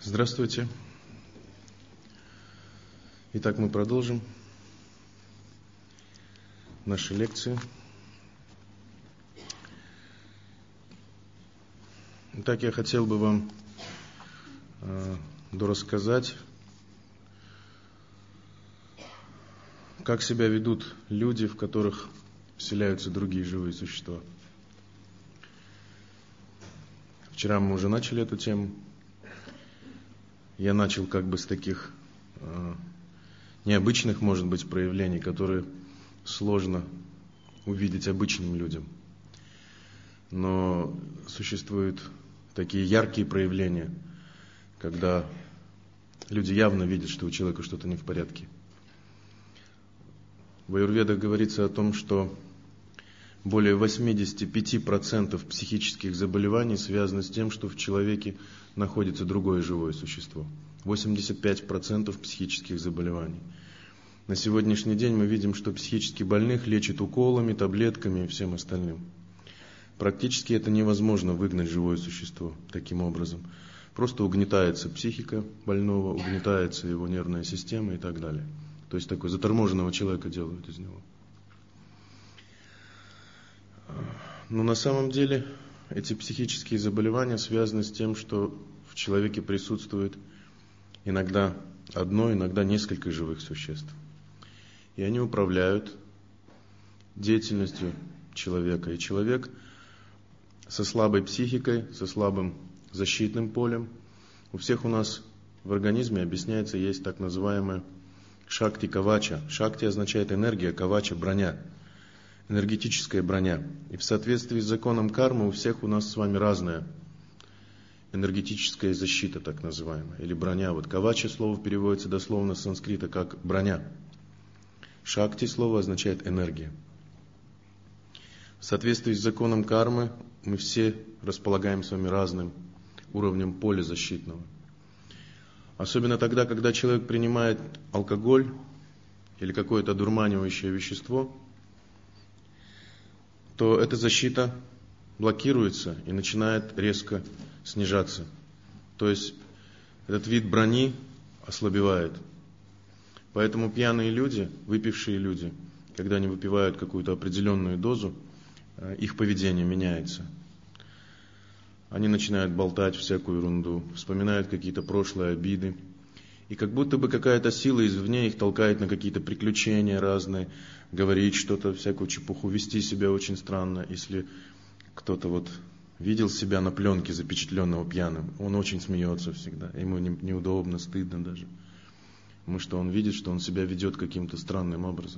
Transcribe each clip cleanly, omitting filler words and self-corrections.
Здравствуйте. Итак, мы продолжим наши лекции. Итак, я хотел бы вам дорассказать, как себя ведут люди, в которых вселяются другие живые существа. Вчера мы уже начали эту тему. Я начал как бы с таких необычных, может быть, проявлений, которые сложно увидеть обычным людям. Но существуют такие яркие проявления, когда люди явно видят, что у человека что-то не в порядке. В аюрведах говорится о том, что более 85% психических заболеваний связаны с тем, что в человеке находится другое живое существо. 85% психических заболеваний. На сегодняшний день мы видим, что психически больных лечат уколами, таблетками и всем остальным. Практически это невозможно выгнать живое существо таким образом. Просто угнетается психика больного, угнетается его нервная система и так далее. То есть такой заторможенного человека делают из него. Но на самом деле эти психические заболевания связаны с тем, что в человеке присутствует иногда одно, иногда несколько живых существ. И они управляют деятельностью человека. И человек со слабой психикой, со слабым защитным полем. У всех у нас в организме, объясняется, есть так называемая шакти кавача. Шакти означает энергия, кавача – броня. Энергетическая броня. И в соответствии с законом кармы у всех у нас с вами разная энергетическая защита, так называемая, или броня. Вот кавача слово переводится дословно с санскрита как броня. Шакти слово означает энергия. В соответствии с законом кармы мы все располагаем с вами разным уровнем поля защитного. Особенно тогда, когда человек принимает алкоголь или какое-то одурманивающее вещество, то эта защита блокируется и начинает резко снижаться. То есть этот вид брони ослабевает. Поэтому пьяные люди, выпившие люди, когда они выпивают какую-то определенную дозу, их поведение меняется. Они начинают болтать всякую ерунду, вспоминают какие-то прошлые обиды. И как будто бы какая-то сила извне их толкает на какие-то приключения разные, говорить что-то, всякую чепуху, вести себя очень странно. Если кто-то вот видел себя на пленке запечатленного пьяным, он очень смеется всегда, ему неудобно, стыдно даже. Потому что он видит, что он себя ведет каким-то странным образом.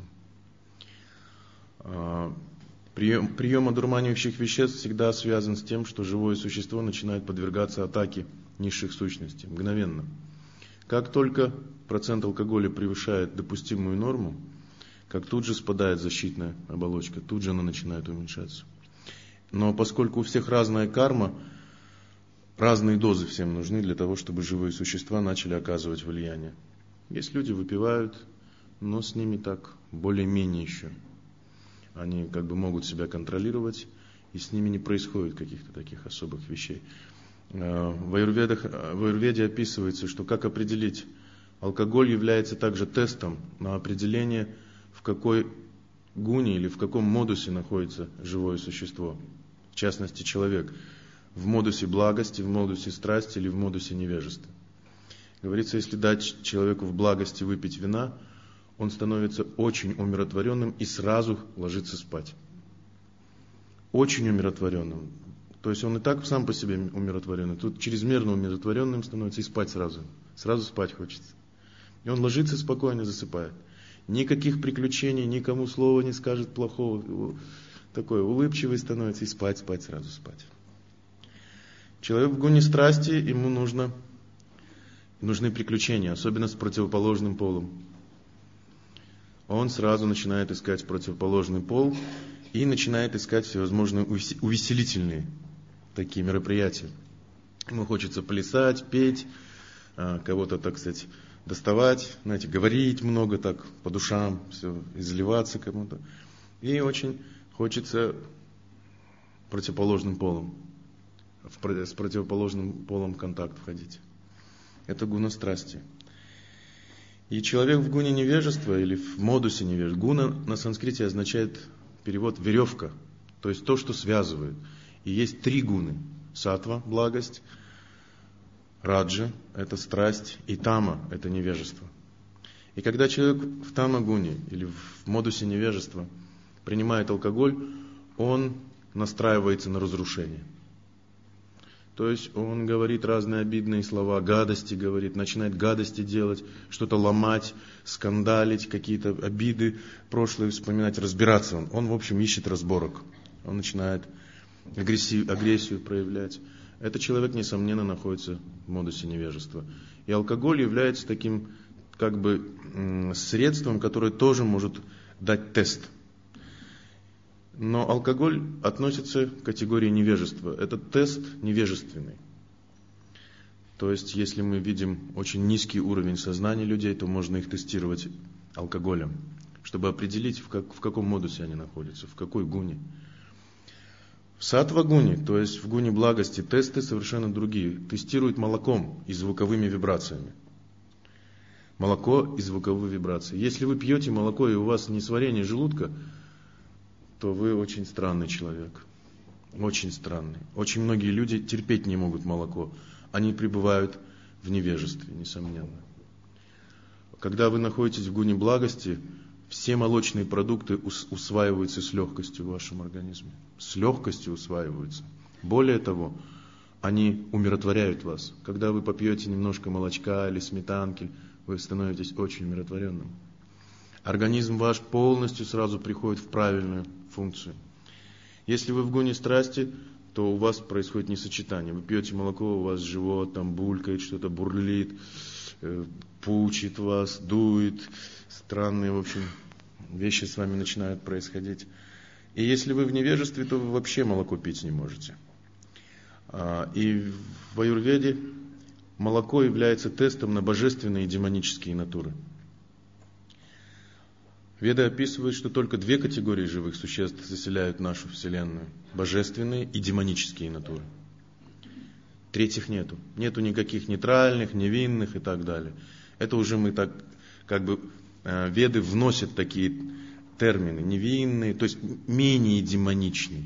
Прием одурманивающих веществ всегда связан с тем, что живое существо начинает подвергаться атаке низших сущностей мгновенно. Как только процент алкоголя превышает допустимую норму, как тут же спадает защитная оболочка, тут же она начинает уменьшаться. Но поскольку у всех разная карма, разные дозы всем нужны для того, чтобы живые существа начали оказывать влияние. Есть люди выпивают, но с ними так более-менее еще. Они как бы могут себя контролировать, и с ними не происходит каких-то таких особых вещей. В аюрведе описывается, что как определить, алкоголь является также тестом на определение, в какой гуне или в каком модусе находится живое существо, в частности человек, в модусе благости, в модусе страсти или в модусе невежества. Говорится, если дать человеку в благости выпить вина, он становится очень умиротворенным и сразу ложится спать. Очень умиротворенным. То есть он и так сам по себе умиротворенный. Тут чрезмерно умиротворенным становится и спать сразу. Сразу спать хочется. И он ложится спокойно, засыпает. Никаких приключений, никому слова не скажет плохого. Такой улыбчивый становится и спать, сразу спать. Человек в гуне страсти, ему нужны приключения, особенно с противоположным полом. Он сразу начинает искать противоположный пол и начинает искать всевозможные увеселительные такие мероприятия. Ему хочется плясать, петь, кого-то, так сказать, доставать, знаете, говорить много так по душам, все, изливаться кому-то. И очень хочется противоположным полом, с противоположным полом в контакт входить. Это гуна страсти. И человек в гуне невежества или в модусе невежества. Гуна на санскрите означает перевод веревка, то есть то, что связывает. И есть 3 гуны. Сатва – благость, раджа – это страсть, и тама – это невежество. И когда человек в тама-гуне или в модусе невежества принимает алкоголь, он настраивается на разрушение. То есть он говорит разные обидные слова, гадости говорит, начинает гадости делать, что-то ломать, скандалить, какие-то обиды прошлые вспоминать, разбираться. Он в общем, ищет разборок. Он начинает агрессию проявлять. Этот человек, несомненно, находится в модусе невежества. И алкоголь является таким, как бы, средством, которое тоже может дать тест. Но алкоголь относится к категории невежества. Этот тест невежественный. То есть, если мы видим очень низкий уровень сознания людей, то можно их тестировать алкоголем, чтобы определить, в каком модусе они находятся, в какой гуне. В саттва-гуне, то есть в гуне благости, тесты совершенно другие. Тестируют молоком и звуковыми вибрациями. Молоко и звуковые вибрации. Если вы пьете молоко и у вас несварение желудка, то вы очень странный человек. Очень странный. Очень многие люди терпеть не могут молоко. Они пребывают в невежестве, несомненно. Когда вы находитесь в гуне благости, все молочные продукты усваиваются с легкостью в вашем организме. С легкостью усваиваются. Более того, они умиротворяют вас. Когда вы попьете немножко молочка или сметанки, вы становитесь очень умиротворенным. Организм ваш полностью сразу приходит в правильную функцию. Если вы в гуне страсти, то у вас происходит несочетание. Вы пьете молоко, у вас живот там булькает, что-то бурлит, пучит вас, дует. Странные, в общем, вещи с вами начинают происходить. И если вы в невежестве, то вы вообще молоко пить не можете. И в аюрведе молоко является тестом на божественные и демонические натуры. Веды описывают, что только 2 категории живых существ заселяют нашу Вселенную. Божественные и демонические натуры. Третьих нету. Нету никаких нейтральных, невинных и так далее. Это уже мы так, как бы, Веды вносят такие термины. Невинные, то есть менее демоничные.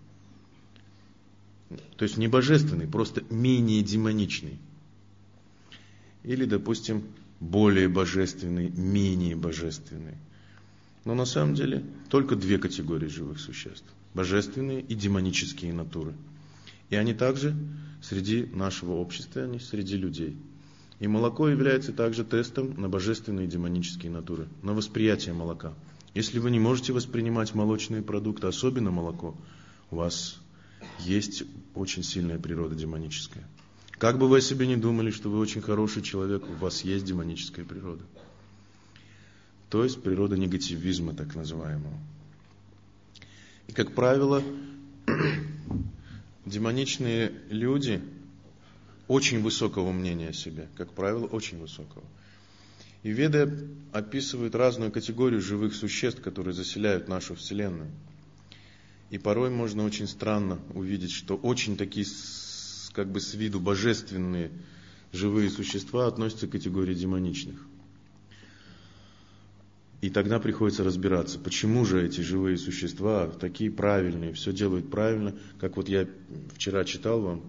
То есть не божественный, просто менее демоничный. Или, допустим, более божественный, менее божественный. Но на самом деле только 2 категории живых существ. Божественные и демонические натуры. И они также среди нашего общества, они среди людей. И молоко является также тестом на божественные и демонические натуры, на восприятие молока. Если вы не можете воспринимать молочные продукты, особенно молоко, у вас есть очень сильная природа демоническая. Как бы вы о себе не думали, что вы очень хороший человек, у вас есть демоническая природа. То есть природа негативизма, так называемого. И, как правило, демоничные люди очень высокого мнения о себе. Как правило, очень высокого. И Веды описывают разную категорию живых существ, которые заселяют нашу Вселенную. И порой можно очень странно увидеть, что очень такие, как бы с виду божественные живые существа относятся к категории демоничных. И тогда приходится разбираться, почему же эти живые существа такие правильные, все делают правильно, как вот я вчера читал вам,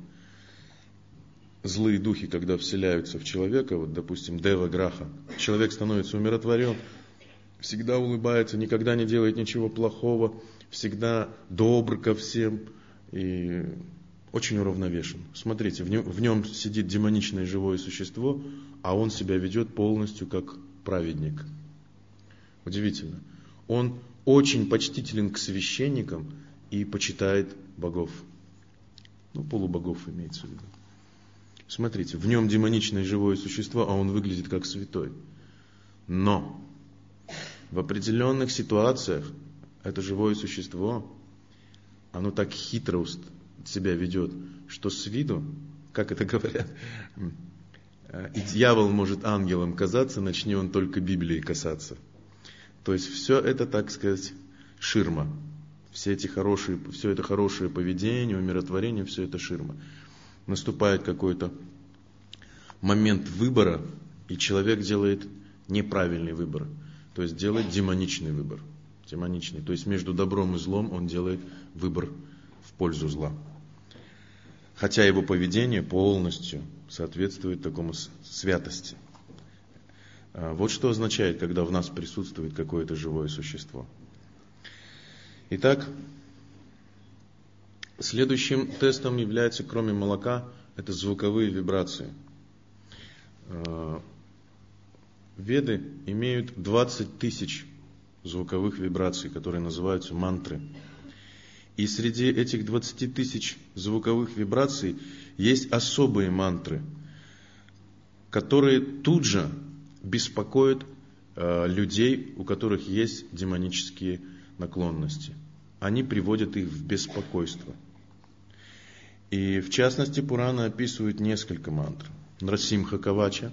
злые духи, когда вселяются в человека, вот, допустим, Дева Граха, человек становится умиротворен, всегда улыбается, никогда не делает ничего плохого, всегда добр ко всем и очень уравновешен. Смотрите, в нем сидит демоничное живое существо, а он себя ведет полностью как праведник. Удивительно. Он очень почтителен к священникам и почитает богов. Полубогов имеется в виду. Смотрите, в нем демоничное живое существо, а он выглядит как святой. Но в определенных ситуациях это живое существо, оно так хитро себя ведет, что с виду, как это говорят, и дьявол может ангелом казаться, начни он только Библии касаться. То есть все это, так сказать, ширма. Все это хорошее поведение, умиротворение, все это ширма. Наступает какое-то момент выбора, и человек делает неправильный выбор. То есть делает демоничный выбор. Демоничный. То есть между добром и злом он делает выбор в пользу зла. Хотя его поведение полностью соответствует такому святости. Вот что означает, когда в нас присутствует какое-то живое существо. Итак, следующим тестом является, кроме молока, это звуковые вибрации. Веды имеют 20 тысяч звуковых вибраций, которые называются мантры. И среди этих 20 тысяч звуковых вибраций есть особые мантры, которые тут же беспокоят людей, у которых есть демонические наклонности. Они приводят их в беспокойство. И в частности, Пураны описывают несколько мантр. Нарасимха Кавача,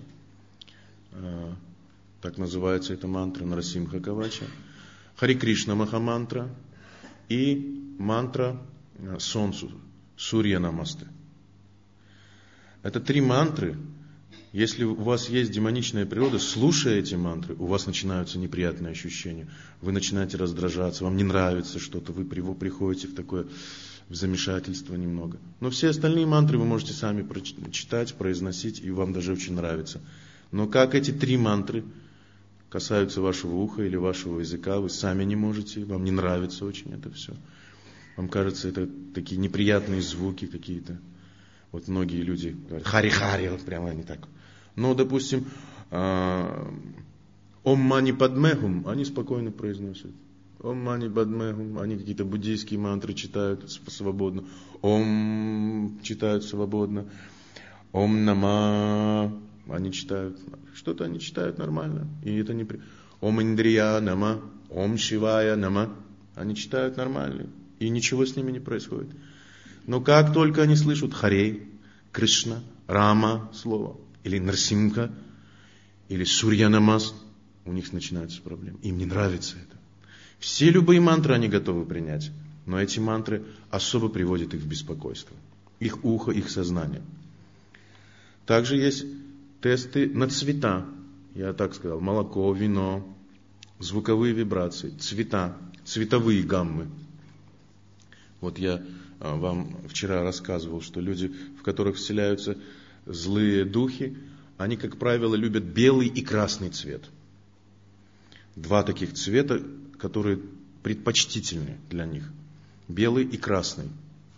так называется эта мантра, Нарасимха Кавача, Хари Кришна Махамантра и мантра Солнцу, Сурья Намасте. Это 3 мантры. Если у вас есть демоничная природа, слушая эти мантры, у вас начинаются неприятные ощущения. Вы начинаете раздражаться, вам не нравится что-то, вы приходите в такое замешательство немного. Но все остальные мантры вы можете сами читать, произносить, и вам даже очень нравится. Но как эти 3 мантры касаются вашего уха или вашего языка, вы сами не можете, вам не нравится очень это все. Вам кажется, это такие неприятные звуки какие-то. Вот многие люди говорят, хари-хари, вот прямо они так. Но, допустим, Ом Мани Падмехум, они спокойно произносят. Ом Мани Падмехум, они какие-то буддийские мантры читают свободно. Ом читают свободно. Ом Нама, они читают. Что-то они читают нормально. И это не... Ом Индрия Нама, Ом Шивая Нама, они читают нормально. И ничего с ними не происходит. Но как только они слышат Харей, Кришна, Рама слово, или Нарсимха, или Сурья Намас, у них начинаются проблемы. Им не нравится это. Все любые мантры они готовы принять, но эти мантры особо приводят их в беспокойство. Их ухо, их сознание. Также есть тесты на цвета. Я так сказал, молоко, вино, звуковые вибрации, цвета, цветовые гаммы. Вот я вам вчера рассказывал, что люди, в которых вселяются злые духи, они, как правило, любят белый и красный цвет. 2 таких цвета, которые предпочтительны для них. Белый и красный.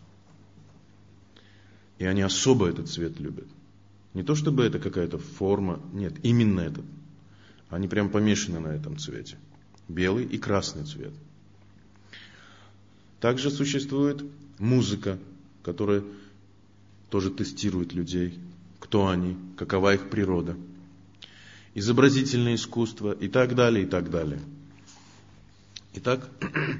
И они особо этот цвет любят. Не то, чтобы это какая-то форма, нет, именно этот. Они прям помешаны на этом цвете. Белый и красный цвет. Также существует музыка, которая тоже тестирует людей. Кто они, какова их природа. Изобразительное искусство и так далее, и так далее. Итак,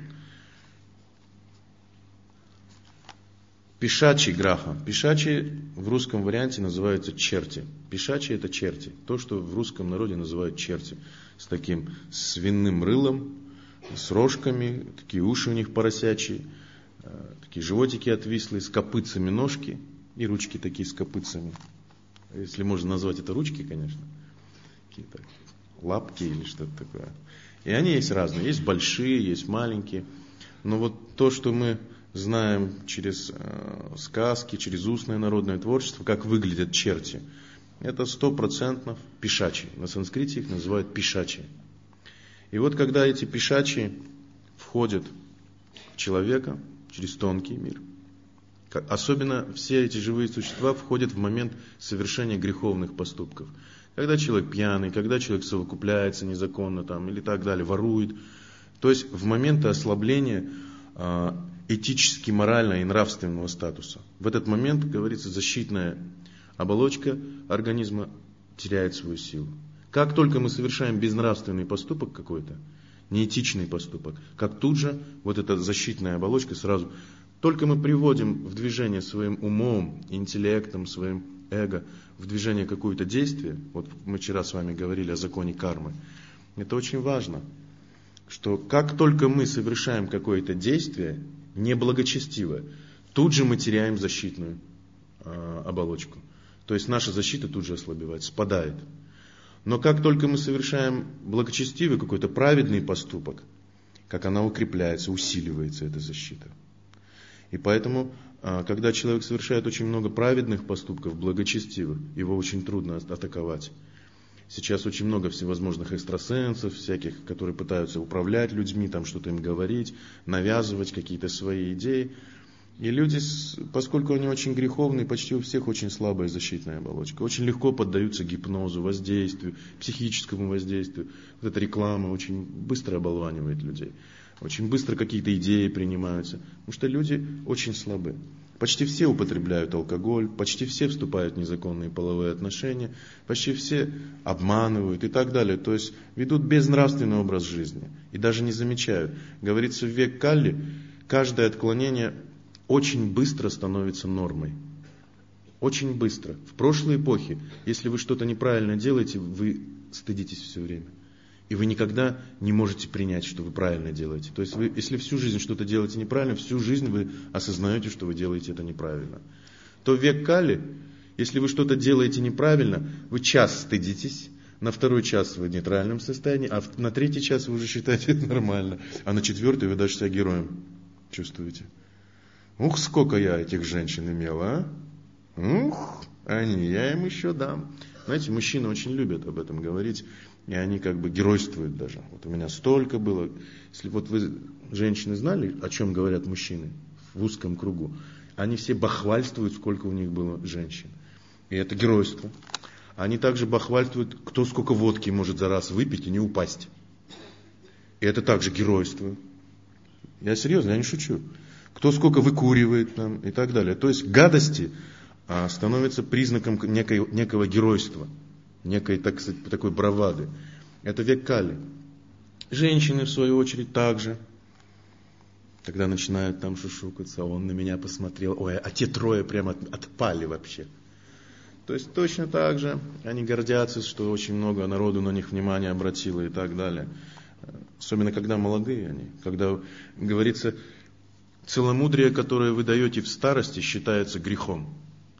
пишачи граха. Пишачи в русском варианте называются черти. Пишачи это черти. То, что в русском народе называют черти. С таким свиным рылом, с рожками, такие уши у них поросячьи, такие животики отвислые, с копытцами ножки и ручки такие с копытцами. Если можно назвать это ручки, конечно. Какие-то лапки или что-то такое. И они есть разные. Есть большие, есть маленькие. Но вот то, что мы знаем через сказки, через устное народное творчество, как выглядят черти, это 100% пишачи. На санскрите их называют пишачи. И вот когда эти пишачи входят в человека через тонкий мир, особенно все эти живые существа входят в момент совершения греховных поступков. Когда человек пьяный, когда человек совокупляется незаконно там, или так далее, ворует. То есть в моменты ослабления этически, морально и нравственного статуса. В этот момент, говорится, защитная оболочка организма теряет свою силу. Как только мы совершаем безнравственный поступок какой-то, неэтичный поступок, как тут же вот эта защитная оболочка сразу... Только мы приводим в движение своим умом, интеллектом, своим эго, в движение какое-то действие, вот мы вчера с вами говорили о законе кармы, это очень важно, что как только мы совершаем какое-то действие неблагочестивое, тут же мы теряем защитную оболочку. То есть наша защита тут же ослабевает, спадает. Но как только мы совершаем благочестивый какой-то праведный поступок, как она укрепляется, усиливается эта защита. И поэтому, когда человек совершает очень много праведных поступков, благочестивых, его очень трудно атаковать. Сейчас очень много всевозможных экстрасенсов, всяких, которые пытаются управлять людьми, там что-то им говорить, навязывать какие-то свои идеи. И люди, поскольку они очень греховные, почти у всех очень слабая защитная оболочка. Очень легко поддаются гипнозу, воздействию, психическому воздействию. Вот эта реклама очень быстро оболванивает людей. Очень быстро какие-то идеи принимаются. Потому что люди очень слабы. Почти все употребляют алкоголь, почти все вступают в незаконные половые отношения, почти все обманывают и так далее. То есть ведут безнравственный образ жизни и даже не замечают. Говорится, в век Калли каждое отклонение очень быстро становится нормой. Очень быстро. В прошлой эпохе, если вы что-то неправильно делаете, вы стыдитесь все время. И вы никогда не можете принять, что вы правильно делаете. То есть вы, если всю жизнь что-то делаете неправильно, всю жизнь вы осознаете, что вы делаете это неправильно. То в век Кали, если вы что-то делаете неправильно, вы час стыдитесь, на второй час вы в нейтральном состоянии, а на третий час вы уже считаете это нормально, а на четвертый вы даже себя героем чувствуете. Ух, сколько я этих женщин имел, а? Ух, я им еще дам. Знаете, мужчины очень любят об этом говорить. И они как бы геройствуют даже. Вот у меня столько было. Если вот вы, женщины, знали, о чем говорят мужчины в узком кругу, они все бахвальствуют, сколько у них было женщин. И это геройство. Они также бахвальствуют, кто сколько водки может за раз выпить и не упасть. И это также геройство. Я серьезно, я не шучу. Кто сколько выкуривает там и так далее. То есть гадости становятся признаком некого геройства. Некой, так сказать, такой бравады. Это век Кали. Женщины, в свою очередь, также. Когда начинают там шушукаться, он на меня посмотрел, ой, а те трое прямо отпали вообще. То есть точно так же они гордятся, что очень много народу на них внимание обратило и так далее. Особенно, когда молодые они. Когда, говорится, целомудрие, которое вы даете в старости, считается грехом.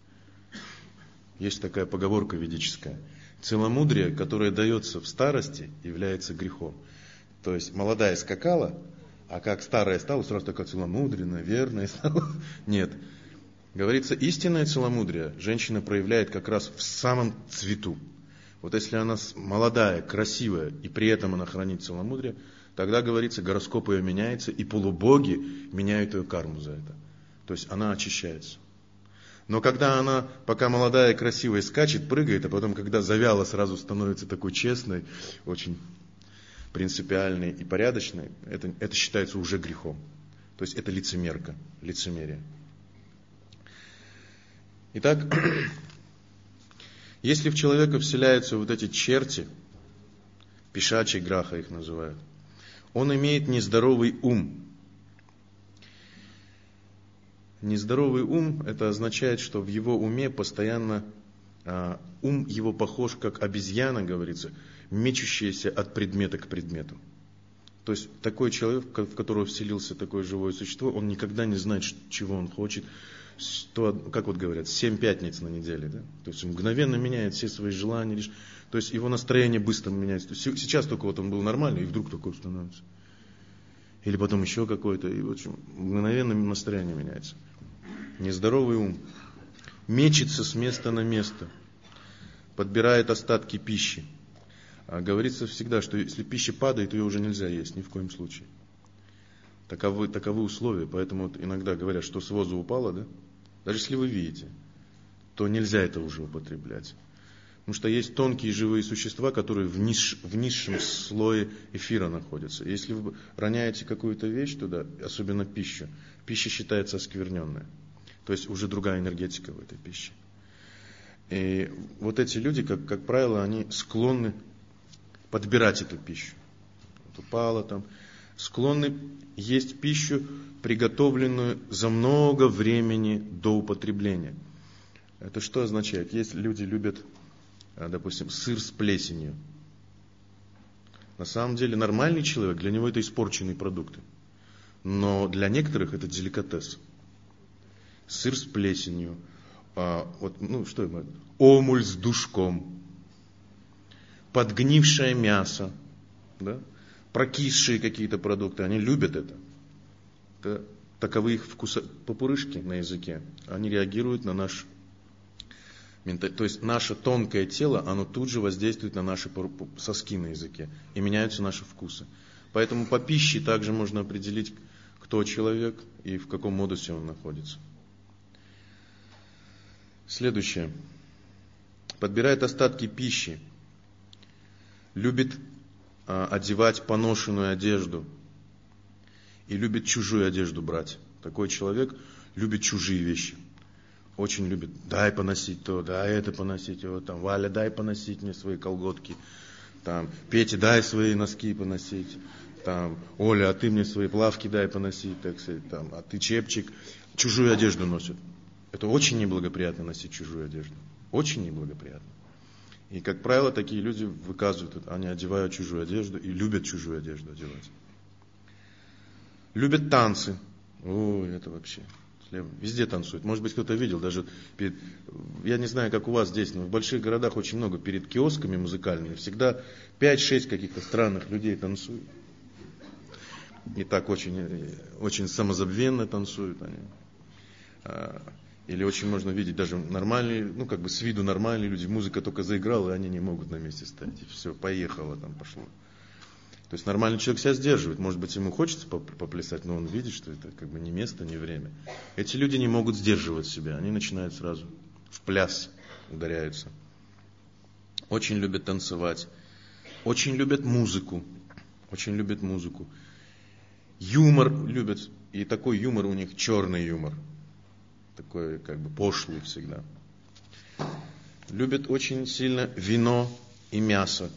Есть такая поговорка ведическая. Целомудрие, которое дается в старости, является грехом. То есть молодая скакала, а как старая стала, сразу такая целомудренная, верная стала. Нет. Говорится, истинное целомудрие женщина проявляет как раз в самом цвету. Вот если она молодая, красивая, и при этом она хранит целомудрие, тогда, говорится, гороскоп ее меняется, и полубоги меняют ее карму за это. То есть она очищается. Но когда она, пока молодая, красивая, скачет, прыгает, а потом, когда завяла, сразу становится такой честной, очень принципиальной и порядочной, это считается уже грехом. То есть это лицемерка, лицемерие. Итак, если в человека вселяются вот эти черти, пешачий граха их называют, он имеет нездоровый ум. Нездоровый ум, это означает, что в его уме постоянно, ум его похож как обезьяна, говорится, мечущаяся от предмета к предмету. То есть такой человек, в которого вселился такое живое существо, он никогда не знает, чего он хочет. Как вот говорят, 7 пятниц на неделе. Да? То есть он мгновенно меняет все свои желания. То есть его настроение быстро меняется. Сейчас только вот он был нормальный, и вдруг такой становится. Или потом еще какой-то. И в общем, мгновенно настроение меняется. Нездоровый ум. Мечется с места на место. Подбирает остатки пищи. Говорится всегда, что если пища падает, ее уже нельзя есть, ни в коем случае. Таковы условия. Поэтому вот иногда говорят, что с воза упало, да? Даже если вы видите, то нельзя это уже употреблять. Потому что есть тонкие живые существа, которые в низшем слое эфира находятся. Если вы роняете какую-то вещь туда, особенно пищу, пища считается оскверненной. То есть уже другая энергетика в этой пище. И вот эти люди, как правило, они склонны подбирать эту пищу. Вот упало там. Склонны есть пищу, приготовленную за много времени до употребления. Это что означает? Есть люди любят, допустим, сыр с плесенью. На самом деле нормальный человек, для него это испорченные продукты. Но для некоторых это деликатес. Сыр с плесенью, что это? Омуль с душком, подгнившее мясо, да? Прокисшие какие-то продукты, они любят это. Таковы их попурышки на языке, они реагируют на наш менталитет. То есть наше тонкое тело, оно тут же воздействует на наши соски на языке, и меняются наши вкусы. Поэтому по пище также можно определить, кто человек и в каком модусе он находится. Следующее. Подбирает остатки пищи. Любит одевать поношенную одежду. И любит чужую одежду брать. Такой человек любит чужие вещи. Очень любит. Дай поносить то, дай это поносить. Вот, там, Валя, дай поносить мне свои колготки. Там, Петя, дай свои носки поносить. Там, Оля, а ты мне свои плавки дай поносить. Так сказать, там, а ты чепчик. Чужую одежду носит. Это очень неблагоприятно носить чужую одежду. Очень неблагоприятно. И, как правило, такие люди выказывают это. Они одевают чужую одежду и любят чужую одежду одевать. Любят танцы. Ой, это вообще. Везде танцуют. Может быть, кто-то видел. Даже я не знаю, как у вас здесь, но в больших городах очень много перед киосками музыкальными. Всегда 5-6 каких-то странных людей танцуют. И так очень, очень самозабвенно танцуют они. Или очень можно видеть даже нормальные, с виду нормальные люди. Музыка только заиграла, и они не могут на месте стоять. И все, поехало там, пошло. То есть нормальный человек себя сдерживает. Может быть, ему хочется поплясать, но он видит, что это не место, не время. Эти люди не могут сдерживать себя. Они начинают сразу в пляс ударяются. Очень любят танцевать. Очень любят музыку. Очень любят музыку. Юмор любят. И такой юмор у них черный юмор. Такой пошлый всегда. Любят очень сильно вино и мясо.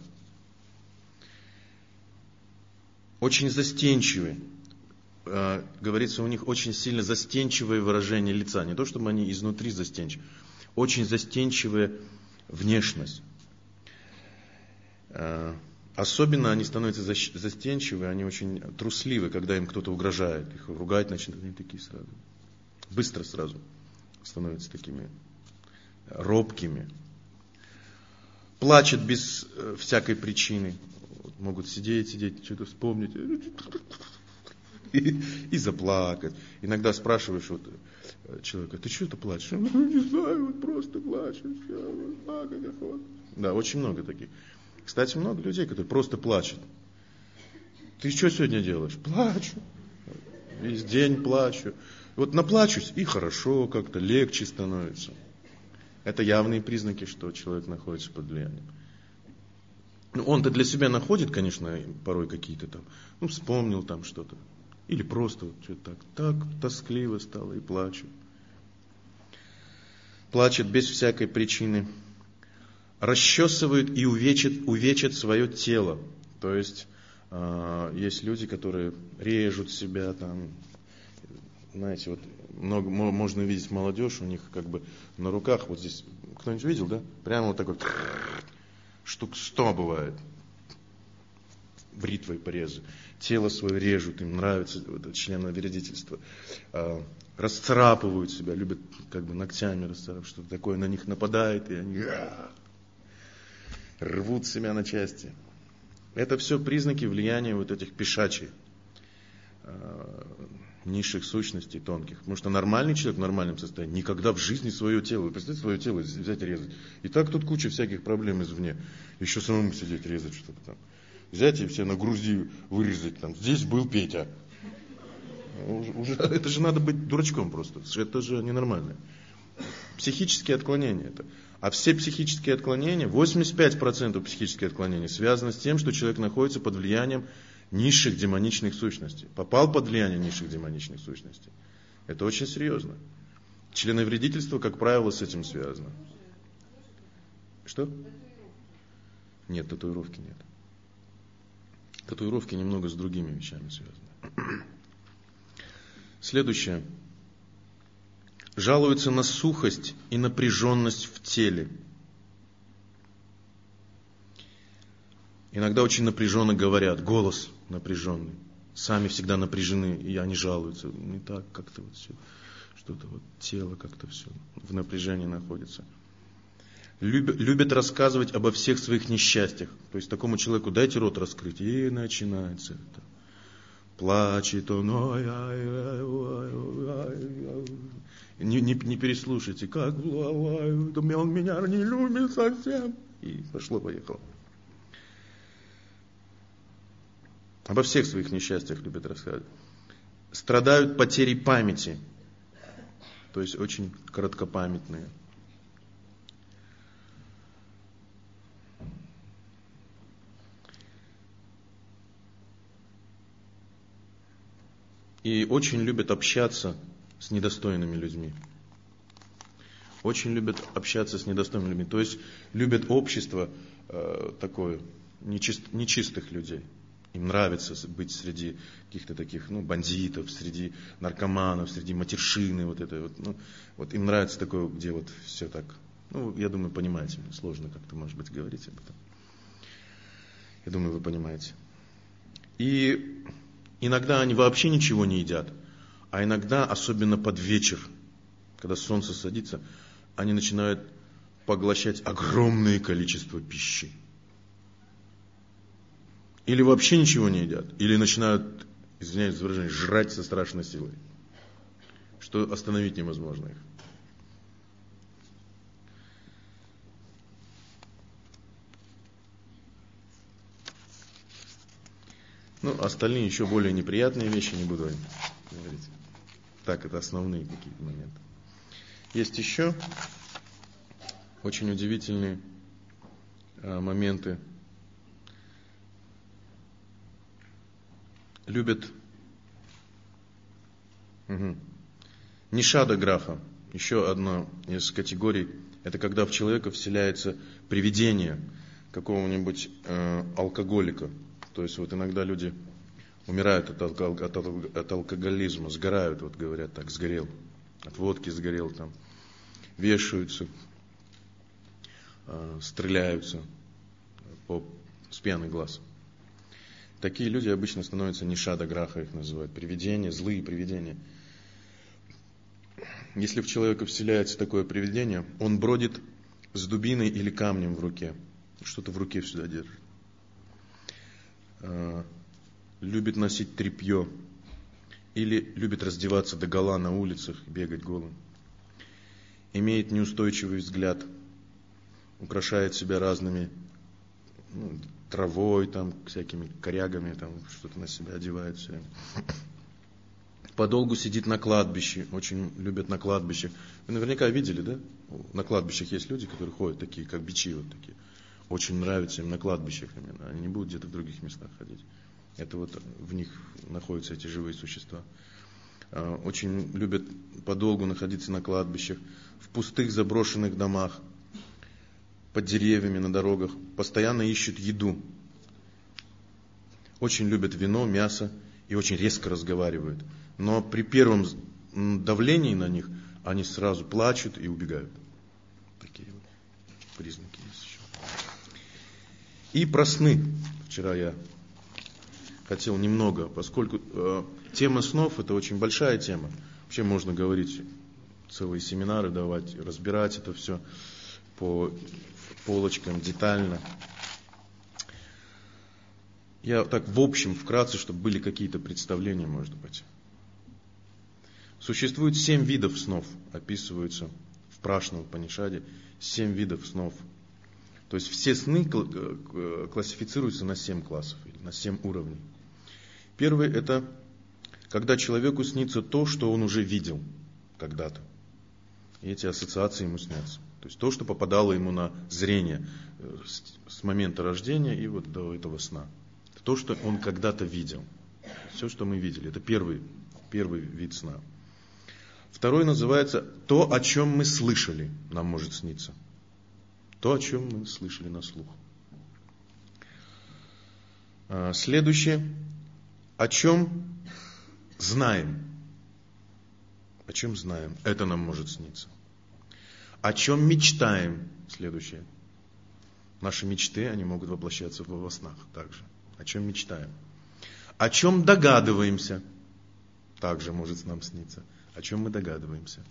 Очень застенчивы. Говорится, у них очень сильно застенчивое выражение лица. Не то, чтобы они изнутри застенчивы. Очень застенчивая внешность. Особенно они становятся застенчивы, они очень трусливы, когда им кто-то угрожает. Их ругать начинают, они такие сразу. Быстро сразу становятся такими робкими. Плачут без всякой причины. Могут сидеть, что-то вспомнить и заплакать. Иногда спрашиваешь человека, ты что-то плачешь? Не знаю, просто плачу. Плакать охота. Да, очень много таких. Кстати, много людей, которые просто плачут. Ты что сегодня делаешь? Плачу. Весь день плачу. Вот наплачусь, и хорошо, как-то легче становится. Это явные признаки, что человек находится под влиянием. Он-то для себя находит, конечно, порой какие-то там, вспомнил там что-то. Или просто что-то так тоскливо стало и плачет. Плачет без всякой причины. Расчесывают и увечат свое тело. То есть, есть люди, которые режут себя там. Знаете, много можно видеть молодежь, у них на руках, вот здесь, кто-нибудь видел, да? Прямо вот такой, штук 100 бывает, бритвой порезы. Тело свое режут, им нравится это членовредительство. Расцарапывают себя, любят ногтями расцарапывать, что-то такое на них нападает, и они рвут себя на части. Это все признаки влияния этих пешачей, низших сущностей, тонких. Потому что нормальный человек в нормальном состоянии никогда в жизни свое тело, вы представляете, свое тело взять и резать. И так тут куча всяких проблем извне. Еще самому сидеть резать что-то там. Взять и все на груди вырезать там. Здесь был Петя. Это же надо быть дурачком просто. Это же ненормально. Психические отклонения это. А все психические отклонения, 85% психических отклонений связаны с тем, что человек находится под влиянием низших демоничных сущностей. Попал под влияние низших демоничных сущностей. Это очень серьезно. Членовредительство, как правило, с этим связано. Что? Нет, татуировки нет. Татуировки немного с другими вещами связаны. Следующее. Жалуются на сухость и напряженность в теле. Иногда очень напряженно говорят, голос напряженный. Сами всегда напряжены, и они жалуются. Не так, как-то все. что-то вот тело как-то все в напряжении находится. Любит рассказывать обо всех своих несчастьях. То есть такому человеку дайте рот раскрыть, и начинается это. Плачет он, не переслушайте, как он меня не любит совсем. И пошло-поехало. Обо всех своих несчастьях любят рассказывать. Страдают потерей памяти. То есть очень короткопамятные. И очень любят общаться с недостойными людьми. Очень любят общаться с недостойными людьми. То есть любят общество такое, нечистых людей. Им нравится быть среди каких-то таких, бандитов, среди наркоманов, среди матершины, вот им нравится такое, где вот все так, я думаю, понимаете, сложно как-то, может быть, говорить об этом. Я думаю, вы понимаете. И иногда они вообще ничего не едят, а иногда, особенно под вечер, когда солнце садится, они начинают поглощать огромное количество пищи. Или вообще ничего не едят, или начинают, извиняюсь за выражение, жрать со страшной силой, что остановить невозможно их. Остальные еще более неприятные вещи не буду говорить. Так, это основные какие-то моменты. Есть еще очень удивительные моменты. Любят нишада граха. Еще одна из категорий. Это когда в человека вселяется привидение какого-нибудь алкоголика. То есть иногда люди умирают от алкоголизма, сгорают, говорят так, сгорел. От водки сгорел, там, вешаются, стреляются с пьяных глаз. Такие люди обычно становятся нишада граха, их называют, привидения, злые привидения. Если в человека вселяется такое привидение, он бродит с дубиной или камнем в руке. Что-то в руке всегда держит. Любит носить тряпье. Или любит раздеваться догола на улицах, бегать голым. Имеет неустойчивый взгляд. Украшает себя разными травой, всякими корягами, что-то на себя одевает все время. Подолгу сидит на кладбище, очень любят на кладбище. Вы наверняка видели, да? На кладбищах есть люди, которые ходят такие, как бичи, такие. Очень нравится им на кладбищах именно. Они не будут где-то в других местах ходить. Это в них находятся эти живые существа. Очень любят подолгу находиться на кладбищах, в пустых заброшенных домах, под деревьями, на дорогах. Постоянно ищут еду. Очень любят вино, мясо и очень резко разговаривают. Но при первом давлении на них они сразу плачут и убегают. Такие признаки есть еще. И про сны. Вчера я хотел немного, поскольку тема снов это очень большая тема. Вообще можно говорить, целые семинары давать, разбирать это все по полочкам детально. Я так в общем, вкратце, чтобы были какие-то представления, может быть. Существует 7 видов снов, описываются в Прашна Упанишаде, 7 видов снов. То есть все сны классифицируются на 7 классов, на 7 уровней. Первый – это когда человеку снится то, что он уже видел когда-то. И эти ассоциации ему снятся. То есть то, что попадало ему на зрение с момента рождения и до этого сна. То, что он когда-то видел. Все, что мы видели. Это первый вид сна. Второй называется то, о чем мы слышали, нам может сниться. То, о чем мы слышали на слух. Следующее. О чем знаем. О чем знаем. Это нам может сниться. О чем мечтаем. Следующее. Наши мечты, они могут воплощаться во снах также. О чем мечтаем. О чем догадываемся. Также может нам сниться. о чем мы догадываемся.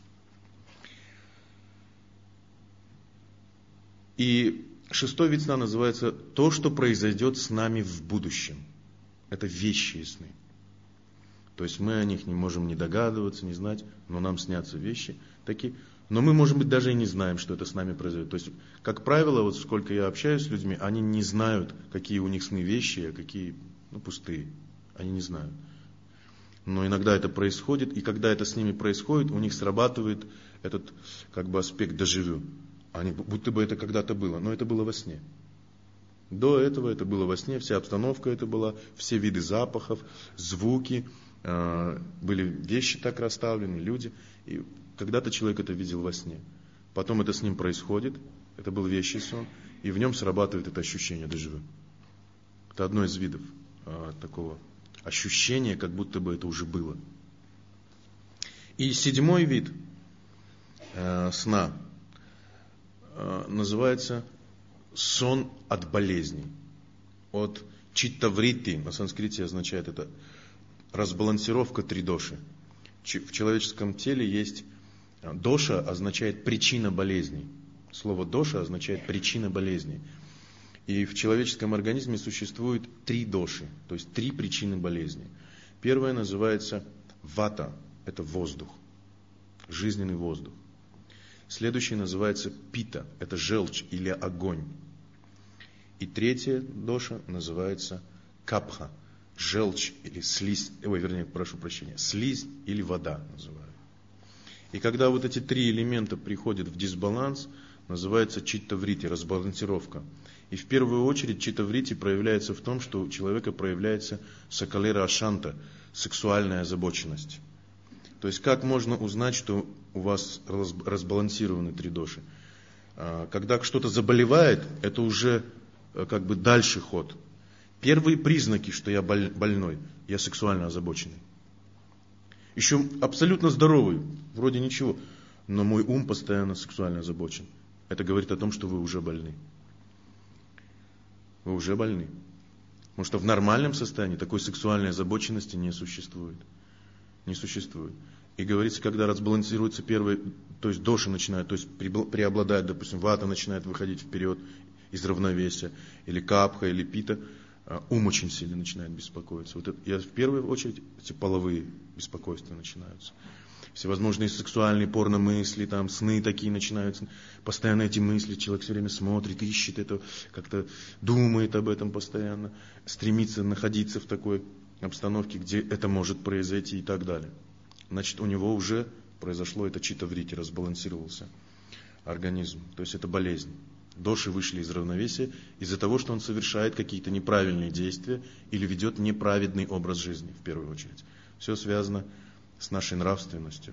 И 6-й вид сна называется то, что произойдет с нами в будущем. Это вещие сны. То есть мы о них не можем не догадываться, не знать, но нам снятся вещи такие. Но мы, может быть, даже и не знаем, что это с нами произойдет. То есть, как правило, вот сколько я общаюсь с людьми, они не знают, какие у них сны вещи, а какие пустые. Они не знают. Но иногда это происходит, и когда это с ними происходит, у них срабатывает этот аспект дежавю. Они, будто бы это когда-то было, но это было во сне. До этого это было во сне, вся обстановка это была, все виды запахов, звуки, были вещи так расставлены, люди. И когда-то человек это видел во сне. Потом это с ним происходит, это был вещий сон, и в нем срабатывает это ощущение дежавю. Это одно из видов такого ощущения, как будто бы это уже было. И 7-й вид сна называется сон от болезней. От читтавритти, на санскрите означает это разбалансировка 3 доши. В человеческом теле есть доша, означает причина болезней. Слово доша означает причина болезней. И в человеческом организме существует 3 доши, то есть 3 причины болезни. Первая называется вата, это воздух, жизненный воздух. Следующий называется пита, это желчь или огонь. И 3-я доша называется капха, желчь или слизь, слизь или вода называют. И когда вот эти 3 элемента приходят в дисбаланс, называется читтавритти, разбалансировка. И в первую очередь читтавритти проявляется в том, что у человека проявляется сакалера ашанта, сексуальная озабоченность. То есть как можно узнать, что у вас разбалансированы 3 доши? Когда что-то заболевает, это уже дальше ход. Первые признаки, что я больной, я сексуально озабоченный. Еще абсолютно здоровый, вроде ничего, но мой ум постоянно сексуально озабочен. Это говорит о том, что вы уже больны. Вы уже больны. Потому что в нормальном состоянии такой сексуальной озабоченности не существует. Не существует. И говорится, когда разбалансируется первый, то есть доши начинают, то есть преобладает, допустим, вата начинает выходить вперед из равновесия, или капха, или пита, ум очень сильно начинает беспокоиться. Вот это, в первую очередь эти половые беспокойства начинаются. Всевозможные сексуальные порномысли, там сны такие начинаются. Постоянно эти мысли, человек все время смотрит, ищет это, как-то думает об этом постоянно, стремится находиться в такой обстановке, где это может произойти и так далее. Значит, у него уже произошло это читтавритти, разбалансировался организм. То есть это болезнь. Доши вышли из равновесия из-за того, что он совершает какие-то неправильные действия или ведет неправедный образ жизни, в первую очередь. Все связано с нашей нравственностью.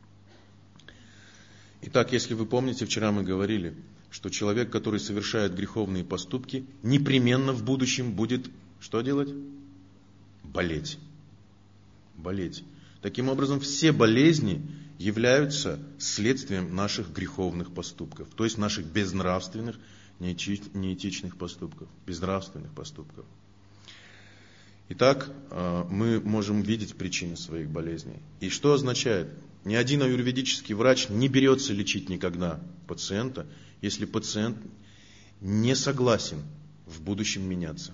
Итак, если вы помните, вчера мы говорили, что человек, который совершает греховные поступки, непременно в будущем будет что делать? Болеть. Болеть. Таким образом, все болезни являются следствием наших греховных поступков, то есть наших безнравственных, неэтичных поступков, безнравственных поступков. Итак, мы можем видеть причины своих болезней. И что означает? Ни один аюрведический врач не берется лечить никогда пациента, если пациент не согласен в будущем меняться.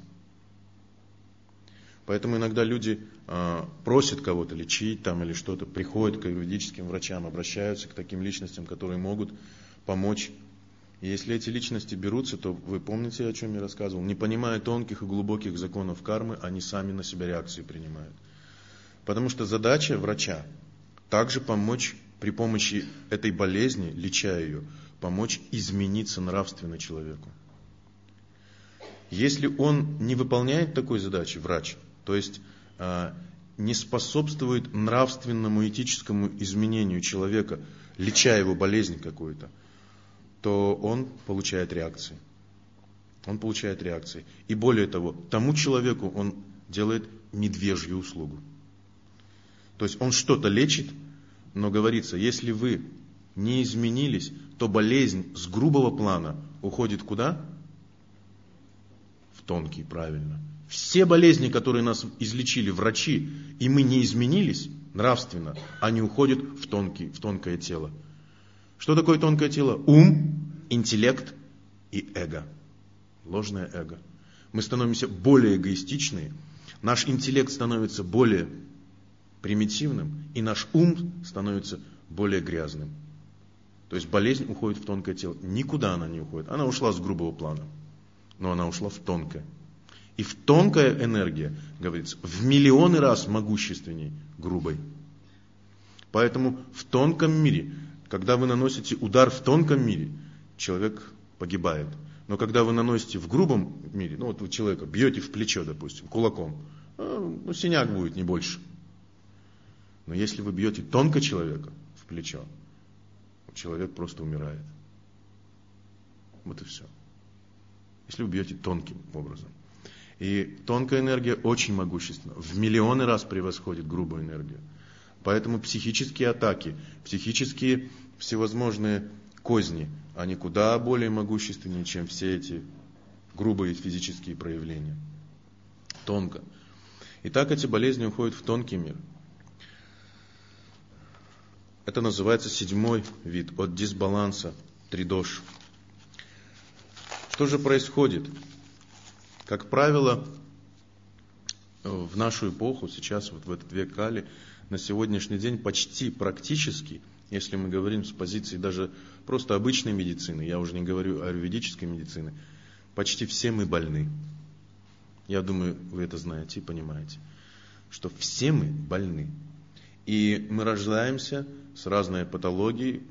Поэтому иногда люди просят кого-то лечить там, или что-то, приходят к аюрведическим врачам, обращаются к таким личностям, которые могут помочь. И если эти личности берутся, то вы помните, о чем я рассказывал, не понимая тонких и глубоких законов кармы, они сами на себя реакции принимают. Потому что задача врача также помочь при помощи этой болезни, леча ее, помочь измениться нравственно человеку. Если он не выполняет такой задачи, врач, то есть не способствует нравственному, этическому изменению человека, леча его болезнь какую-то, то он получает реакции. Он получает реакции. И более того, тому человеку он делает медвежью услугу. То есть он что-то лечит, но говорится, если вы не изменились, то болезнь с грубого плана уходит куда? В тонкий, правильно. Все болезни, которые нас излечили врачи, и мы не изменились, нравственно, они уходят в тонкое тело. Что такое тонкое тело? Ум, интеллект и эго. Ложное эго. Мы становимся более эгоистичны, наш интеллект становится более примитивным, и наш ум становится более грязным. То есть болезнь уходит в тонкое тело. Никуда она не уходит. Она ушла с грубого плана, но она ушла в тонкое. И в тонкая энергия, говорится, в миллионы раз могущественней грубой. Поэтому в тонком мире, когда вы наносите удар в тонком мире, человек погибает. Но когда вы наносите в грубом мире, вот вы человека бьете в плечо, допустим, кулаком, синяк будет, не больше. Но если вы бьете тонко человека в плечо, человек просто умирает. Вот и все. Если вы бьете тонким образом. И тонкая энергия очень могущественна. В миллионы раз превосходит грубую энергию. Поэтому психические атаки, психические всевозможные козни, они куда более могущественнее, чем все эти грубые физические проявления. Тонко. Итак, эти болезни уходят в тонкий мир. Это называется 7-й вид от дисбаланса, тридош. Что же происходит? Как правило, в нашу эпоху, сейчас вот в этот век Кали, на сегодняшний день почти практически, если мы говорим с позиции даже просто обычной медицины, я уже не говорю о аюрведической медицине, почти все мы больны. Я думаю, вы это знаете и понимаете, что все мы больны. И мы рождаемся с разной патологией,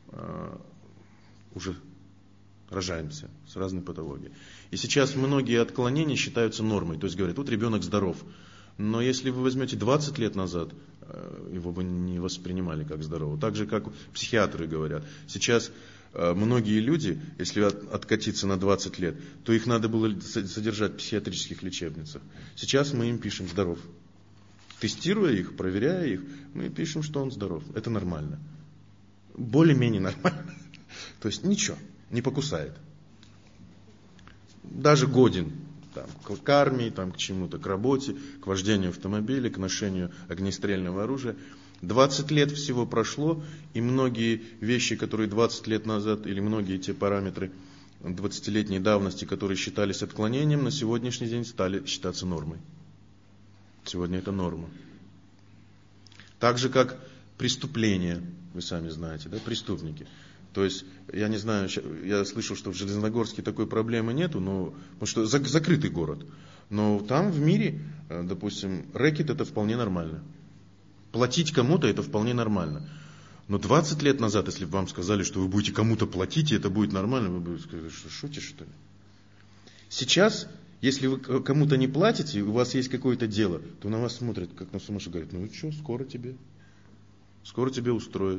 уже рожаемся с разной патологией. И сейчас многие отклонения считаются нормой, то есть говорят, вот ребенок здоров. Но если вы возьмете 20 лет назад, его бы не воспринимали как здорового. Так же, как психиатры говорят. Сейчас многие люди, если откатиться на 20 лет, то их надо было содержать в психиатрических лечебницах. Сейчас мы им пишем здоров. Тестируя их, проверяя их, мы пишем, что он здоров. Это нормально. Более-менее нормально. То есть ничего, не покусает. Даже годен к армии, к чему-то, к работе, к вождению автомобиля, к ношению огнестрельного оружия. 20 лет всего прошло, и многие вещи, которые 20 лет назад, или многие те параметры 20-летней давности, которые считались отклонением, на сегодняшний день стали считаться нормой. Сегодня это норма. Так же, как преступления, вы сами знаете, да, преступники. То есть, я не знаю, я слышал, что в Железногорске такой проблемы нету, потому что закрытый город. Но там в мире, допустим, рэкет это вполне нормально. Платить кому-то это вполне нормально. Но 20 лет назад, если бы вам сказали, что вы будете кому-то платить, и это будет нормально, вы бы сказали, что шутишь, что ли? Сейчас, если вы кому-то не платите, и у вас есть какое-то дело, то на вас смотрят, как на сумасшедшего, говорят, ну и что, скоро тебе устроят.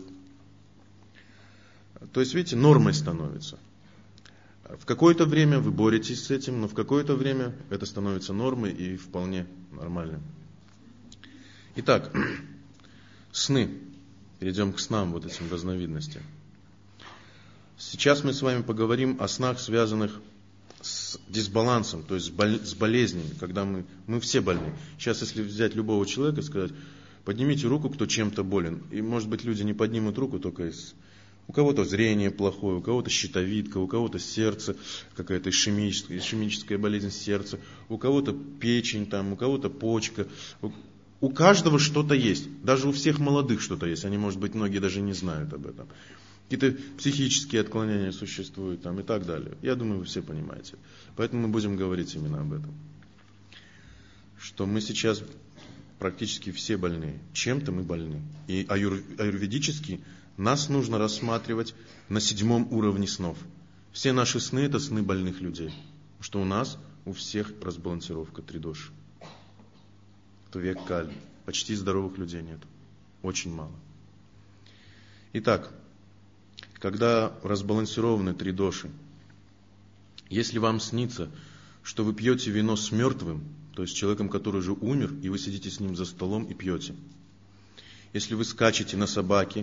То есть, видите, нормой становится. В какое-то время вы боретесь с этим, но в какое-то время это становится нормой и вполне нормальным. Итак, сны. Перейдем к снам, вот этим разновидностям. Сейчас мы с вами поговорим о снах, связанных с дисбалансом, то есть с болезнями, когда мы все больны. Сейчас, если взять любого человека и сказать, поднимите руку, кто чем-то болен. И, может быть, люди не поднимут руку только у кого-то зрение плохое, у кого-то щитовидка, у кого-то сердце, какая-то ишемическая болезнь сердца, у кого-то печень, у кого-то почка. У каждого что-то есть. Даже у всех молодых что-то есть. Они, может быть, многие даже не знают об этом. Какие-то психические отклонения существуют и так далее. Я думаю, вы все понимаете. Поэтому мы будем говорить именно об этом. Что мы сейчас практически все больны. Чем-то мы больны. И аюрведически нас нужно рассматривать на 7-м уровне снов. Все наши сны это сны больных людей. Потому что у нас, у всех разбалансировка тридош. Это век Кали. Почти здоровых людей нет. Очень мало. Итак, когда разбалансированы тридоши, если вам снится, что вы пьете вино с мертвым, то есть человеком, который уже умер, и вы сидите с ним за столом и пьете. Если вы скачете на собаке,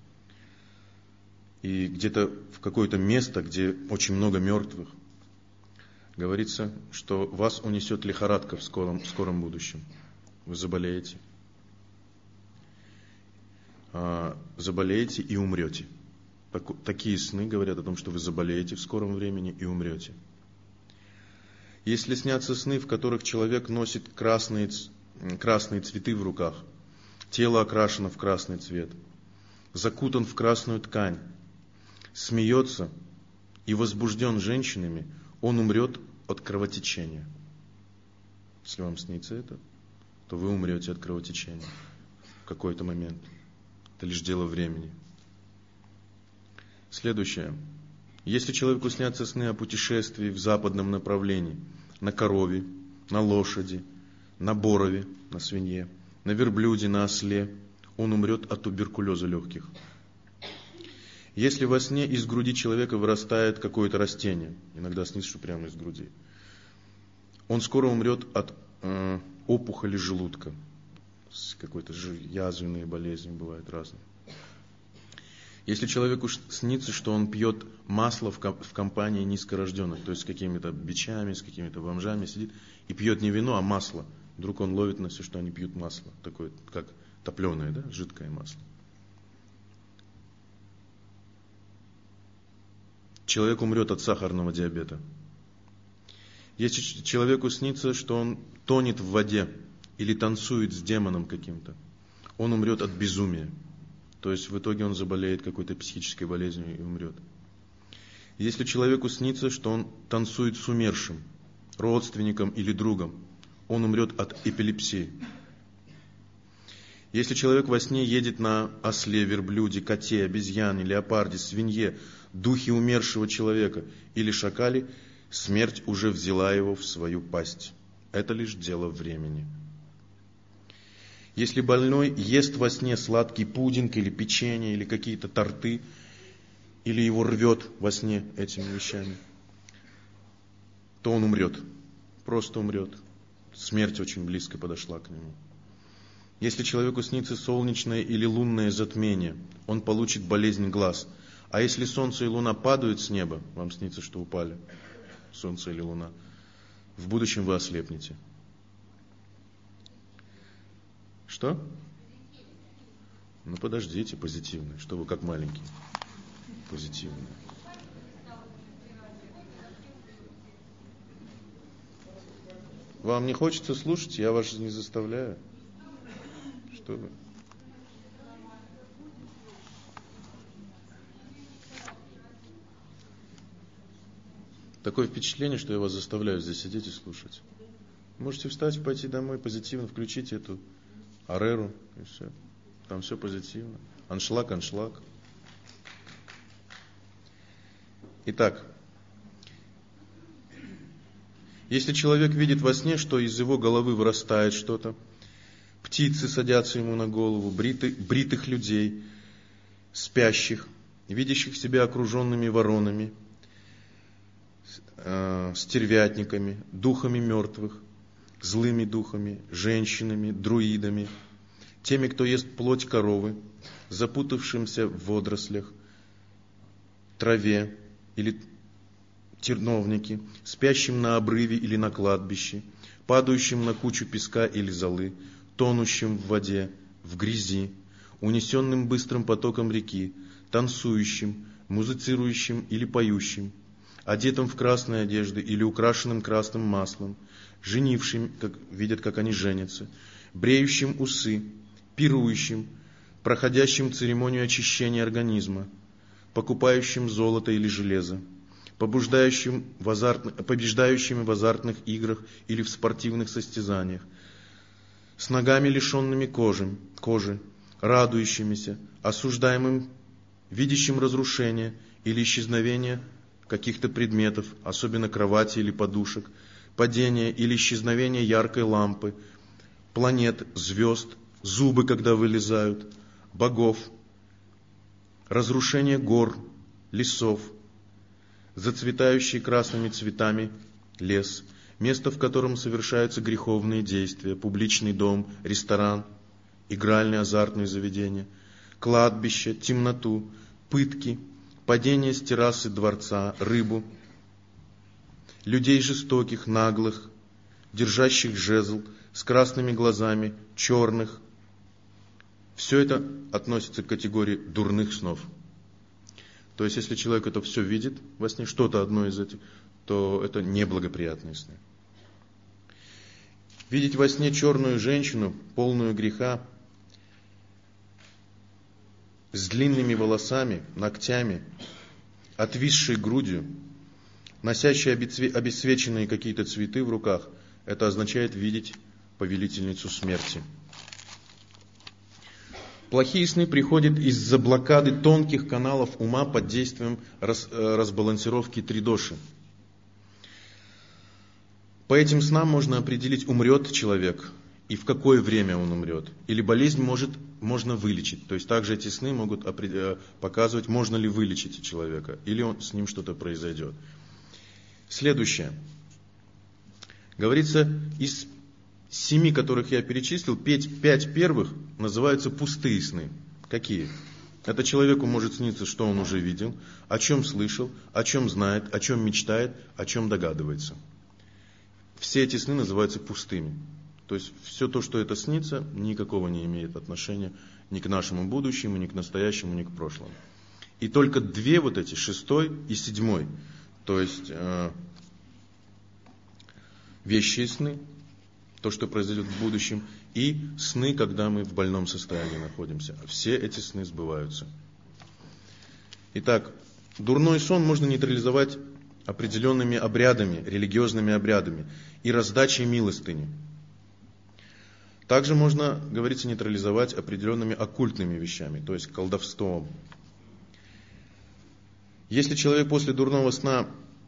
и где-то в какое-то место, где очень много мертвых, говорится, что вас унесет лихорадка в скором будущем. Вы заболеете. заболеете и умрете. Такие сны говорят о том, что вы заболеете в скором времени и умрете. Если снятся сны, в которых человек носит красные цветы в руках, тело окрашено в красный цвет, закутан в красную ткань, смеется и возбужден женщинами, он умрет от кровотечения. Если вам снится это, то вы умрете от кровотечения в какой-то момент. Это лишь дело времени. Следующее. Если человеку снятся сны о путешествии в западном направлении, на корове, на лошади, на борове, на свинье, на верблюде, на осле, он умрет от туберкулеза легких. Если во сне из груди человека вырастает какое-то растение, иногда снится, что прямо из груди, он скоро умрет от опухоли желудка. Какой-то язвенные болезни бывают разные. Если человеку снится, что он пьет масло в компании низкорожденных, то есть с какими-то бичами, с какими-то бомжами сидит и пьет не вино, а масло, вдруг он ловит на все, что они пьют масло, такое как топленое, да, жидкое масло. Человек умрет от сахарного диабета. Если человеку снится, что он тонет в воде или танцует с демоном каким-то, он умрет от безумия. То есть в итоге он заболеет какой-то психической болезнью и умрет. Если человеку снится, что он танцует с умершим, родственником или другом, он умрет от эпилепсии. Если человек во сне едет на осле, верблюде, коте, обезьяне, леопарде, свинье, духе умершего человека или шакале, смерть уже взяла его в свою пасть. Это лишь дело времени. Если больной ест во сне сладкий пудинг или печенье, или какие-то торты, или его рвет во сне этими вещами, то он умрет. Просто умрет. Смерть очень близко подошла к нему. Если человеку снится солнечное или лунное затмение, он получит болезнь глаз. А если солнце и луна падают с неба, вам снится, что упали солнце или луна, в будущем вы ослепнете. Что? Ну подождите, позитивное. Что вы как маленький? Позитивное. Вам не хочется слушать? Я вас не заставляю. Что вы? Такое впечатление, что я вас заставляю здесь сидеть и слушать. Можете встать, пойти домой, позитивно включить эту ареру, и все. Там все позитивно. Аншлаг. Итак, если человек видит во сне, что из его головы вырастает что-то, птицы садятся ему на голову, бритых людей, спящих, видящих себя окруженными воронами, стервятниками, духами мертвых, злыми духами, женщинами, друидами, теми, кто ест плоть коровы, запутавшимся в водорослях, траве или терновнике, спящим на обрыве или на кладбище, падающим на кучу песка или золы, тонущим в воде, в грязи, унесенным быстрым потоком реки, танцующим, музицирующим или поющим, одетым в красные одежды или украшенным красным маслом, женившим, видят, как они женятся, бреющим усы, пирующим, проходящим церемонию очищения организма, покупающим золото или железо, побеждающим в азартных играх или в спортивных состязаниях, с ногами лишенными кожи, радующимися, осуждаемым, видящим разрушение или исчезновение каких-то предметов, особенно кровати или подушек, падение или исчезновение яркой лампы, планет, звезд, зубы, когда вылезают, богов, разрушение гор, лесов, зацветающий красными цветами лес, место, в котором совершаются греховные действия, публичный дом, ресторан, игральные азартные заведения, кладбище, темноту, пытки, падение с террасы дворца, рыбу, людей жестоких, наглых, держащих жезл, с красными глазами, черных, Все это относится к категории дурных снов. То есть, если человек это все видит во сне, что-то одно из этих, то это неблагоприятные сны. Видеть во сне черную женщину, полную греха, с длинными волосами, ногтями, отвисшей грудью, носящей обесцвеченные какие-то цветы в руках, это означает видеть повелительницу смерти. Плохие сны приходят из-за блокады тонких каналов ума под действием разбалансировки тридоши. По этим снам можно определить, умрет человек и в какое время он умрет. Или болезнь можно вылечить. То есть также эти сны могут показывать, можно ли вылечить человека, или с ним что-то произойдет. Следующее. Говорится, из 7, которых я перечислил, 5 первых называются пустые сны. Какие? Это человеку может сниться, что он уже видел, о чем слышал, о чем знает, о чем мечтает, о чем догадывается. Все эти сны называются пустыми. То есть все то, что это снится, никакого не имеет отношения ни к нашему будущему, ни к настоящему, ни к прошлому. И только 2 вот эти, 6 и 7, то есть вещие сны, то, что произойдет в будущем, и сны, когда мы в больном состоянии находимся. Все эти сны сбываются. Итак, дурной сон можно нейтрализовать определенными обрядами, религиозными обрядами и раздачей милостыни. Также можно, говорится, нейтрализовать определенными оккультными вещами, то есть колдовством. Если человеку после дурного сна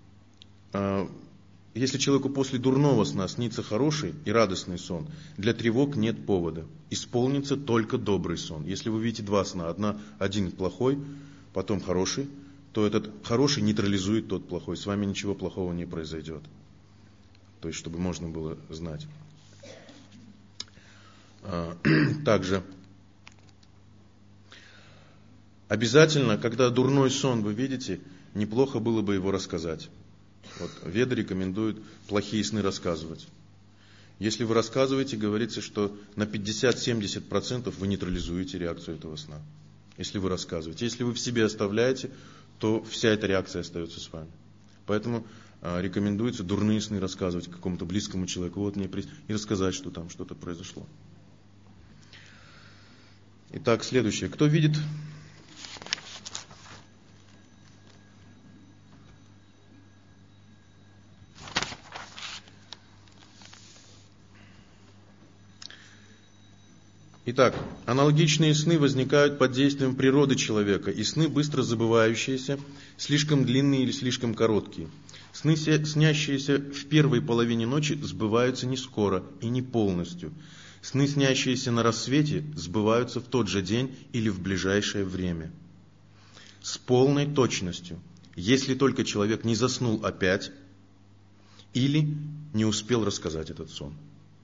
снится хороший и радостный сон, для тревог нет повода. Исполнится только добрый сон. Если вы видите 2 сна, один плохой, потом хороший, то этот хороший нейтрализует тот плохой. С вами ничего плохого не произойдет. То есть, чтобы можно было знать. Также обязательно, когда дурной сон вы видите, неплохо было бы его рассказать. Вот, веды рекомендуют плохие сны рассказывать. Если вы рассказываете, говорится, что на 50-70% вы нейтрализуете реакцию этого сна. Если вы рассказываете. Если вы в себе оставляете, то вся эта реакция остается с вами. Поэтому рекомендуется дурные сны рассказывать какому-то близкому человеку. И рассказать, что там что-то произошло. Итак, следующее. Кто видит... Итак, аналогичные сны возникают под действием природы человека, и сны, быстро забывающиеся, слишком длинные или слишком короткие. Сны, снящиеся в первой половине ночи, сбываются не скоро и не полностью. Сны, снящиеся на рассвете, сбываются в тот же день или в ближайшее время. С полной точностью, если только человек не заснул опять или не успел рассказать этот сон.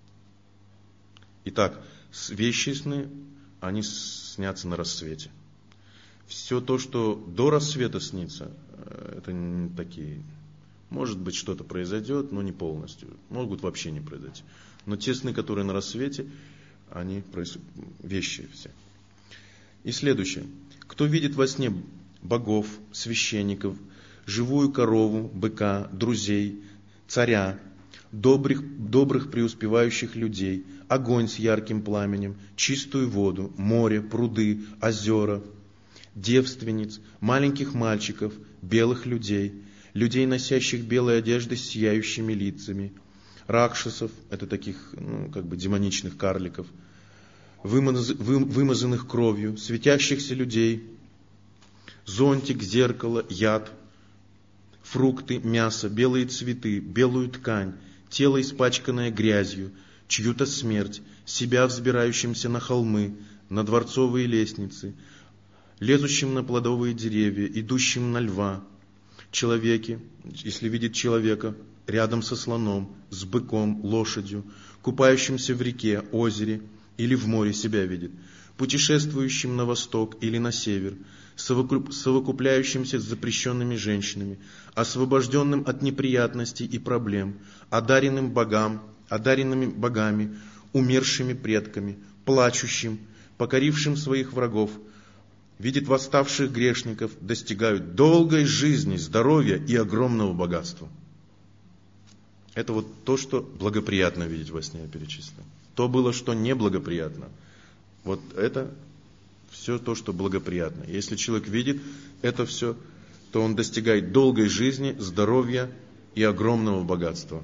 Итак, вещие сны, они снятся на рассвете. Все то, что до рассвета снится, это не такие. Может быть, что-то произойдет, но не полностью. Могут вообще не произойти. Но те сны, которые на рассвете, они вещие все. И следующее. Кто видит во сне богов, священников, живую корову, быка, друзей, царя, добрых преуспевающих людей, огонь с ярким пламенем, чистую воду, море, пруды, озера, девственниц, маленьких мальчиков, белых людей, людей, носящих белые одежды с сияющими лицами, ракшасов, это таких, демоничных карликов, вымазанных кровью, светящихся людей, зонтик, зеркало, яд, фрукты, мясо, белые цветы, белую ткань, тело, испачканное грязью, чью-то смерть, себя взбирающимся на холмы, на дворцовые лестницы, лезущим на плодовые деревья, идущим на льва, человеке, если видит человека, рядом со слоном, с быком, лошадью, купающимся в реке, озере или в море себя видит, путешествующим на восток или на север, совокупляющимся с запрещенными женщинами, освобожденным от неприятностей и проблем, одаренными богами, умершими предками, плачущим, покорившим своих врагов, видит восставших грешников, достигают долгой жизни, здоровья и огромного богатства. Это вот то, что благоприятно видеть во сне, я перечислил. То было, что неблагоприятно. Вот это все то, что благоприятно. Если человек видит это все, то он достигает долгой жизни, здоровья и огромного богатства.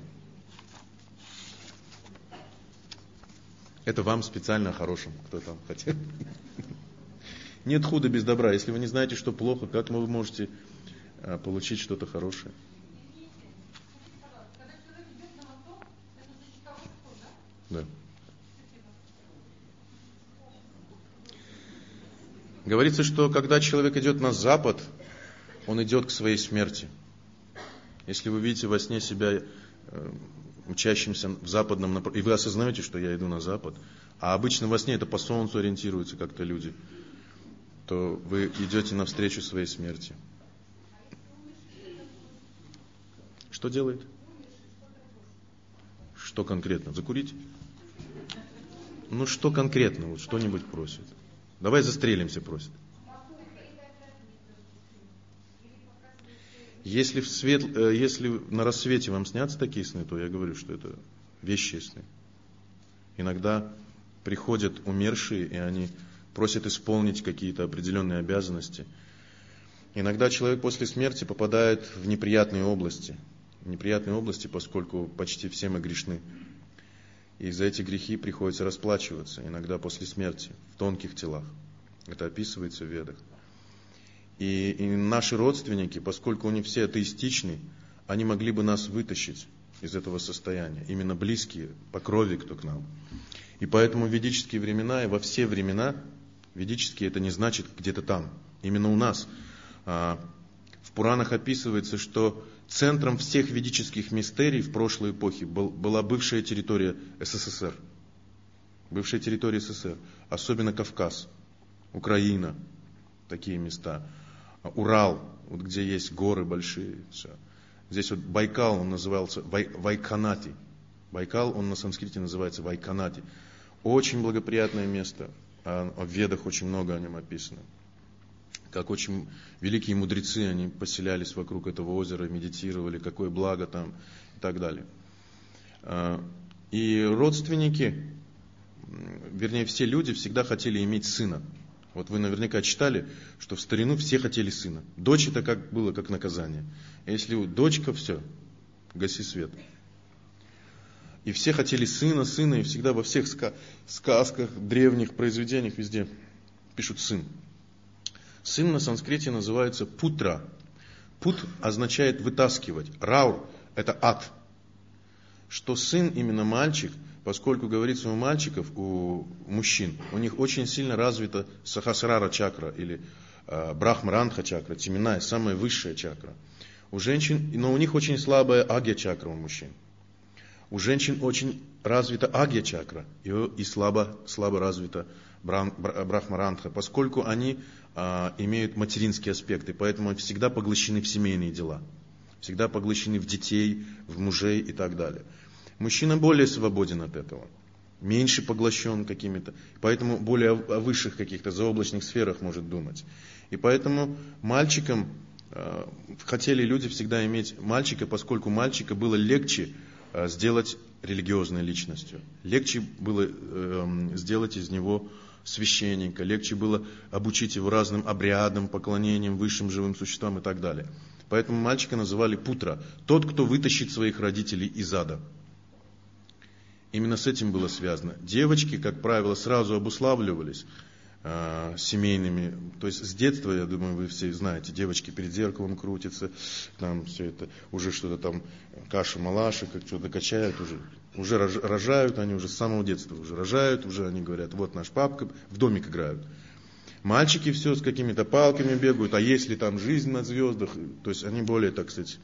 Это вам специально о хорошем, кто там хотел. Нет худа без добра. Если вы не знаете, что плохо, как вы можете получить что-то хорошее? Да. Говорится, что когда человек идет на запад, он идет к своей смерти. Если вы видите во сне себя учащимся в западном направлении, и вы осознаете, что я иду на запад, а обычно во сне это по солнцу ориентируются как-то люди, то вы идете навстречу своей смерти. Что делает? Что конкретно? Закурить? Ну что конкретно? Вот что-нибудь просит. Давай застрелимся, просит. Если на рассвете вам снятся такие сны, то я говорю, что это вещие сны. Иногда приходят умершие, и они просят исполнить какие-то определенные обязанности. Иногда человек после смерти попадает в неприятные области. В неприятные области, поскольку почти все мы грешны. И за эти грехи приходится расплачиваться, иногда после смерти, в тонких телах. Это описывается в Ведах. И наши родственники, поскольку они все атеистичны, они могли бы нас вытащить из этого состояния. Именно близкие, по крови кто к нам. И поэтому в ведические времена, и во все времена, ведические это не значит где-то там. Именно у нас. В Пуранах описывается, что центром всех ведических мистерий в прошлой эпохе была бывшая территория СССР. Бывшая территория СССР. Особенно Кавказ, Украина, такие места. Урал, вот где есть горы большие. Все. Здесь вот Байкал, он назывался Вайканати. Байкал, он на санскрите называется Вайканати. Очень благоприятное место. В Ведах очень много о нем описано. Как очень великие мудрецы, они поселялись вокруг этого озера, медитировали, какое благо там и так далее. И родственники, вернее все люди всегда хотели иметь сына. Вот вы наверняка читали, что в старину все хотели сына. Дочь это как было как наказание. Если дочка, все, гаси свет. И все хотели сына, и всегда во всех сказках, древних произведениях везде пишут сын. Сын на санскрите называется путра. Пут означает вытаскивать. Раур – это ад. Что сын именно мальчик, поскольку говорится у мальчиков, у мужчин, у них очень сильно развита сахасрара чакра или брахмарандха чакра, теменная, самая высшая чакра. У женщин, но у них очень слабая агья чакра у мужчин. У женщин очень развита агья чакра и слабо развита брахмарандха, поскольку они имеют материнские аспекты, поэтому они всегда поглощены в семейные дела, всегда поглощены в детей, в мужей и так далее. Мужчина более свободен от этого, меньше поглощен какими-то, поэтому более о высших каких-то заоблачных сферах может думать. И поэтому мальчикам хотели люди всегда иметь мальчика, поскольку мальчика было легче сделать религиозной личностью. Легче было сделать из него священника, легче было обучить его разным обрядам, поклонениям, высшим живым существам и так далее. Поэтому мальчика называли путра, тот, кто вытащит своих родителей из ада. Именно с этим было связано. Девочки, как правило, сразу обуславливались семейными, то есть с детства, я думаю, вы все знаете, девочки перед зеркалом крутятся, там все это, уже что-то там, каша-малаша, как что-то качают, уже рожают, они уже с самого детства уже рожают, уже они говорят, вот наш папка, в домик играют. Мальчики все с какими-то палками бегают, а если там жизнь на звездах, то есть они более, так сказать,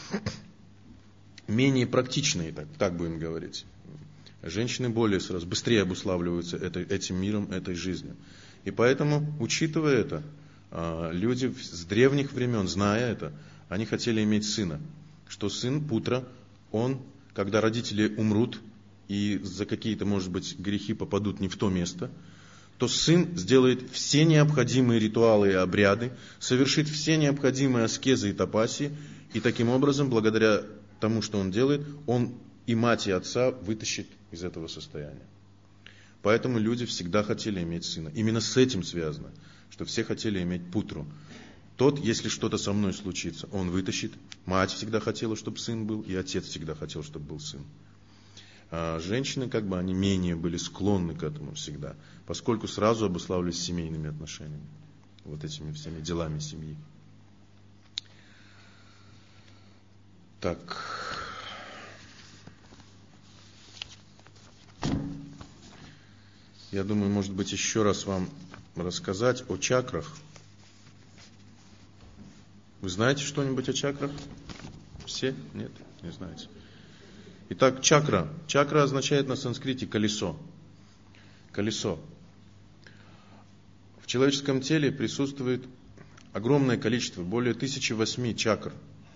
менее практичные, так будем говорить. Женщины более сразу, быстрее обуславливаются этим миром, этой жизнью. И поэтому, учитывая это, люди с древних времен, зная это, они хотели иметь сына. Что сын, путра, он, когда родители умрут и за какие-то, может быть, грехи попадут не в то место, то сын сделает все необходимые ритуалы и обряды, совершит все необходимые аскезы и тапаси, и таким образом, благодаря тому, что он делает, он и мать, и отца вытащит из этого состояния. Поэтому люди всегда хотели иметь сына. Именно с этим связано, что все хотели иметь путру. Тот, если что-то со мной случится, он вытащит. Мать всегда хотела, чтобы сын был, и отец всегда хотел, чтобы был сын. А женщины, они менее были склонны к этому всегда, поскольку сразу обуславливались семейными отношениями, вот этими всеми делами семьи. Так. Я думаю, может быть, еще раз вам рассказать о чакрах. Вы знаете что-нибудь о чакрах? Все? Нет? Не знаете. Итак, чакра. Чакра означает на санскрите колесо. Колесо. В человеческом теле присутствует огромное количество, более 1008 чакр.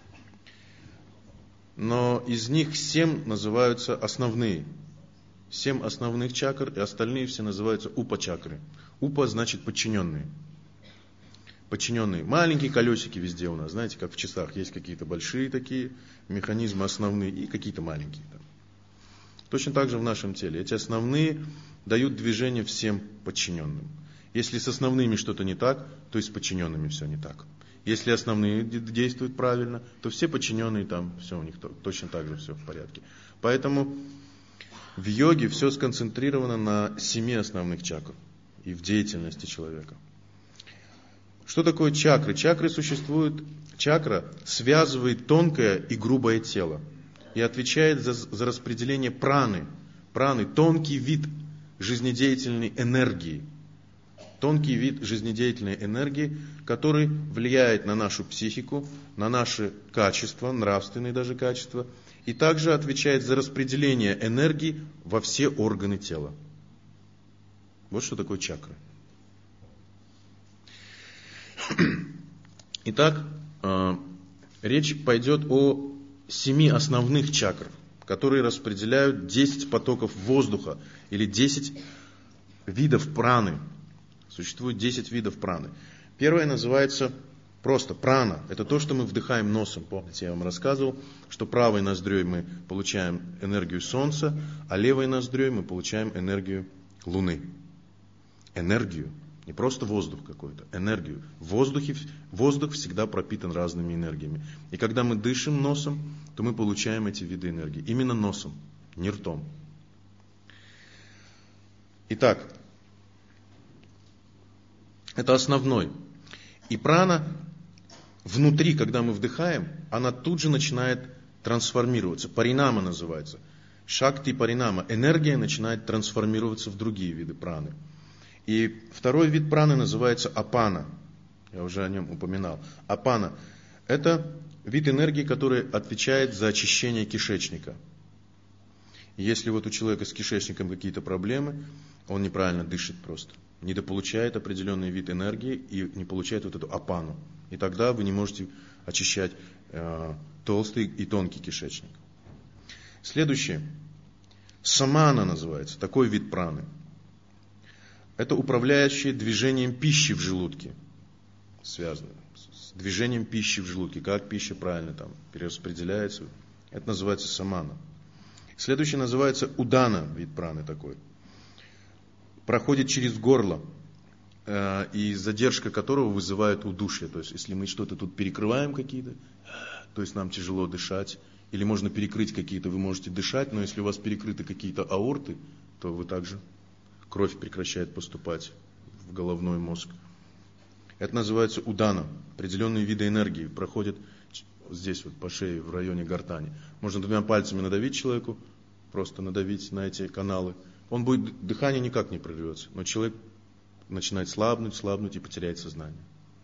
Но из них 7 называются основные. 7 основных чакр, и остальные все называются упа-чакры. Упа значит подчиненные. Подчиненные. Маленькие колесики везде у нас, знаете, как в часах. Есть какие-то большие такие механизмы основные и какие-то маленькие. Точно так же в нашем теле. Эти основные дают движение всем подчиненным. Если с основными что-то не так, то и с подчиненными все не так. Если основные действуют правильно, то все подчиненные там, все у них точно так же все в порядке. Поэтому в йоге все сконцентрировано на 7 основных чакрах и в деятельности человека. Что такое чакры? Чакры существуют. Чакра связывает тонкое и грубое тело и отвечает за распределение праны. Праны – тонкий вид жизнедеятельной энергии. Тонкий вид жизнедеятельной энергии, который влияет на нашу психику, на наши качества, нравственные даже качества, и также отвечает за распределение энергии во все органы тела. Вот что такое чакры. Итак, речь пойдет о 7 основных чакрах, которые распределяют 10 потоков воздуха или 10 видов праны. Существует 10 видов праны. Первое называется просто прана. Это то, что мы вдыхаем носом. Помните, я вам рассказывал, что правой ноздрёй мы получаем энергию солнца, а левой ноздрёй мы получаем энергию луны. Энергию. Не просто воздух какой-то, энергию. Воздух всегда пропитан разными энергиями. И когда мы дышим носом, то мы получаем эти виды энергии. Именно носом, не ртом. Итак, это основной. И прана внутри, когда мы вдыхаем, она тут же начинает трансформироваться. Паринама называется. Шакти паринама. Энергия начинает трансформироваться в другие виды праны. И второй вид праны называется апана. Я уже о нем упоминал. Апана – это вид энергии, который отвечает за очищение кишечника. И если вот у человека с кишечником какие-то проблемы, он неправильно дышит просто. Недополучает определенный вид энергии и не получает вот эту апану. И тогда вы не можете очищать толстый и тонкий кишечник. Следующее. Самана называется. Такой вид праны. Это управляющее движением пищи в желудке. Связано с движением пищи в желудке. Как пища правильно там перераспределяется. Это называется самана. Следующий называется удана, вид праны такой. Проходит через горло. И задержка которого вызывает удушье. То есть, если мы что-то тут перекрываем какие-то, то есть нам тяжело дышать. Или можно перекрыть какие-то, вы можете дышать, но если у вас перекрыты какие-то аорты, то вы также... Кровь прекращает поступать в головной мозг. Это называется удана. Определенные виды энергии проходят здесь вот по шее, в районе гортани. Можно 2 пальцами надавить человеку, просто надавить на эти каналы. Дыхание никак не прервется, но человек начинает слабнуть и потеряет сознание.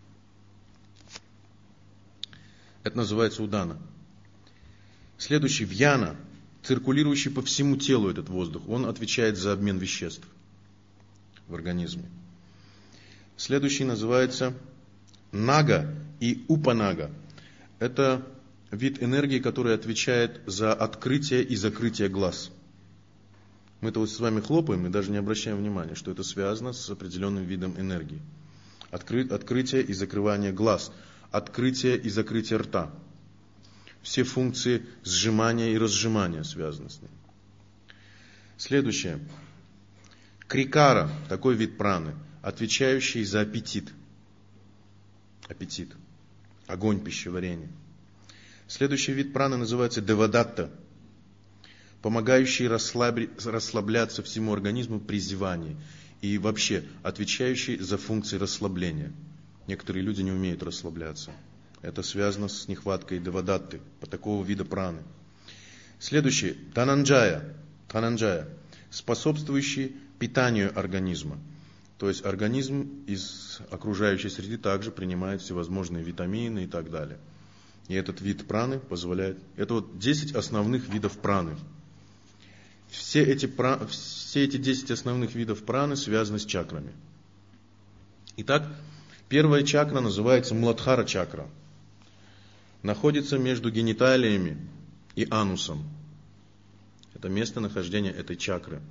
Это называется удана. Следующий вьяна, циркулирующий по всему телу этот воздух. Он отвечает за обмен веществ в организме. Следующий называется нага и упанага. Это вид энергии, который отвечает за открытие и закрытие глаз. Мы-то вот с вами хлопаем и даже не обращаем внимания, что это связано с определенным видом энергии. Открытие и закрывание глаз, открытие и закрытие рта. Все функции сжимания и разжимания связаны с ним. Следующее. Крикара, такой вид праны, отвечающий за аппетит. Аппетит. Огонь пищеварения. Следующий вид праны называется девадатта, помогающий расслабляться всему организму при зевании и вообще отвечающий за функции расслабления. Некоторые люди не умеют расслабляться. Это связано с нехваткой девадатты, по такого вида праны. Следующий, тананджая, способствующий питанию организма. То есть организм из окружающей среды также принимает всевозможные витамины и так далее. И этот вид праны позволяет... Это вот 10 основных видов праны. Все эти 10 основных видов праны связаны с чакрами. Итак, первая чакра называется Муладхара чакра. Находится между гениталиями и анусом. Это место нахождения этой чакры.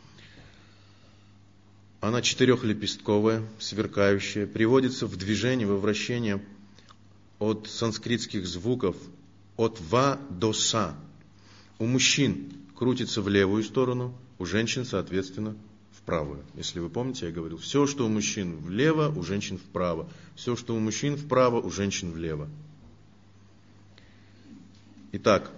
Она 4-лепестковая, сверкающая, приводится в движение, во вращение от санскритских звуков от ва до са. У мужчин крутится в левую сторону, у женщин, соответственно, в правую. Если вы помните, я говорил, все, что у мужчин влево, у женщин вправо. Все, что у мужчин вправо, у женщин влево. Итак,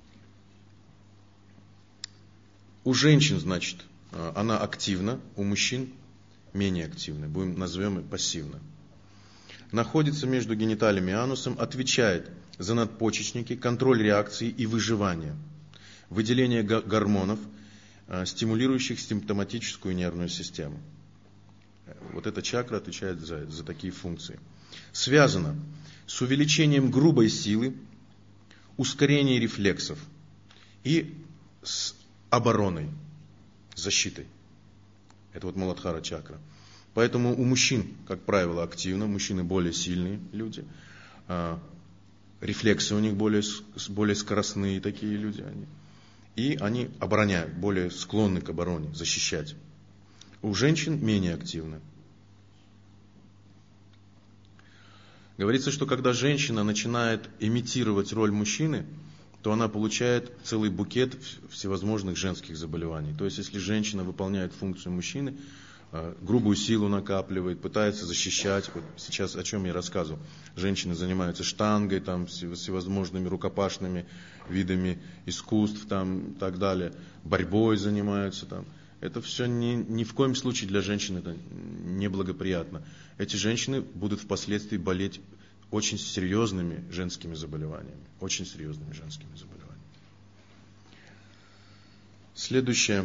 у женщин, значит, она активна, у мужчин менее активна. Назовем ее пассивно. Находится между гениталиями и анусом, отвечает за надпочечники, контроль реакции и выживание. Выделение гормонов, стимулирующих симптоматическую нервную систему. Вот эта чакра отвечает за такие функции. Связано с увеличением грубой силы, ускорением рефлексов и с обороной, защитой. Это вот Муладхара чакра. Поэтому у мужчин, как правило, активно, мужчины более сильные люди, рефлексы у них более скоростные такие люди. И они обороняют, более склонны к обороне, защищать. У женщин менее активно. Говорится, что когда женщина начинает имитировать роль мужчины, то она получает целый букет всевозможных женских заболеваний. То есть, если женщина выполняет функцию мужчины, грубую силу накапливает, пытается защищать. Вот сейчас о чем я рассказывал. Женщины занимаются штангой, там, всевозможными рукопашными видами искусств, там, и так далее. Борьбой занимаются. Там. Это все ни в коем случае для женщин это неблагоприятно. Эти женщины будут впоследствии болеть очень серьезными женскими заболеваниями. Очень серьезными женскими заболеваниями. Следующее.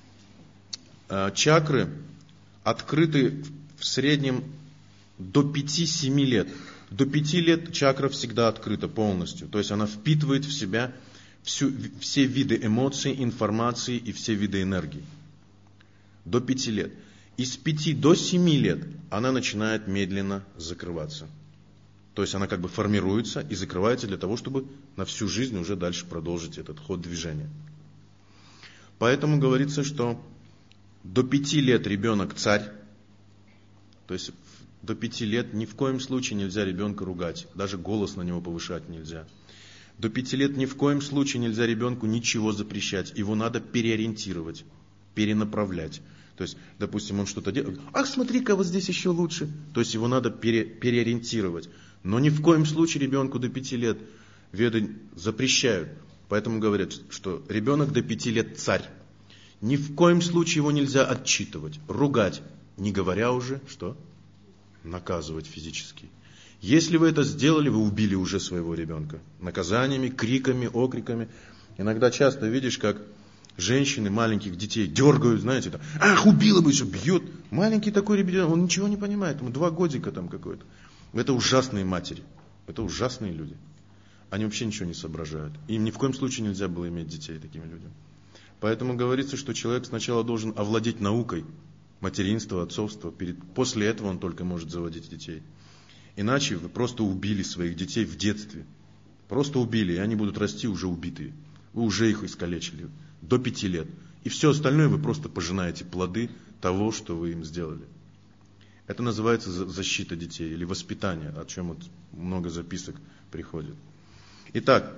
Чакры открыты в среднем до 5-7 лет. До 5 лет чакра всегда открыта полностью. То есть она впитывает в себя все виды эмоций, информации и все виды энергии. До 5 лет. Из 5 до 7 лет она начинает медленно закрываться. То есть она как бы формируется и закрывается для того, чтобы на всю жизнь уже дальше продолжить этот ход движения. Поэтому говорится, что до 5 лет ребенок царь. То есть до 5 лет ни в коем случае нельзя ребенка ругать. Даже голос на него повышать нельзя. До 5 лет ни в коем случае нельзя ребенку ничего запрещать. Его надо переориентировать, перенаправлять. То есть, допустим, он что-то делает. Ах, смотри-ка, вот здесь еще лучше. То есть его надо переориентировать. Но ни в коем случае ребенку до 5 лет веды запрещают. Поэтому говорят, что ребенок до 5 лет царь. Ни в коем случае его нельзя отчитывать, ругать, не говоря уже, что? Наказывать физически. Если вы это сделали, вы убили уже своего ребенка. Наказаниями, криками, окриками. Иногда часто видишь, как женщины маленьких детей дергают, знаете, там, ах, убила бы еще, бьет. Маленький такой ребенок, он ничего не понимает, ему 2 годика там какой-то. Это ужасные матери, это ужасные люди. Они вообще ничего не соображают. Им ни в коем случае нельзя было иметь детей такими людьми. Поэтому говорится, что человек сначала должен овладеть наукой материнства, отцовства. После этого он только может заводить детей. Иначе вы просто убили своих детей в детстве. Просто убили, и они будут расти уже убитые. Вы уже их искалечили. до 5 лет. И все остальное вы просто пожинаете плоды того, что вы им сделали. Это называется защита детей или воспитание, о чем вот много записок приходит. Итак,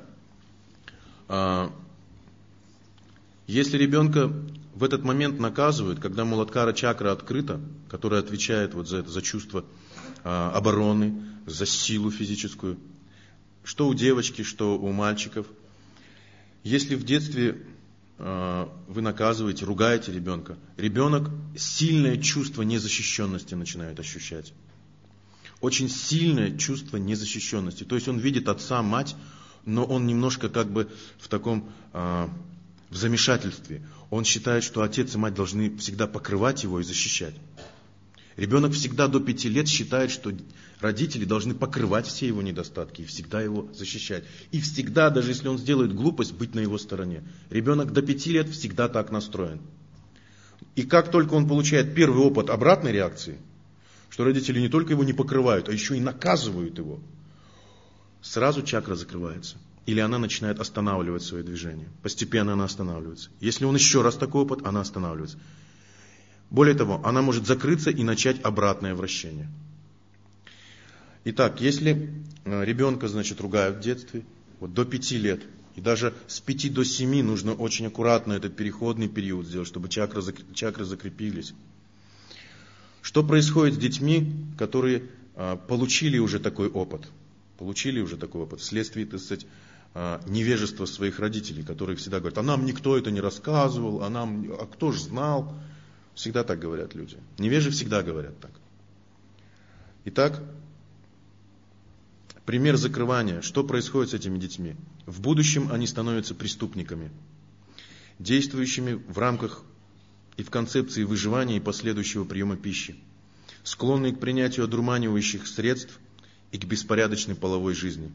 если ребенка в этот момент наказывают, когда Муладхара чакра открыта, которая отвечает вот за это, за чувство обороны, за силу физическую, что у девочки, что у мальчиков, если в детстве вы наказываете, ругаете ребенка, ребенок сильное чувство незащищенности начинает ощущать. Очень сильное чувство незащищенности. То есть он видит отца, мать, но он немножко как бы в таком в замешательстве. Он считает, что отец и мать должны всегда покрывать его и защищать. Ребенок всегда до 5 лет считает, что родители должны покрывать все его недостатки и всегда его защищать. И всегда, даже если он сделает глупость, быть на его стороне. Ребенок до 5 лет всегда так настроен. И как только он получает первый опыт обратной реакции, что родители не только его не покрывают, а еще и наказывают его, сразу чакра закрывается. Или она начинает останавливать свои движения. Постепенно она останавливается. Если он еще раз такой опыт, она останавливается. Более того, она может закрыться и начать обратное вращение. Итак, если ребенка, ругают в детстве, вот до 5 лет, и даже с 5 до 7 нужно очень аккуратно этот переходный период сделать, чтобы чакры закрепились. Что происходит с детьми, которые получили уже такой опыт? Вследствие, невежества своих родителей, которые всегда говорят, а нам никто это не рассказывал, а кто ж знал? Всегда так говорят люди. Невежи всегда говорят так. Итак, пример закрывания. Что происходит с этими детьми? В будущем они становятся преступниками, действующими в рамках и в концепции выживания и последующего приема пищи, склонные к принятию одурманивающих средств и к беспорядочной половой жизни.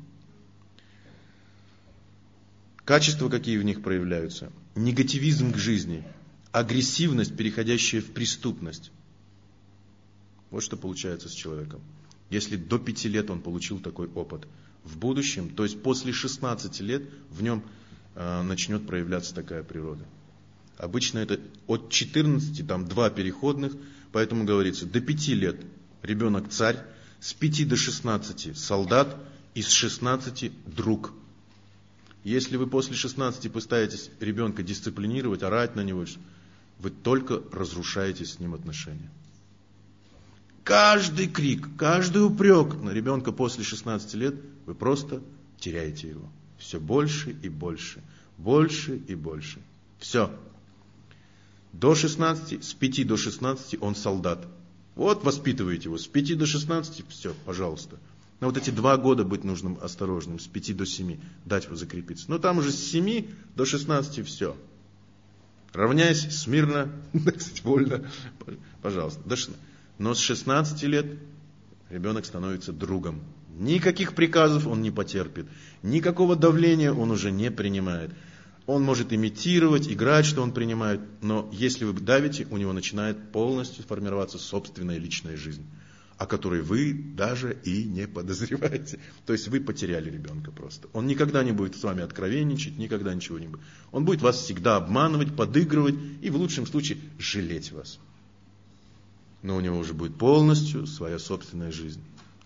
Качества, какие в них проявляются? Негативизм к жизни, агрессивность, переходящая в преступность. Вот что получается с человеком. Если до 5 лет он получил такой опыт, в будущем, то есть после 16 лет, в нем начнет проявляться такая природа. Обычно это от 14, 2 переходных, поэтому говорится, до 5 лет ребенок царь, с 5 до 16 солдат и с 16 друг. Если вы после 16 пытаетесь ребенка дисциплинировать, орать на него, вы только разрушаете с ним отношения. Каждый крик, каждый упрек на ребенка после 16 лет, вы просто теряете его. Все больше и больше, больше и больше. Все. До 16, с 5 до 16 он солдат. Вот воспитываете его, с 5 до 16, все, пожалуйста. Но вот эти 2 года быть нужным осторожным, с 5 до 7, дать его закрепиться. Но там уже с 7 до 16 все. Равняйся, смирно, вольно, пожалуйста. Но с 16 лет ребенок становится другом. Никаких приказов он не потерпит, никакого давления он уже не принимает. Он может имитировать, играть, что он принимает, но если вы давите, у него начинает полностью формироваться собственная личная жизнь, о которой вы даже и не подозреваете. То есть вы потеряли ребенка просто. Он никогда не будет с вами откровенничать, никогда ничего не будет. Он будет вас всегда обманывать, подыгрывать и в лучшем случае жалеть вас. Но у него уже будет полностью своя собственная жизнь.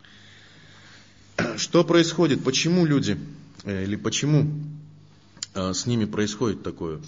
Что происходит? Почему люди, или почему с ними происходит такое?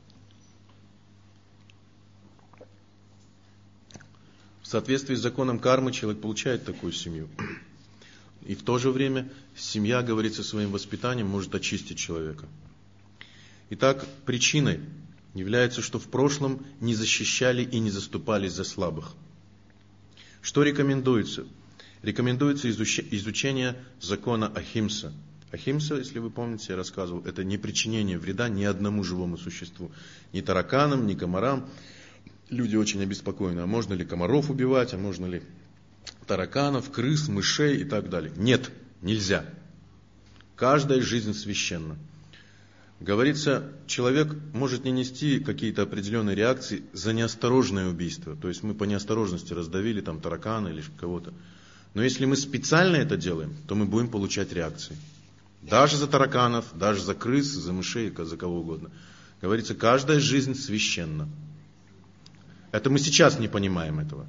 В соответствии с законом кармы человек получает такую семью. И в то же время семья, говорится, своим воспитанием может очистить человека. Итак, причиной является, что в прошлом не защищали и не заступались за слабых. Что рекомендуется? Рекомендуется изучение закона Ахимса. Ахимса, если вы помните, я рассказывал, это не причинение вреда ни одному живому существу. Ни тараканам, ни комарам. Люди очень обеспокоены, а можно ли комаров убивать, а можно ли тараканов, крыс, мышей и так далее. Нет, нельзя. Каждая жизнь священна. Говорится, человек может не нести какие-то определенные реакции за неосторожное убийство. То есть мы по неосторожности раздавили там таракана или кого-то. Но если мы специально это делаем, то мы будем получать реакции. Даже за тараканов, даже за крыс, за мышей, за кого угодно. Говорится, каждая жизнь священна. Это мы сейчас не понимаем этого.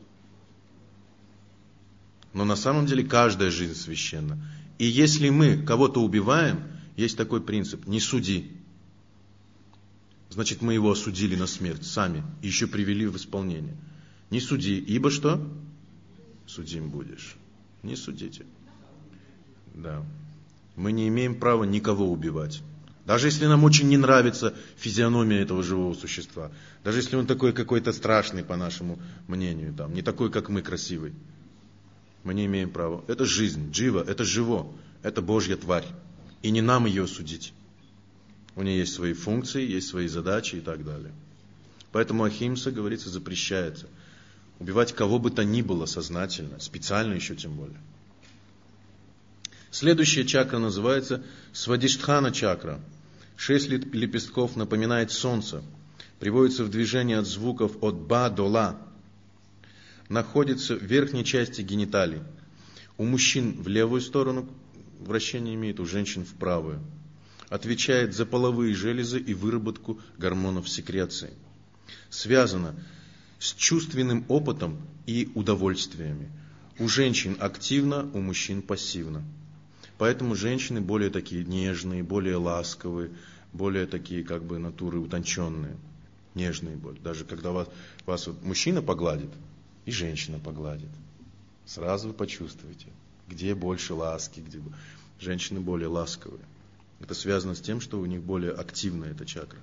Но на самом деле каждая жизнь священна. И если мы кого-то убиваем, есть такой принцип: не суди. Значит, мы его осудили на смерть сами и еще привели в исполнение. Не суди, ибо что? Судим будешь. Не судите. Да. Мы не имеем права никого убивать. Даже если нам очень не нравится физиономия этого живого существа. Даже если он такой какой-то страшный, по нашему мнению. Там, не такой, как мы, красивый. Мы не имеем права. Это жизнь, джива, это живо. Это Божья тварь. И не нам ее судить. У нее есть свои функции, есть свои задачи и так далее. Поэтому ахимса, говорится, запрещается. Убивать кого бы то ни было сознательно, специально еще тем более. Следующая чакра называется Свадиштхана чакра. 6 лепестков напоминает солнце. Приводится в движение от звуков от ба до ла. Находится в верхней части гениталий. У мужчин в левую сторону вращение имеет, у женщин в правую. Отвечает за половые железы и выработку гормонов секреции. Связано с чувственным опытом и удовольствиями. У женщин активно, у мужчин пассивно. Поэтому женщины более такие нежные, более ласковые, более такие как бы натуры утонченные, нежные более. Даже когда вас вот мужчина погладит и женщина погладит, сразу вы почувствуете, где больше ласки, где женщины более ласковые. Это связано с тем, что у них более активная эта чакра.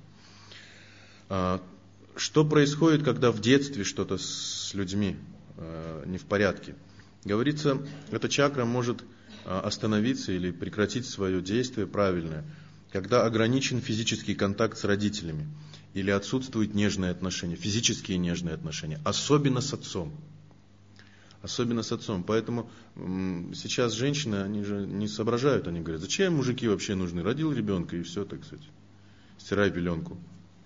Что происходит, когда в детстве что-то с людьми не в порядке? Говорится, эта чакра может остановиться или прекратить свое действие правильное, когда ограничен физический контакт с родителями или отсутствуют нежные отношения, физические нежные отношения, особенно с отцом. Особенно с отцом. Поэтому сейчас женщины, они же не соображают, они говорят, зачем мужики вообще нужны? Родил ребенка и все, так сказать, стирай пеленку.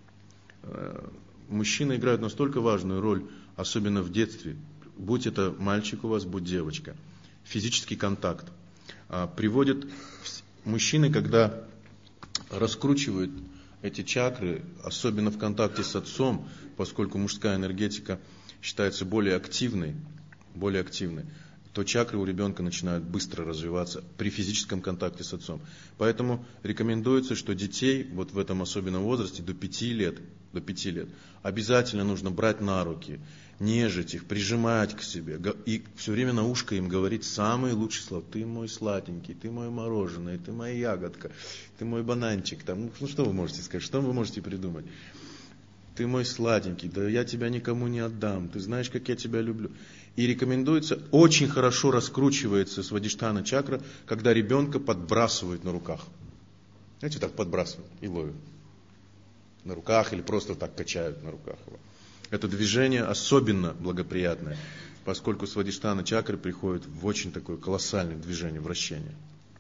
Мужчины играют настолько важную роль, особенно в детстве, будь это мальчик у вас, будь девочка. Физический контакт. Приводит мужчины, когда раскручивают эти чакры, особенно в контакте с отцом, поскольку мужская энергетика считается более активной, то чакры у ребенка начинают быстро развиваться при физическом контакте с отцом. Поэтому рекомендуется, что детей вот в этом особенном возрасте до 5 лет обязательно нужно брать на руки, нежить их, прижимать к себе и все время на ушко им говорить самые лучшие слова. Ты мой сладенький, ты мой мороженое, ты моя ягодка, ты мой бананчик. Там, ну что вы можете сказать, что вы можете придумать? Ты мой сладенький, да я тебя никому не отдам, ты знаешь, как я тебя люблю. И рекомендуется, очень хорошо раскручивается Свадиштхана чакра, когда ребенка подбрасывают на руках. Знаете, так подбрасывают и ловят. На руках или просто так качают на руках его. Это движение особенно благоприятное, поскольку Свадиштхана чакры приходит в очень такое колоссальное движение, вращение.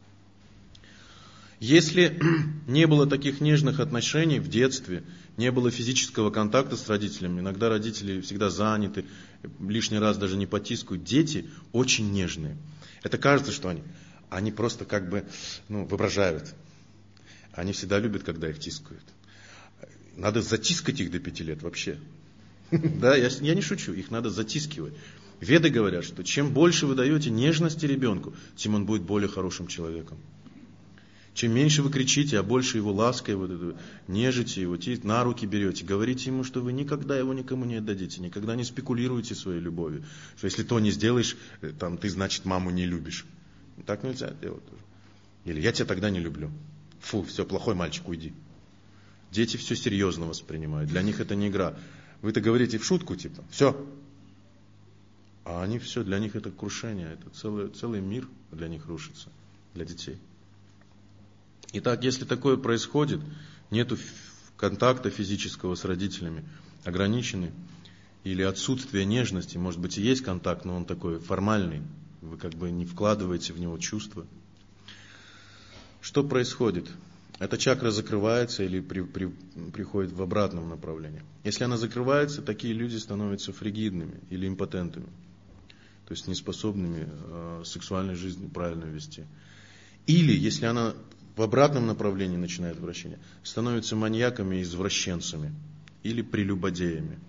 Если не было таких нежных отношений в детстве, не было физического контакта с родителями, иногда родители всегда заняты, лишний раз даже не потискают, дети очень нежные. Это кажется, что они просто как бы воображают. Они всегда любят, когда их тискают. Надо затискать их до 5 лет вообще. Да, я не шучу, их надо затискивать. Веды говорят, что чем больше вы даете нежности ребенку, тем он будет более хорошим человеком. Чем меньше вы кричите, а больше его лаской, нежите его, на руки берете, говорите ему, что вы никогда его никому не отдадите, никогда не спекулируете своей любовью. Что если то не сделаешь, ты, значит, маму не любишь. Так нельзя делать тоже. Или я тебя тогда не люблю. Фу, все, плохой мальчик, уйди. Дети все серьезно воспринимают. Для них это не игра. Вы-то говорите в шутку, типа, все. А они все, для них это крушение, это целый мир для них рушится, для детей. Итак, если такое происходит, нету контакта физического с родителями, ограничены, или отсутствие нежности, может быть и есть контакт, но он такой формальный, вы как бы не вкладываете в него чувства. Что происходит? Эта чакра закрывается или приходит в обратном направлении. Если она закрывается, такие люди становятся фригидными или импотентами, то есть неспособными сексуальной жизнь правильно вести. Или, если она в обратном направлении начинает вращение, становятся маньяками и извращенцами или прелюбодеями.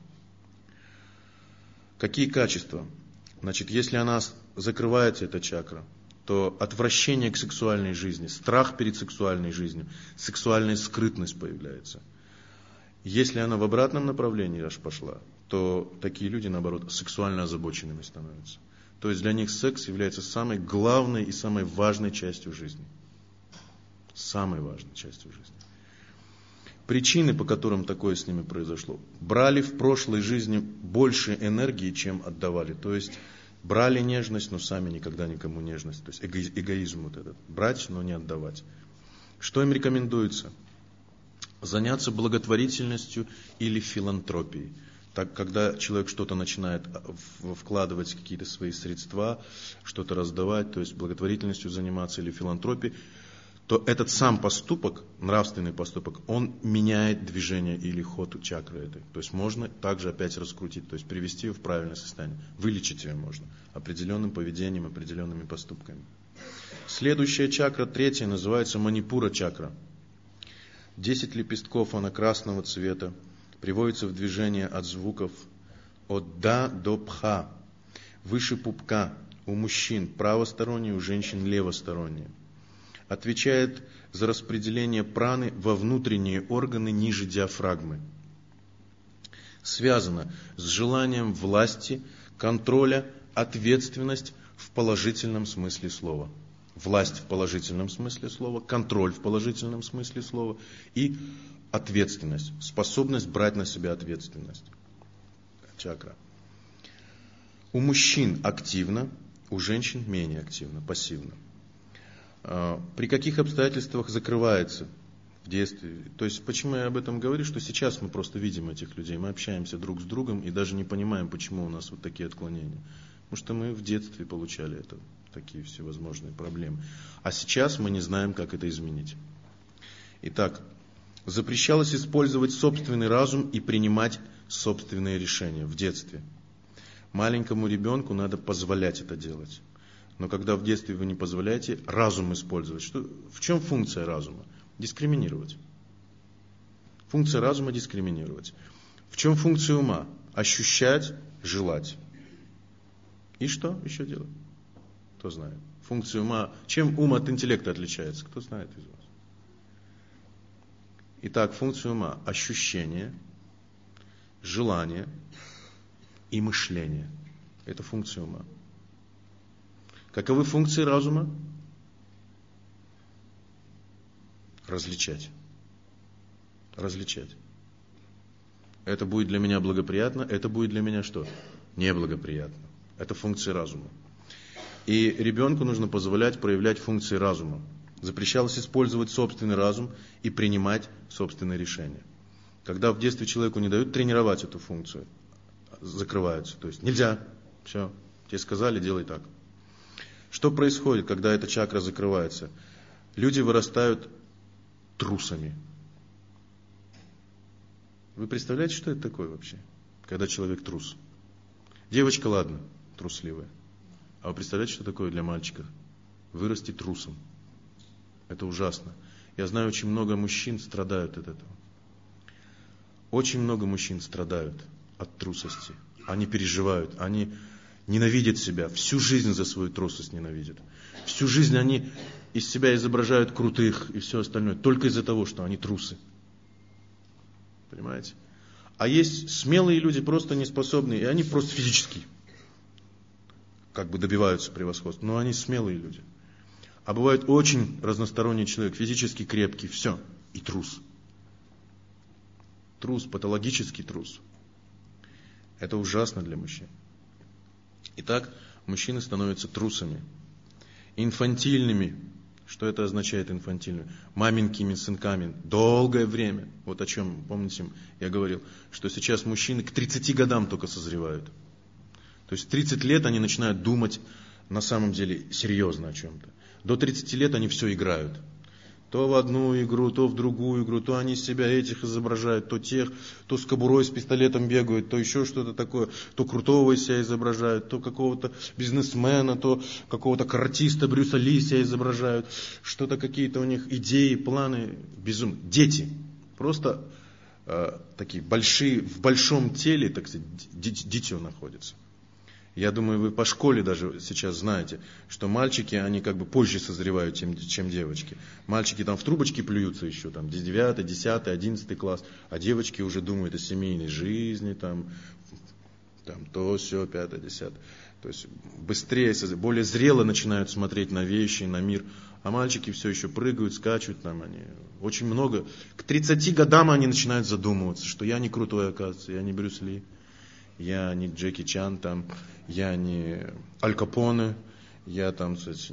Какие качества? Значит, если она закрывается, эта чакра, то отвращение к сексуальной жизни, страх перед сексуальной жизнью, сексуальная скрытность появляется. Если она в обратном направлении аж пошла, то такие люди, наоборот, сексуально озабоченными становятся. То есть для них секс является самой главной и самой важной частью жизни. Самой важной частью жизни. Причины, по которым такое с ними произошло. Брали в прошлой жизни больше энергии, чем отдавали. То есть брали нежность, но сами никогда никому нежность. То есть эгоизм вот этот. Брать, но не отдавать. Что им рекомендуется? Заняться благотворительностью или филантропией. Так, когда человек что-то начинает вкладывать какие-то свои средства, что-то раздавать, то есть благотворительностью заниматься или филантропией, то этот сам поступок, нравственный поступок, он меняет движение или ход чакры этой. То есть можно также опять раскрутить, то есть привести ее в правильное состояние. Вылечить ее можно определенным поведением, определенными поступками. Следующая чакра, третья, называется манипура чакра. 10 лепестков, она красного цвета, приводится в движение от звуков от да до пха, выше пупка, у мужчин правосторонние, у женщин левосторонние. Отвечает за распределение праны во внутренние органы ниже диафрагмы. Связано с желанием власти, контроля, ответственность в положительном смысле слова. Власть в положительном смысле слова, контроль в положительном смысле слова и ответственность, способность брать на себя ответственность. Чакра. У мужчин активно, у женщин менее активно, пассивно. При каких обстоятельствах закрывается в детстве? То есть, почему я об этом говорю, что сейчас мы просто видим этих людей, мы общаемся друг с другом и даже не понимаем, почему у нас вот такие отклонения. Потому что мы в детстве получали это, такие всевозможные проблемы. А сейчас мы не знаем, как это изменить. Итак, запрещалось использовать собственный разум и принимать собственные решения в детстве. Маленькому ребенку надо позволять это делать. Но когда в детстве вы не позволяете разум использовать, в чем функция разума? Дискриминировать. Функция разума дискриминировать. В чем функция ума? Ощущать, желать. И что еще делать? Кто знает? Функция ума. Чем ум от интеллекта отличается? Кто знает из вас? Итак, функция ума. Ощущение, желание и мышление. Это функция ума. Каковы функции разума? Различать. Различать. Это будет для меня благоприятно, это будет для меня что? Неблагоприятно. Это функции разума. И ребенку нужно позволять проявлять функции разума. Запрещалось использовать собственный разум и принимать собственные решения. Когда в детстве человеку не дают тренировать эту функцию, закрываются. То есть нельзя, все, тебе сказали, делай так. Что происходит, когда эта чакра закрывается? Люди вырастают трусами. Вы представляете, что это такое вообще? Когда человек трус. Девочка, ладно, трусливая. А вы представляете, что такое для мальчиков? Вырасти трусом. Это ужасно. Я знаю, очень много мужчин страдают от этого. Очень много мужчин страдают от трусости. Они переживают, они ненавидят себя, всю жизнь за свою трусость ненавидят. Всю жизнь они из себя изображают крутых и все остальное, только из-за того, что они трусы. Понимаете? А есть смелые люди, просто неспособные, и они просто физически как бы добиваются превосходства, но они смелые люди. А бывает очень разносторонний человек, физически крепкий, все, и трус. Трус, патологический трус. Это ужасно для мужчин. Итак, мужчины становятся трусами, инфантильными. Что это означает инфантильными? Маменькими сынками. Долгое время. Вот о чем, помните, я говорил, что сейчас мужчины к 30 годам только созревают. То есть в 30 лет они начинают думать на самом деле серьезно о чем-то. До 30 лет они все играют. То в одну игру, то в другую игру, то они себя этих изображают, то тех, то с кобурой, с пистолетом бегают, то еще что-то такое, то крутого из себя изображают, то какого-то бизнесмена, то какого-то каратиста Брюса Ли себя изображают, что-то какие-то у них идеи, планы, безумные. Дети, просто такие большие, в большом теле, так сказать, дитё находится. Я думаю, вы по школе даже сейчас знаете, что мальчики, они как бы позже созревают, чем девочки. Мальчики там в трубочки плюются еще, там, 9, 10, 11 класс, а девочки уже думают о семейной жизни, там то, сё, 5, 10. То есть быстрее, более зрело начинают смотреть на вещи, на мир. А мальчики все еще прыгают, скачут, там они очень много. К 30 годам они начинают задумываться, что я не крутой, оказывается, я не Брюс Ли. Я не Джеки Чан, там, я не Аль Капоне, я там, кстати,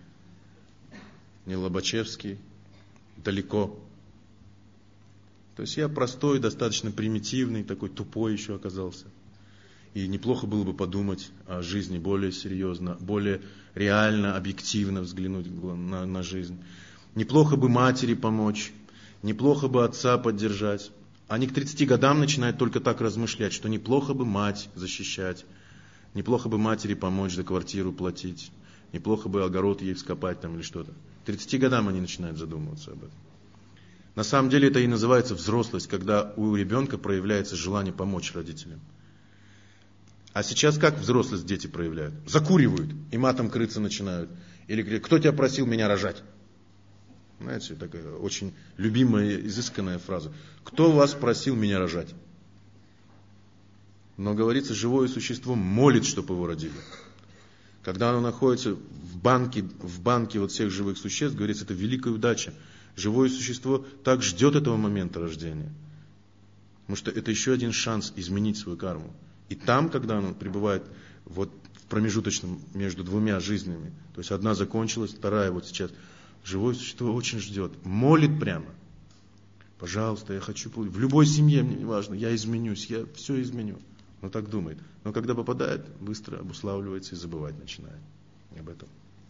не Лобачевский, далеко. То есть я простой, достаточно примитивный, такой тупой еще оказался. И неплохо было бы подумать о жизни более серьезно, более реально, объективно взглянуть на жизнь. Неплохо бы матери помочь, неплохо бы отца поддержать. Они к 30 годам начинают только так размышлять, что неплохо бы мать защищать, неплохо бы матери помочь за квартиру платить, неплохо бы огород ей вскопать там или что-то. К 30 годам они начинают задумываться об этом. На самом деле это и называется взрослость, когда у ребенка проявляется желание помочь родителям. А сейчас как взрослость дети проявляют? Закуривают и матом крыться начинают. Или говорят, кто тебя просил меня рожать? Знаете, такая очень любимая, изысканная фраза. Кто вас просил меня рожать? Но говорится, живое существо молит, чтобы его родили. Когда оно находится в банке вот всех живых существ, говорится, это великая удача. Живое существо так ждет этого момента рождения. Потому что это еще один шанс изменить свою карму. И там, когда оно пребывает вот в промежуточном между двумя жизнями, то есть одна закончилась, вторая вот сейчас, живое существо очень ждет, молит прямо. Пожалуйста, я хочу, в любой семье, мне не важно, я изменюсь, я все изменю. Но так думает. Но когда попадает, быстро обуславливается и забывать начинает об этом.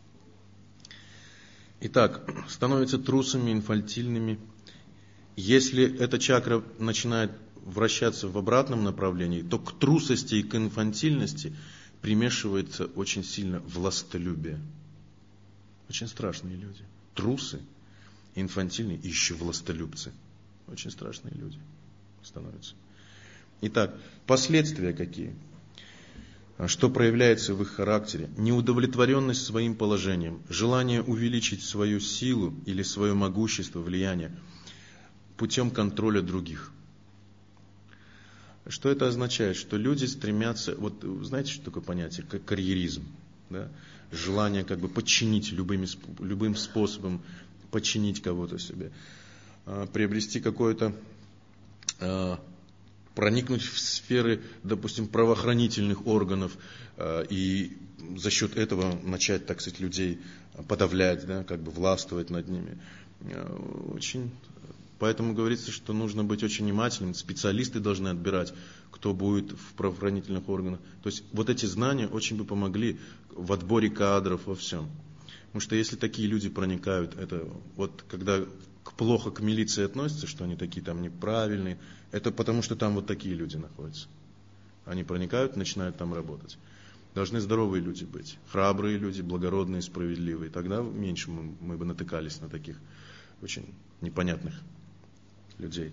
Итак, становятся трусами, инфантильными. Если эта чакра начинает вращаться в обратном направлении, то к трусости и к инфантильности примешивается очень сильно властолюбие. Очень страшные люди. Трусы, инфантильные и еще властолюбцы. Очень страшные люди становятся. Итак, последствия какие? Что проявляется в их характере? Неудовлетворенность своим положением, желание увеличить свою силу или свое могущество, влияние путем контроля других. Что это означает? Что люди стремятся, вот знаете, что такое понятие? Как карьеризм. Да? Желание как бы подчинить любым способом, подчинить кого-то себе. Приобрести какое-то, проникнуть в сферы, допустим, правоохранительных органов и за счет этого начать, так сказать, людей подавлять, да, как бы властвовать над ними. Поэтому говорится, что нужно быть очень внимательным, специалисты должны отбирать, кто будет в правоохранительных органах. То есть вот эти знания очень бы помогли в отборе кадров, во всем. Потому что если такие люди проникают, это вот когда плохо к милиции относятся, что они такие там неправильные, это потому что там вот такие люди находятся. Они проникают, начинают там работать. Должны здоровые люди быть, храбрые люди, благородные, справедливые. Тогда меньше мы бы натыкались на таких очень непонятных людей.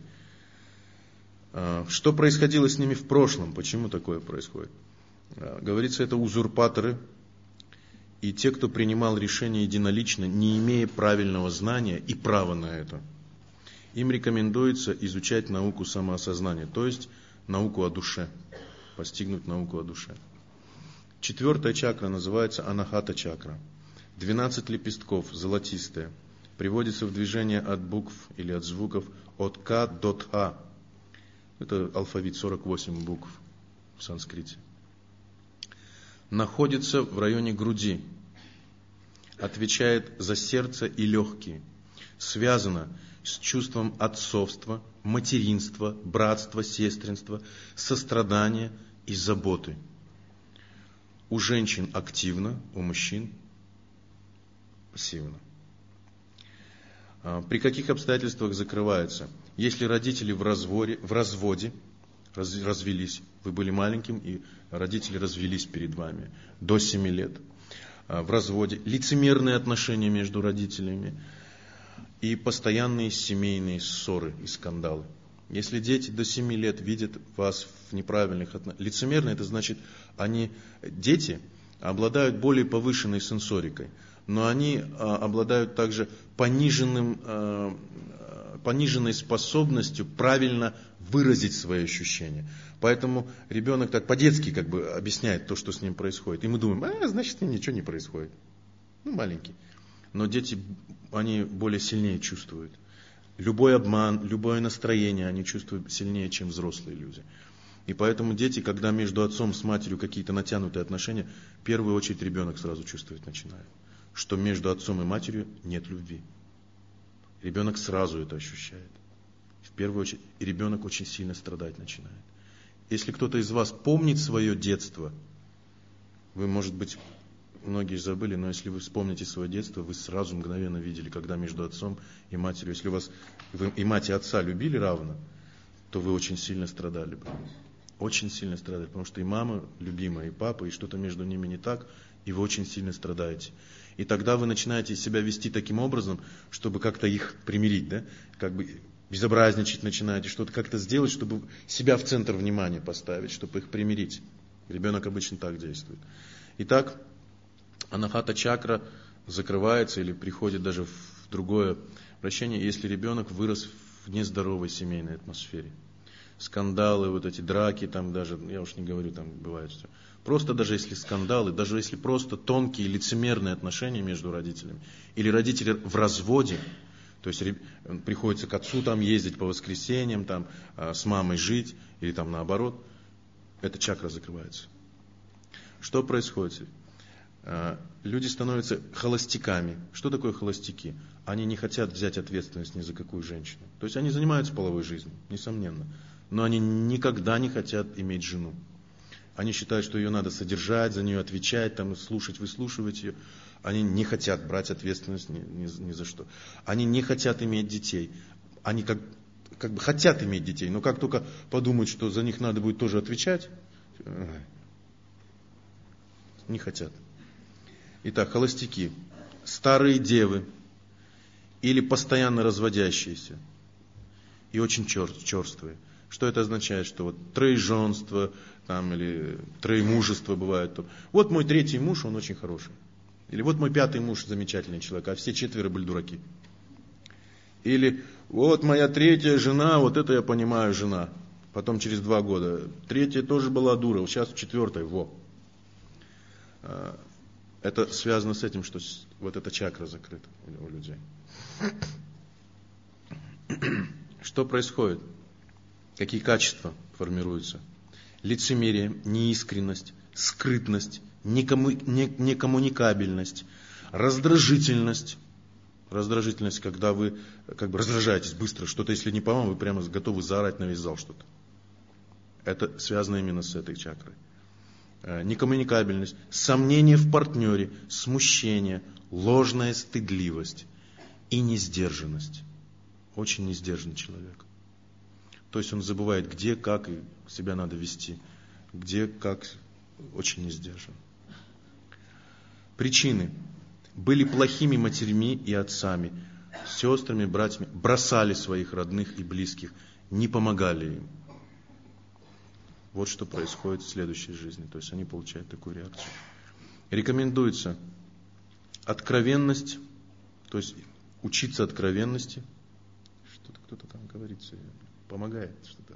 Что происходило с ними в прошлом? Почему такое происходит? Говорится, это узурпаторы и те, кто принимал решения единолично, не имея правильного знания и права на это. Им рекомендуется изучать науку самоосознания, то есть науку о душе, постигнуть науку о душе. 4-я чакра называется анахата чакра. 12 лепестков, золотистая. Приводится в движение от букв или от звуков от К до Х. Это алфавит, 48 букв в санскрите. Находится в районе груди. Отвечает за сердце и легкие. Связано с чувством отцовства, материнства, братства, сестринства, сострадания и заботы. У женщин активно, у мужчин пассивно. При каких обстоятельствах закрывается? Если родители в разводе, развелись, вы были маленьким, и родители развелись перед вами до 7 лет, в разводе, лицемерные отношения между родителями и постоянные семейные ссоры и скандалы. Если дети до 7 лет видят вас в неправильных отношениях, лицемерно, это значит, дети обладают более повышенной сенсорикой, но они обладают также пониженной способностью правильно выразить свои ощущения. Поэтому ребенок так по-детски объясняет то, что с ним происходит. И мы думаем, значит, с ним ничего не происходит. Маленький. Но дети, они более сильнее чувствуют. Любой обман, любое настроение они чувствуют сильнее, чем взрослые люди. И поэтому дети, когда между отцом с матерью какие-то натянутые отношения, в первую очередь ребенок сразу чувствовать начинает, что между отцом и матерью нет любви. Ребенок сразу это ощущает. В первую очередь, и ребенок очень сильно страдать начинает. Если кто-то из вас помнит свое детство, вы, может быть, многие забыли, но если вы вспомните свое детство, вы сразу мгновенно видели, когда между отцом и матерью, если вы и мать, и отца любили равно, то вы очень сильно страдали бы. Очень сильно страдали, потому что и мама любимая, и папа, и что-то между ними не так, и вы очень сильно страдаете. И тогда вы начинаете себя вести таким образом, чтобы как-то их примирить, да? Безобразничать начинаете, что-то как-то сделать, чтобы себя в центр внимания поставить, чтобы их примирить. Ребенок обычно так действует. Итак, анахата чакра закрывается или приходит даже в другое вращение, если ребенок вырос в нездоровой семейной атмосфере. Скандалы, эти драки, там даже, я уж не говорю, там бывает все. Просто даже если скандалы, даже если просто тонкие лицемерные отношения между родителями, или родители в разводе, то есть приходится к отцу ездить по воскресеньям, с мамой жить, или наоборот, эта чакра закрывается. Что происходит? Люди становятся холостяками. Что такое холостяки? Они не хотят взять ответственность ни за какую женщину. То есть они занимаются половой жизнью, несомненно. Но они никогда не хотят иметь жену. Они считают, что ее надо содержать, за нее отвечать, слушать, выслушивать ее. Они не хотят брать ответственность ни за что. Они не хотят иметь детей. Они как бы хотят иметь детей, но как только подумают, что за них надо будет тоже отвечать, не хотят. Итак, холостяки, старые девы или постоянно разводящиеся и очень черствые. Что это означает? Что троеженство или троемужество бывает. Вот мой третий муж, он очень хороший. Или вот мой пятый муж замечательный человек, а все 4 были дураки. Или вот моя третья жена, вот это я понимаю жена. Потом через 2 года. Третья тоже была дура, сейчас 4-я, Это связано с этим, что эта чакра закрыта у людей. Что происходит? Какие качества формируются? Лицемерие, неискренность, скрытность, некоммуникабельность, раздражительность. Раздражительность, когда вы раздражаетесь быстро, что-то, если не по вам, вы прямо готовы заорать на весь зал что-то. Это связано именно с этой чакрой. Некоммуникабельность, сомнение в партнере, смущение, ложная стыдливость и несдержанность. Очень несдержанный человек. То есть он забывает, где, как и себя надо вести. Где, как, очень несдержан. Причины. Были плохими матерьми и отцами, сестрами, братьями, бросали своих родных и близких, не помогали им. Вот что происходит в следующей жизни. То есть они получают такую реакцию. Рекомендуется откровенность, то есть учиться откровенности. Что-то кто-то там говорит все время. Помогает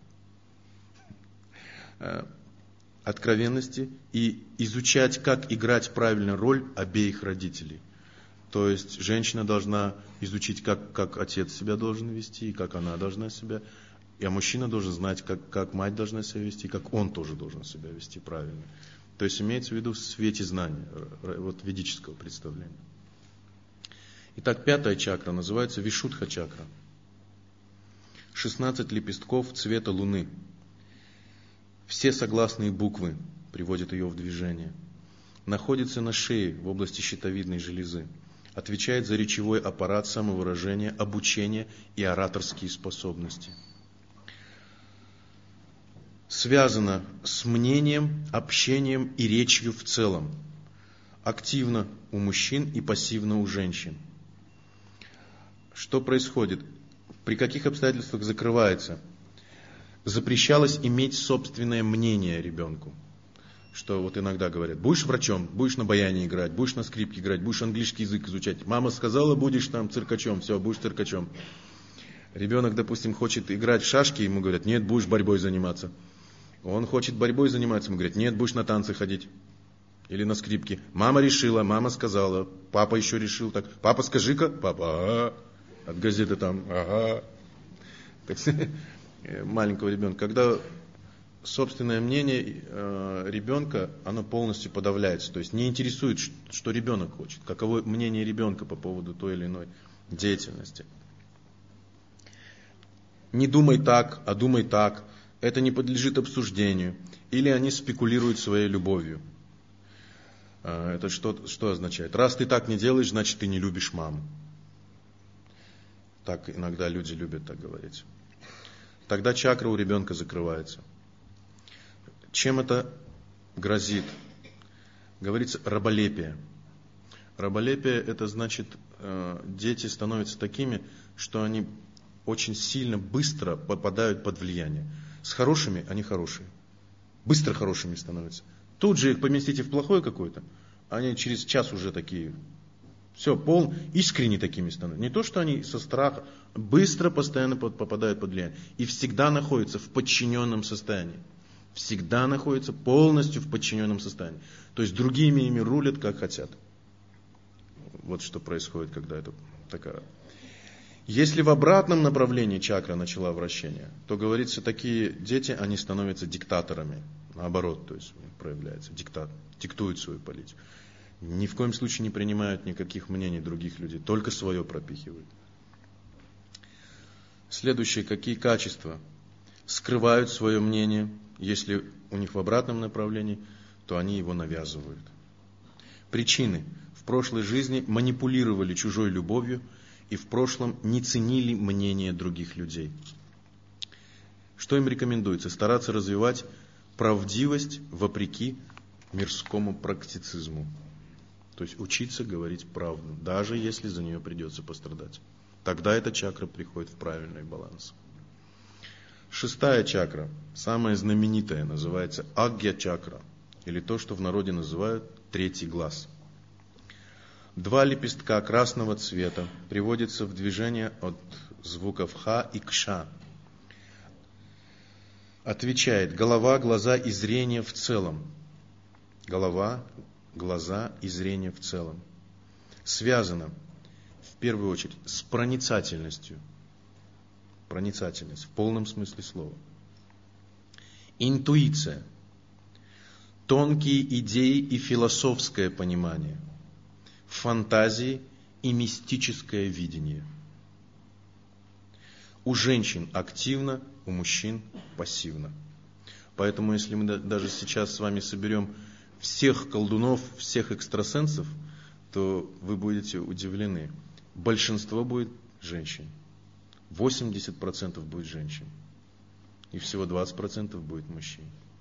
что-то. Откровенности и изучать, как играть правильно роль обеих родителей. То есть женщина должна изучить, как отец себя должен вести, и как она должна себя. А мужчина должен знать, как мать должна себя вести, как он тоже должен себя вести правильно. То есть имеется в виду в свете знания, ведического представления. Итак, 5-я чакра называется Вишудха чакра. 16 лепестков цвета луны. Все согласные буквы приводят ее в движение. Находится на шее в области щитовидной железы. Отвечает за речевой аппарат, самовыражение, обучение и ораторские способности. Связано с мнением, общением и речью в целом. Активно у мужчин и пассивно у женщин. Что происходит? При каких обстоятельствах закрывается? Запрещалось иметь собственное мнение ребенку. Что вот иногда говорят, будешь врачом, будешь на баяне играть, будешь на скрипке играть, будешь английский язык изучать. Мама сказала, будешь там циркачом, все, будешь циркачом. Ребенок, допустим, хочет играть в шашки, ему говорят, нет, будешь борьбой заниматься. Он хочет борьбой заниматься, ему говорят, нет, будешь на танцы ходить. Или на скрипке. Мама решила, мама сказала, папа еще решил так. Папа, скажи-ка, папа, ага. От газеты там, ага. Так, маленького ребенка. Когда собственное мнение ребенка, оно полностью подавляется. То есть не интересует, что ребенок хочет. Каково мнение ребенка по поводу той или иной деятельности. Не думай так, а думай так. Это не подлежит обсуждению. Или они спекулируют своей любовью. Это что означает? Раз ты так не делаешь, значит ты не любишь маму. Так иногда люди любят так говорить. Тогда чакра у ребенка закрывается. Чем это грозит? Говорится раболепие. Раболепие это значит, дети становятся такими, что они очень сильно, быстро попадают под влияние. С хорошими они хорошие. Быстро хорошими становятся. Тут же их поместите в плохое какое-то, они через час уже такие, все, искренне такими становятся. Не то, что они со страха, быстро, постоянно попадают под влияние. И всегда находятся в подчиненном состоянии. Всегда находятся полностью в подчиненном состоянии. То есть другими ими рулят, как хотят. Вот что происходит, когда это такая. Если в обратном направлении чакра начала вращение, то говорится, такие дети, они становятся диктаторами. Наоборот, то есть проявляется диктат, диктуют свою политику. Ни в коем случае не принимают никаких мнений других людей, только свое пропихивают. Следующее, какие качества? Скрывают свое мнение, если у них в обратном направлении, то они его навязывают. Причины. В прошлой жизни манипулировали чужой любовью и в прошлом не ценили мнение других людей. Что им рекомендуется? Стараться развивать правдивость вопреки мирскому практицизму. То есть учиться говорить правду, даже если за нее придется пострадать. Тогда эта чакра приходит в правильный баланс. Шестая чакра, самая знаменитая, называется агья-чакра, или то, что в народе называют третий глаз. 2 лепестка красного цвета приводятся в движение от звуков ха и кша. Отвечает голова, глаза и зрение в целом. Голова, глаза и зрение в целом. Связано, в первую очередь, с проницательностью. Проницательность в полном смысле слова. Интуиция. Тонкие идеи и философское понимание. Фантазии и мистическое видение. У женщин активно, у мужчин пассивно. Поэтому, если мы даже сейчас с вами соберем всех колдунов, всех экстрасенсов, то вы будете удивлены. Большинство будет женщин. 80% будет женщин. И всего 20% будет мужчин.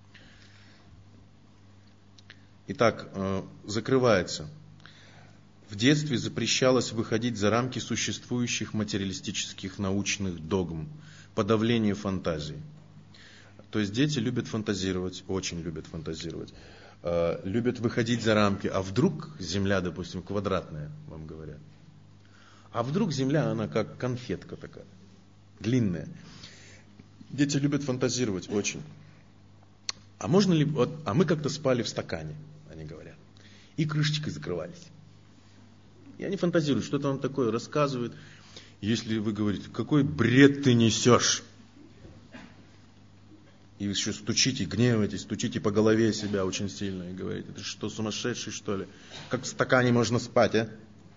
Итак, закрывается. В детстве запрещалось выходить за рамки существующих материалистических научных догм, подавление фантазии. То есть дети любят фантазировать, очень любят фантазировать, любят выходить за рамки. А вдруг Земля, допустим, квадратная, вам говорят. А вдруг Земля, она как конфетка такая, длинная. Дети любят фантазировать очень. А можно ли, а мы как-то спали в стакане, они говорят, и крышечкой закрывались. И они фантазируют, что-то он такое рассказывает. Если вы говорите, какой бред ты несешь, и вы еще стучите, гневаетесь, стучите по голове себя очень сильно и говорите, ты что, сумасшедший, что ли? Как в стакане можно спать, а?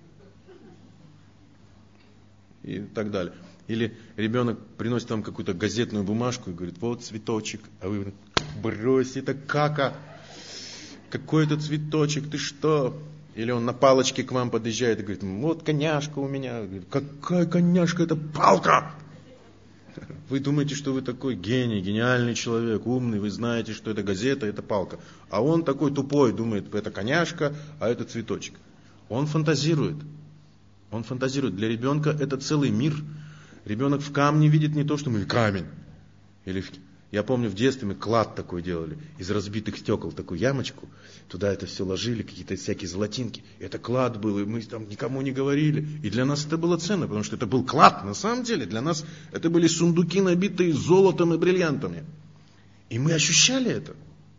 И так далее. Или ребенок приносит вам какую-то газетную бумажку и говорит, вот цветочек, а вы брось, это кака, какой это цветочек, ты что? Или он на палочке к вам подъезжает и говорит: вот коняшка у меня. Говорит: какая коняшка, это палка! Вы думаете, что вы такой гений, гениальный человек, умный, вы знаете, что это газета, это палка. А он такой тупой, думает, это коняшка, а это цветочек. Он фантазирует. Он фантазирует. Для ребенка это целый мир. Ребенок в камне видит не то, что мы камень. Я помню, в детстве мы клад такой делали, из разбитых стекол, такую ямочку. Туда это все ложили, какие-то всякие золотинки. Это клад был, и мы там никому не говорили. И для нас это было ценно, потому что это был клад. На самом деле для нас это были сундуки, набитые золотом и бриллиантами. И мы ощущали это.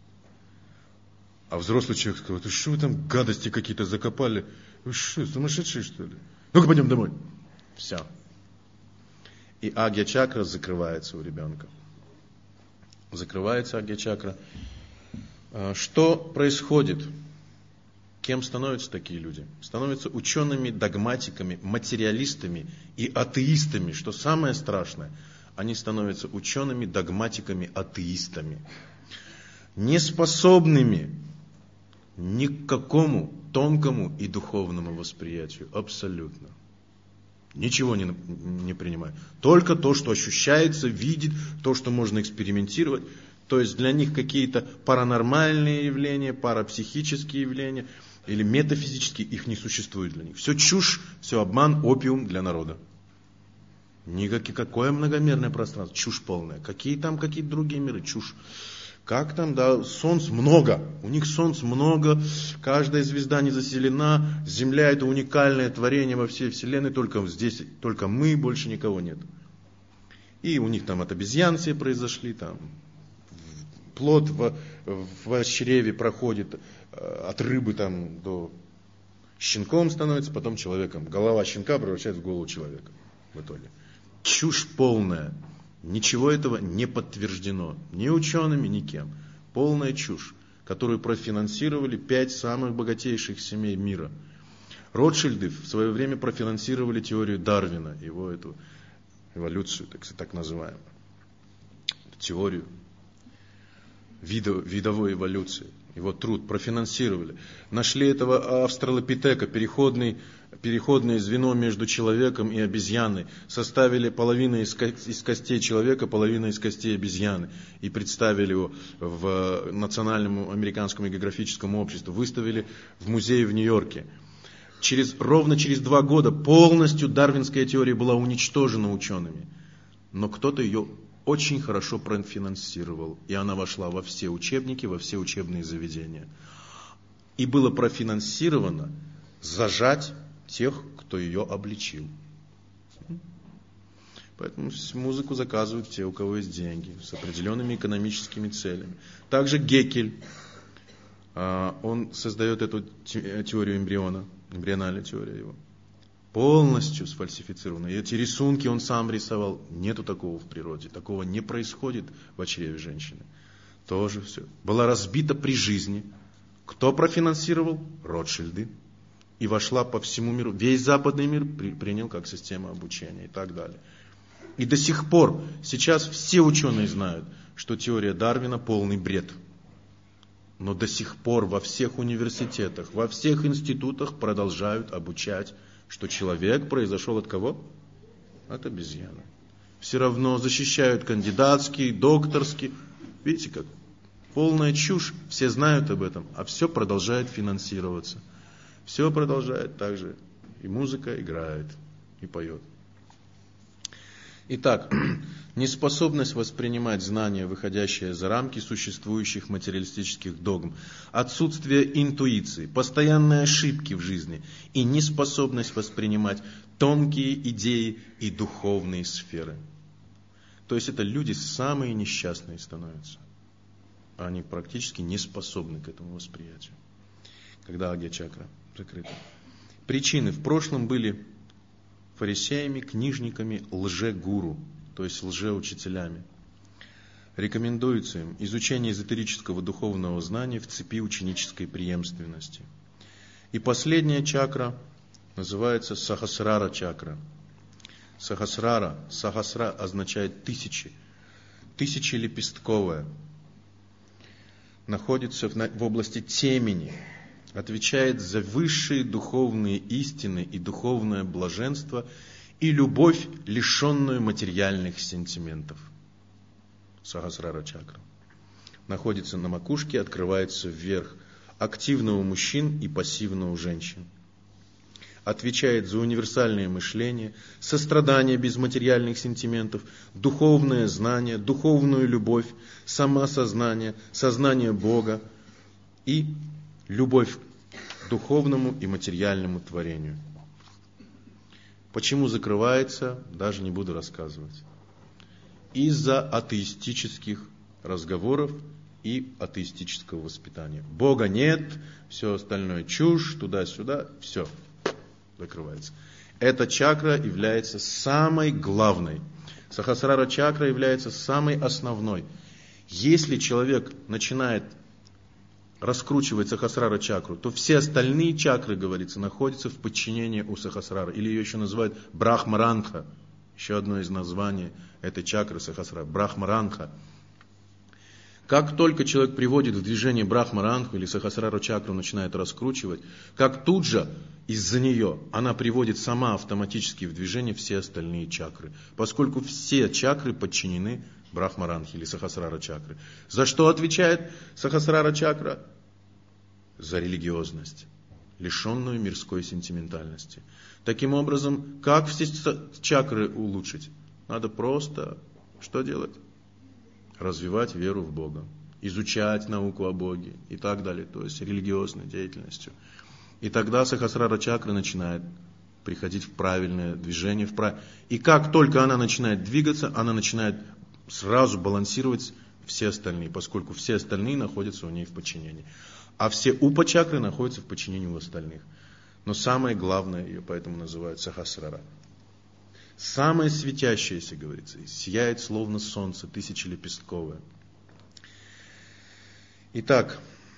А взрослый человек сказал: что вы там гадости какие-то закопали? Вы что, сумасшедшие, что ли? Ну-ка, пойдем домой. Все. И агья-чакра закрывается у ребенка. Закрывается агья-чакра. Что происходит? Кем становятся такие люди? Становятся учеными, догматиками, материалистами и атеистами. Что самое страшное, они становятся учеными, догматиками, атеистами. Неспособными ни к какому тонкому и духовному восприятию. Абсолютно. Ничего не принимает. Только то, что ощущается, видит, то, что можно экспериментировать. То есть для них какие-то паранормальные явления, парапсихические явления или метафизические, их не существует для них. Все чушь, все обман, опиум для народа. Какое многомерное пространство, чушь полная. Какие-то другие миры, чушь. Как там, да, солнц много, у них солнц много, каждая звезда не заселена, Земля это уникальное творение во всей вселенной, только здесь, только мы, больше никого нет. И у них там от обезьян все произошли, там плод в чреве проходит, от рыбы там до щенком становится, потом человеком. Голова щенка превращается в голову человека в итоге. Чушь полная. Ничего этого не подтверждено ни учеными, ни кем. Полная чушь, которую профинансировали 5 самых богатейших семей мира. Ротшильды в свое время профинансировали теорию Дарвина, его эту эволюцию, так называемую. Теорию видовой эволюции. Его труд профинансировали. Нашли этого австралопитека, переходное звено между человеком и обезьяной. Составили половину из костей человека, половину из костей обезьяны. И представили его в Национальном американском географическом обществе. Выставили в музее в Нью-Йорке. Ровно через 2 года полностью дарвинская теория была уничтожена учеными. Но кто-то ее очень хорошо профинансировал. И она вошла во все учебники, во все учебные заведения. И было профинансировано зажать тех, кто ее обличил. Поэтому музыку заказывают те, у кого есть деньги, с определенными экономическими целями. Также Геккель, он создает эту теорию эмбриона, эмбриональная теория его. Полностью сфальсифицировано. И эти рисунки он сам рисовал. Нету такого в природе. Такого не происходит в чреве женщины. Тоже все. Была разбита при жизни. Кто профинансировал? Ротшильды. И вошла по всему миру. Весь западный мир принял как систему обучения и так далее. И до сих пор, сейчас все ученые знают, что теория Дарвина полный бред. Но до сих пор во всех университетах, во всех институтах продолжают обучать, что человек произошел от кого? От обезьяны. Все равно защищают кандидатские, докторские. Видите как? Полная чушь. Все знают об этом, а все продолжает финансироваться. Все продолжает так же. И музыка играет, и поет. Итак, неспособность воспринимать знания, выходящие за рамки существующих материалистических догм, отсутствие интуиции, постоянные ошибки в жизни и неспособность воспринимать тонкие идеи и духовные сферы. То есть это люди самые несчастные становятся. Они практически не способны к этому восприятию, когда агья-чакра закрыта. Причины в прошлом были фарисеями, книжниками, лже-гуру, то есть лже-учителями. Рекомендуется им изучение эзотерического духовного знания в цепи ученической преемственности. И последняя чакра называется Сахасрара чакра. Сахасра означает тысячи, тысячелепестковая. Находится в области темени. отвечает за высшие духовные истины и духовное блаженство и любовь, лишенную материальных сентиментов. Сахасрара чакра. Находится на макушке, открывается вверх, активно у мужчин и пассивно у женщин. Отвечает за универсальное мышление, сострадание без материальных сентиментов, духовное знание, духовную любовь, самосознание, сознание Бога и любовь к духовному и материальному творению. Почему закрывается, даже не буду рассказывать. Из-за атеистических разговоров и атеистического воспитания. Бога нет, все остальное чушь, туда-сюда, все закрывается. Эта чакра является самой главной. Сахасрара чакра является самой основной. Если человек начинает раскручивать Сахасрара чакру, то все остальные чакры, говорится, находятся в подчинении у Сахасрара. Или ее еще называют Брахмаранха. Еще одно из названий этой чакры Сахасрара. Брахмаранха. Как только человек приводит в движение Брахмаранху или Сахасрару чакру, начинает раскручивать, как тут же из-за нее она приводит сама автоматически в движение все остальные чакры. Поскольку все чакры подчинены Брахмаранхе или Сахасрара чакры. За что отвечает Сахасрара чакра? За религиозность, лишенную мирской сентиментальности. Таким образом, как все чакры улучшить? Надо просто что делать? Развивать веру в Бога, изучать науку о Боге и так далее, то есть религиозной деятельностью. И тогда Сахасрара чакра начинает приходить в правильное движение. И как только она начинает двигаться, она начинает сразу балансировать все остальные, поскольку все остальные находятся у ней в подчинении. А все упа-чакры находятся в подчинении у остальных. Но самое главное, ее поэтому называют Сахасрара. Самое светящееся, говорится, сияет словно солнце, тысячелепестковое. Итак,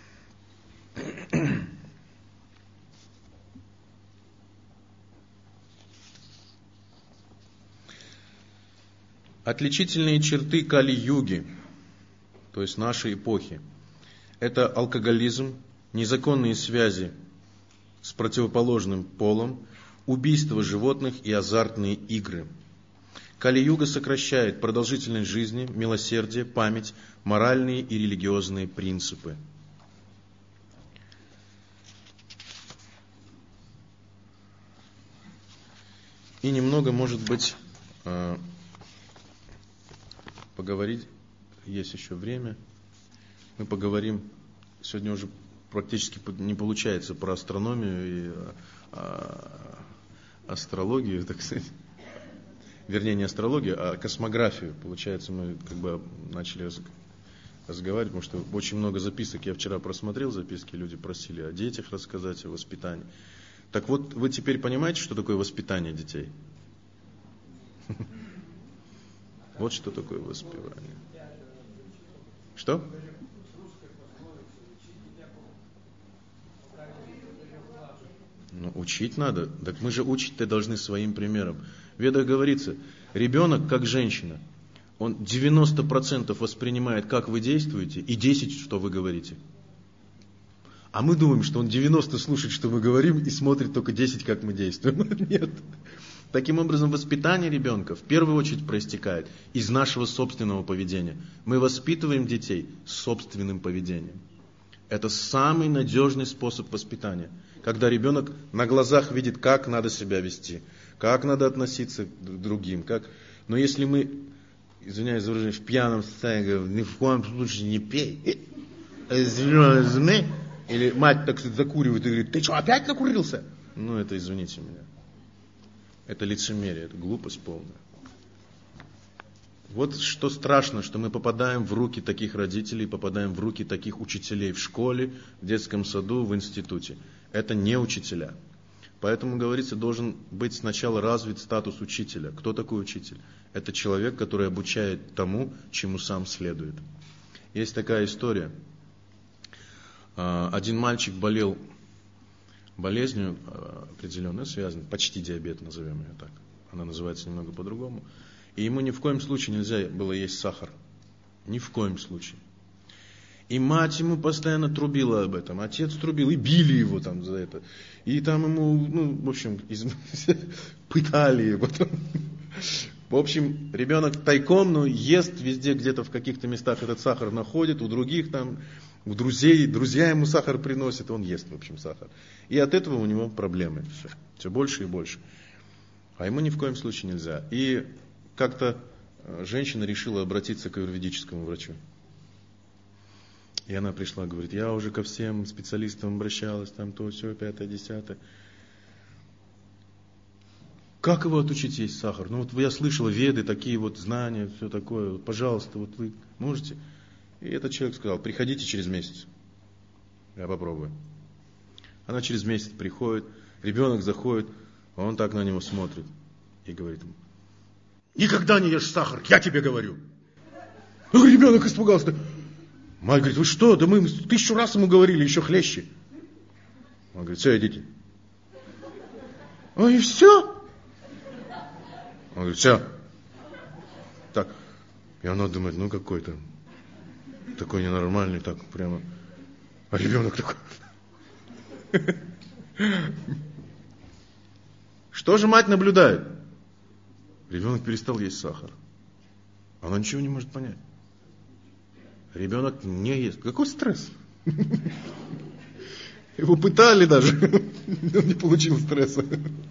отличительные черты Кали-юги, то есть нашей эпохи, это алкоголизм, незаконные связи с противоположным полом, убийство животных и азартные игры. Кали-юга сокращает продолжительность жизни, милосердие, память, моральные и религиозные принципы. И немного, может быть, поговорить, есть еще время, мы поговорим, сегодня уже практически не получается про астрономию и астрологию, так сказать. Вернее, не астрологию, а космографию. Получается, мы как бы начали разговаривать, потому что очень много записок. Я вчера просмотрел записки, люди просили о детях рассказать, о воспитании. Так вот, вы теперь понимаете, что такое воспитание детей? Вот что такое воспитание. Что? Ну, учить надо. Так мы же учить-то должны своим примером. В Ведах говорится, ребенок как женщина. Он 90% воспринимает, как вы действуете, и 10%, что вы говорите. А мы думаем, что он 90% слушает, что мы говорим, и смотрит только 10%, как мы действуем. Нет. Таким образом, воспитание ребенка в первую очередь проистекает из нашего собственного поведения. Мы воспитываем детей собственным поведением. Это самый надежный способ воспитания. Когда ребенок на глазах видит, как надо себя вести, как надо относиться к другим. Но если мы, извиняюсь за выражение, в пьяном состоянии, ни в коем случае не пей, или мать так закуривает и говорит, ты что, опять накурился? Ну, это, извините меня. Это лицемерие, это глупость полная. Вот что страшно, что мы попадаем в руки таких родителей, попадаем в руки таких учителей в школе, в детском саду, в институте. Это не учителя. Поэтому, говорится, должен быть сначала развит статус учителя. Кто такой учитель? Это человек, который обучает тому, чему сам следует. Есть такая история. Один мальчик болел болезнью определенной, связанной, почти диабет, назовем ее так. Она называется немного по-другому. И ему ни в коем случае нельзя было есть сахар. Ни в коем случае. И мать ему постоянно трубила об этом, отец трубил, и били его там за это. И там ему, в общем, пытали его. В общем, ребенок тайком, ест везде, где-то в каких-то местах этот сахар находит, у других там, у друзей, друзья ему сахар приносят, он ест, в общем, сахар. И от этого у него проблемы все больше и больше. А ему ни в коем случае нельзя. И как-то женщина решила обратиться к аюрведическому врачу. И она пришла, говорит, я уже ко всем специалистам обращалась, там то, все, 5, 10. Как его отучить есть сахар? Я слышала, веды, такие вот знания, все такое. Пожалуйста, вы можете? И этот человек сказал, приходите через месяц. Я попробую. Она через месяц приходит, ребенок заходит, а он так на него смотрит и говорит ему, никогда не ешь сахар, я тебе говорю. Ребенок испугался. Мать говорит, вы что? Да мы 1000 раз ему говорили, еще хлеще. Он говорит, все, идите. И все? Он говорит, все. Так. И она думает, какой-то такой ненормальный, так прямо. А ребенок такой. Что же мать наблюдает? Ребенок перестал есть сахар. Она ничего не может понять. Ребенок не ест. Какой стресс? Его пытали даже. Он не получил стресса.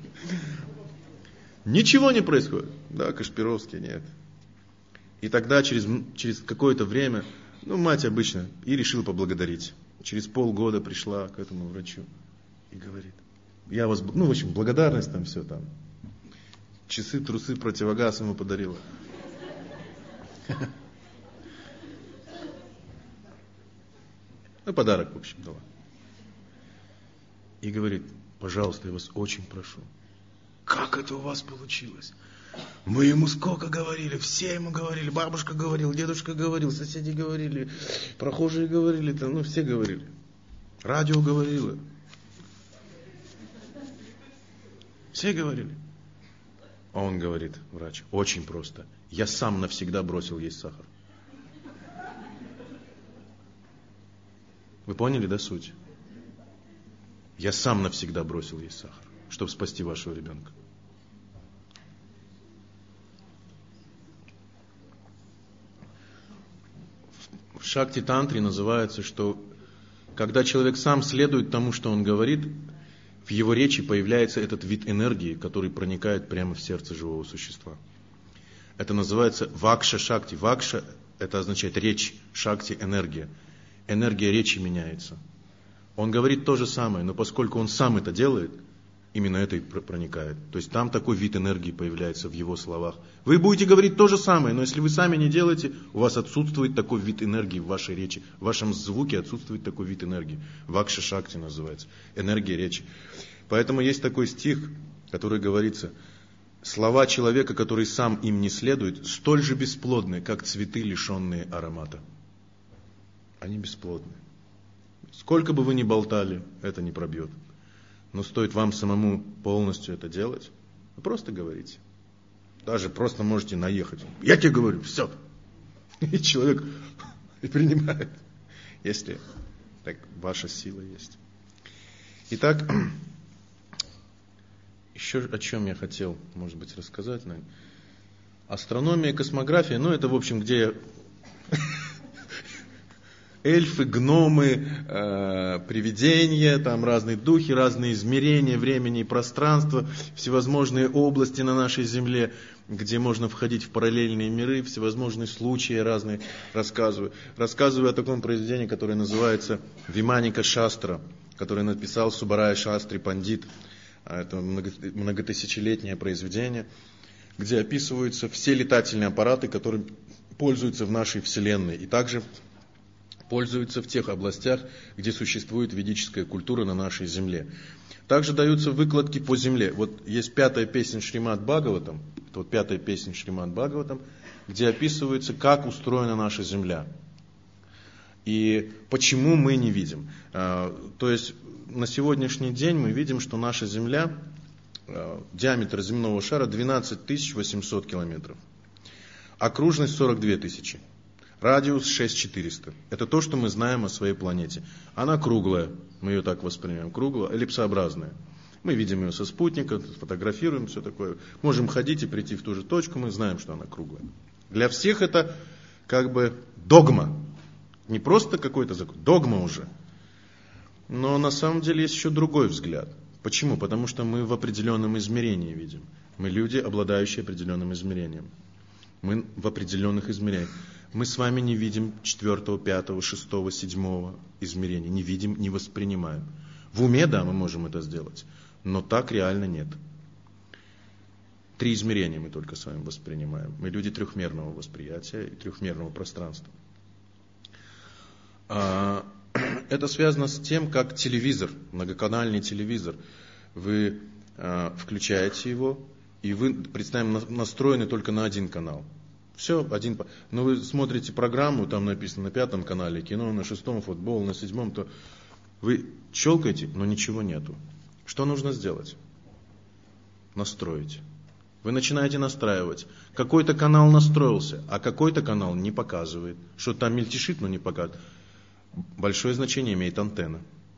Ничего не происходит. Да, Кашпировский, нет. И тогда через какое-то время, мать обычно, и решила поблагодарить. Через полгода пришла к этому врачу и говорит, я вас, в общем, благодарность там все там. Часы, трусы, противогаз ему подарила. Подарок, в общем, дала. И говорит, пожалуйста, я вас очень прошу, как это у вас получилось? Мы ему сколько говорили, все ему говорили, бабушка говорила, дедушка говорил, соседи говорили, прохожие говорили, все говорили. Радио говорило. Все говорили. А он говорит, врач, очень просто. Я сам навсегда бросил есть сахар. Вы поняли, да, суть? Я сам навсегда бросил есть сахар, чтобы спасти вашего ребенка. В Шакти-тантре называется, что когда человек сам следует тому, что он говорит, в его речи появляется этот вид энергии, который проникает прямо в сердце живого существа. Это называется вакша-шакти. Вакша – это означает речь, шакти – энергия. Энергия речи меняется. Он говорит то же самое, но поскольку он сам это делает, именно это и проникает. То есть там такой вид энергии появляется в его словах. Вы будете говорить то же самое, но если вы сами не делаете, у вас отсутствует такой вид энергии в вашей речи. В вашем звуке отсутствует такой вид энергии. Вакша-шакти называется. Энергия речи. Поэтому есть такой стих, который говорится, слова человека, который сам им не следует, столь же бесплодны, как цветы, лишенные аромата. Они бесплодны. Сколько бы вы ни болтали, это не пробьет. Но стоит вам самому полностью это делать, вы просто говорите. Даже просто можете наехать. Я тебе говорю, все. И человек и принимает, если так ваша сила есть. Итак, еще о чем я хотел, может быть, рассказать. Астрономия, космография, это, в общем, где эльфы, гномы, привидения, там разные духи, разные измерения времени и пространства, всевозможные области на нашей Земле, где можно входить в параллельные миры, всевозможные случаи разные рассказываю. Рассказываю о таком произведении, которое называется «Виманика Шастра», которое написал Субарая Шастри Пандит. Это многотысячелетнее произведение, где описываются все летательные аппараты, которые пользуются в нашей Вселенной, и также пользуются в тех областях, где существует ведическая культура на нашей земле. Также даются выкладки по земле. Вот есть 5-я песня Шримад Бхагаватам, это вот 5-я песня Шримад Бхагаватам, где описывается, как устроена наша земля. И почему мы не видим. То есть на сегодняшний день мы видим, что наша земля, диаметр земного шара 12 800 километров. Окружность 42 тысячи. Радиус 6400. Это то, что мы знаем о своей планете. Она круглая, мы ее так воспринимаем, круглая, эллипсообразная. Мы видим ее со спутника, фотографируем, все такое. Можем ходить и прийти в ту же точку, мы знаем, что она круглая. Для всех это как бы догма. Не просто какой-то закон, догма уже. Но на самом деле есть еще другой взгляд. Почему? Потому что мы в определенном измерении видим. Мы люди, обладающие определенным измерением. Мы в определенных измерениях. Мы с вами не видим 4, 5, 6, 7 измерения. Не видим, не воспринимаем. В уме, да, мы можем это сделать. Но так реально нет. 3 измерения мы только с вами воспринимаем. Мы люди трехмерного восприятия и трехмерного пространства. Это связано с тем, как телевизор, многоканальный телевизор, вы включаете его, и вы, представим, настроены только на один канал. Все, один. Но вы смотрите программу, там написано на 5 канале кино, на 6 футбол, на 7, то вы щелкаете, но ничего нету. Что нужно сделать? Настроить. Вы начинаете настраивать. Какой-то канал настроился, а какой-то канал не показывает. Что там мельтешит, но не показывает. Большое значение имеет антенна.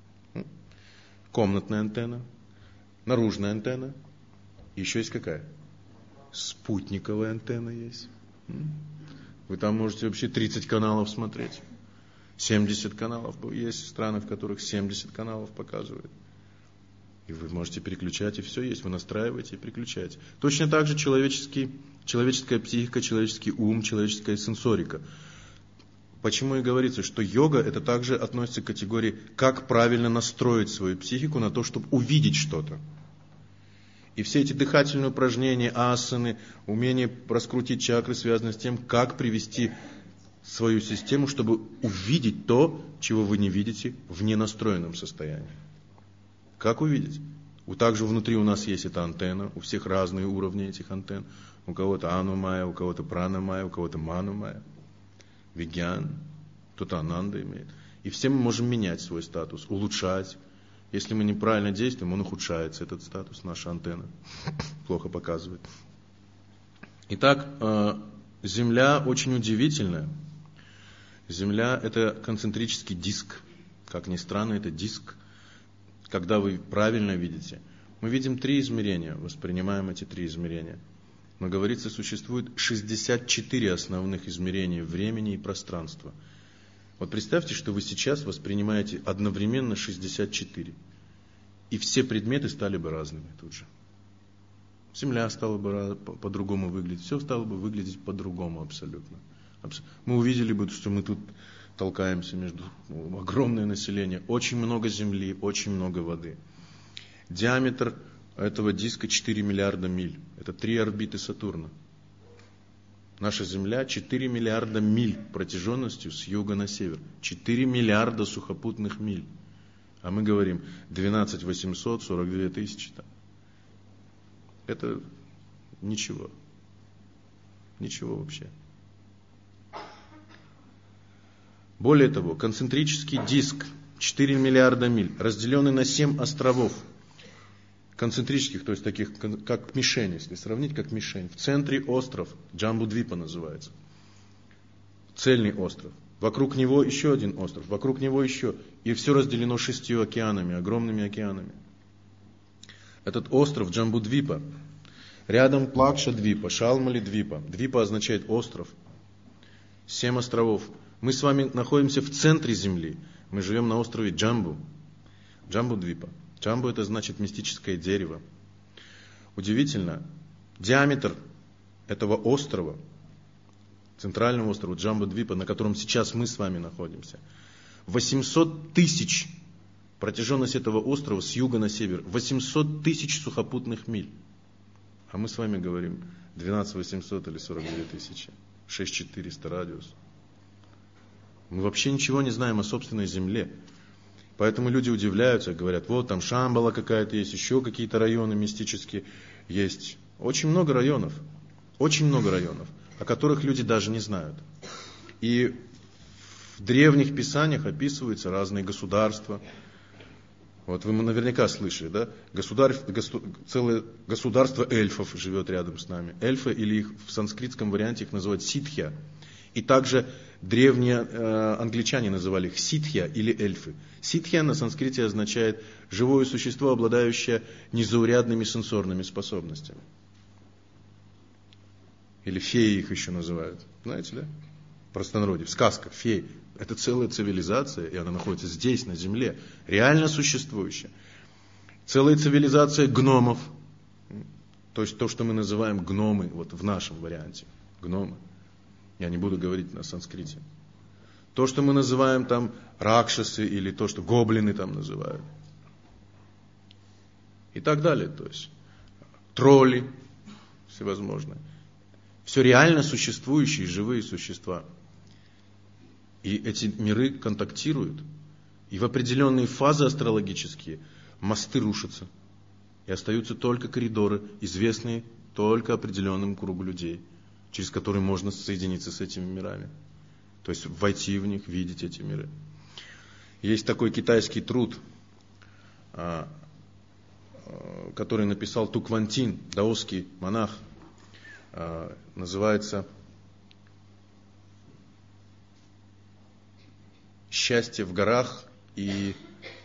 Комнатная антенна, наружная антенна. Еще есть какая? Спутниковая антенна есть. Вы там можете вообще 30 каналов смотреть. 70 каналов. Есть страны, в которых 70 каналов показывают. И вы можете переключать, и все есть. Вы настраиваете и переключаете. Точно так же человеческая психика, человеческий ум, человеческая сенсорика. Почему и говорится, что йога это также относится к категории, как правильно настроить свою психику на то, чтобы увидеть что-то. И все эти дыхательные упражнения, асаны, умение раскрутить чакры связаны с тем, как привести свою систему, чтобы увидеть то, чего вы не видите в ненастроенном состоянии. Как увидеть? Также внутри у нас есть эта антенна, у всех разные уровни этих антенн. У кого-то ану-майя, у кого-то прана-майя, у кого-то ману-майя. Вигьян, кто-то ананда имеет. И все мы можем менять свой статус, улучшать. Если мы неправильно действуем, он ухудшается, этот статус, наша антенна плохо показывает. Итак, Земля очень удивительная. Земля это концентрический диск. Как ни странно, это диск. Когда вы правильно видите, мы видим 3 измерения, воспринимаем эти 3 измерения. Но, говорится, существует 64 основных измерения времени и пространства. Вот представьте, что вы сейчас воспринимаете одновременно 64. И все предметы стали бы разными тут же. Земля стала бы по-другому выглядеть. Все стало бы выглядеть по-другому абсолютно. Мы увидели бы, что мы тут толкаемся между огромное население. Очень много земли, очень много воды. Диаметр этого диска 4 миллиарда миль. Это 3 орбиты Сатурна. Наша Земля 4 миллиарда миль протяженностью с юга на север. 4 миллиарда сухопутных миль. А мы говорим 12 800, 42 тысячи. Это ничего. Ничего вообще. Более того, концентрический диск 4 миллиарда миль, разделенный на 7 островов. Концентрических, то есть таких, как мишень, если сравнить, как мишень. В центре остров, Джамбудвипа называется. Цельный остров. Вокруг него еще один остров, вокруг него еще. И все разделено 6 океанами, огромными океанами. Этот остров Джамбудвипа. Рядом Плакша-двипа, Шалмали-двипа. Двипа означает остров. 7 островов. Мы с вами находимся в центре Земли. Мы живем на острове Джамбу. Джамбудвипа. Джамбу это значит мистическое дерево. Удивительно, диаметр этого острова, центрального острова Джамбудвипа, на котором сейчас мы с вами находимся, 800 тысяч, протяженность этого острова с юга на север, 800 тысяч сухопутных миль. А мы с вами говорим 12 800 или 42 тысячи, 6400 радиус. Мы вообще ничего не знаем о собственной Земле. Поэтому люди удивляются, говорят, вот там Шамбала какая-то есть, еще какие-то районы мистические есть. Очень много районов, о которых люди даже не знают. И в древних писаниях описываются разные государства. Вот вы наверняка слышали, да? Целое государство эльфов живет рядом с нами. Эльфы, или их в санскритском варианте их называют ситхья. И также Древние англичане называли их ситхья или эльфы. Ситхья на санскрите означает живое существо, обладающее незаурядными сенсорными способностями. Или феи их еще называют. Знаете, да? В простонародье, в сказках феи. Это целая цивилизация, и она находится здесь, на земле. Реально существующая. Целая цивилизация гномов. То есть то, что мы называем гномы, вот в нашем варианте. Гномы. Я не буду говорить на санскрите. То, что мы называем там ракшасы, или то, что гоблины там называют. И так далее. То есть тролли всевозможные. Все реально существующие живые существа. И эти миры контактируют. И в определенные фазы астрологические мосты рушатся. И остаются только коридоры, известные только определенному кругу людей, через которые можно соединиться с этими мирами. То есть войти в них, видеть эти миры. Есть такой китайский труд, который написал Туквантин, даосский монах. Называется «Счастье в горах и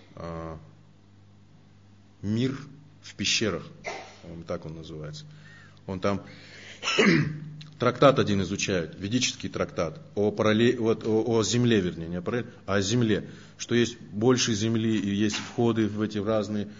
мир в пещерах». Так он называется. Он там трактат один изучает, ведический трактат, о земле, вернее, не о параллели, а о земле. Что есть больше земли и есть входы в эти разные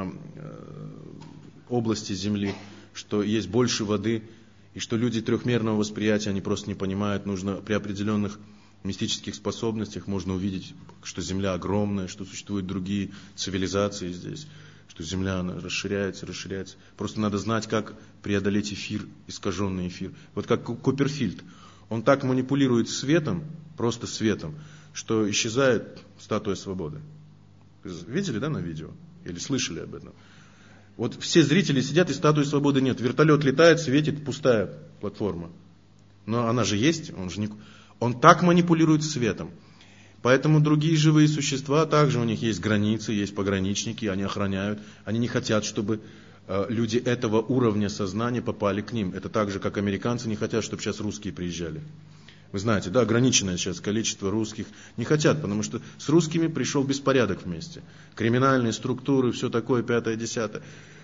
области земли, что есть больше воды, и что люди трехмерного восприятия, они просто не понимают, нужно при определенных мистических способностях можно увидеть, что Земля огромная, что существуют другие цивилизации здесь, что Земля она расширяется. Просто надо знать, как преодолеть эфир, искаженный эфир. Вот как Копперфильд. Он так манипулирует светом, просто светом, что исчезает статуя свободы. Видели, да, на видео? Или слышали об этом? Вот все зрители сидят, и статуи свободы нет. Вертолет летает, светит, пустая платформа. Но она же есть, он так манипулирует светом. Поэтому другие живые существа, также у них есть границы, есть пограничники, они охраняют. Они не хотят, чтобы люди этого уровня сознания попали к ним. Это так же, как американцы не хотят, чтобы сейчас русские приезжали. Вы знаете, да, ограниченное сейчас количество русских не хотят, потому что с русскими пришел беспорядок вместе. Криминальные структуры, все такое, 5-10.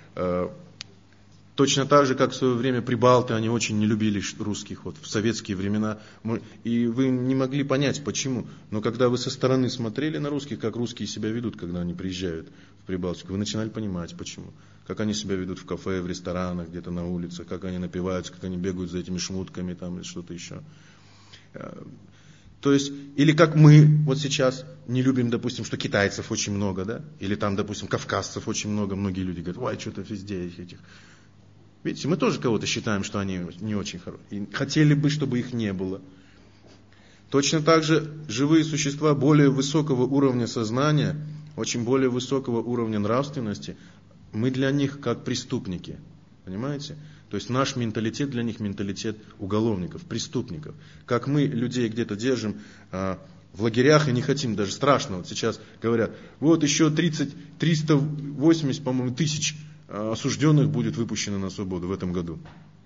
Точно так же, как в свое время прибалты, они очень не любили русских вот, в советские времена. И вы не могли понять, почему. Но когда вы со стороны смотрели на русских, как русские себя ведут, когда они приезжают в Прибалтику, вы начинали понимать, почему. Как они себя ведут в кафе, в ресторанах, где-то на улице, как они напиваются, как они бегают за этими шмутками там, или что-то еще. То есть, или как мы вот сейчас не любим, допустим, что китайцев очень много, да? Или там, допустим, кавказцев очень много. Многие люди говорят, ой, что-то везде этих. Видите, мы тоже кого-то считаем, что они не очень хорошие. И хотели бы, чтобы их не было. Точно так же живые существа более высокого уровня сознания, очень более высокого уровня нравственности, мы для них как преступники. Понимаете? То есть наш менталитет для них менталитет уголовников, преступников. Как мы людей где-то держим в лагерях и не хотим, даже страшно. Вот сейчас говорят, вот еще 380, по-моему, тысяч осужденных будет выпущено на свободу в этом году.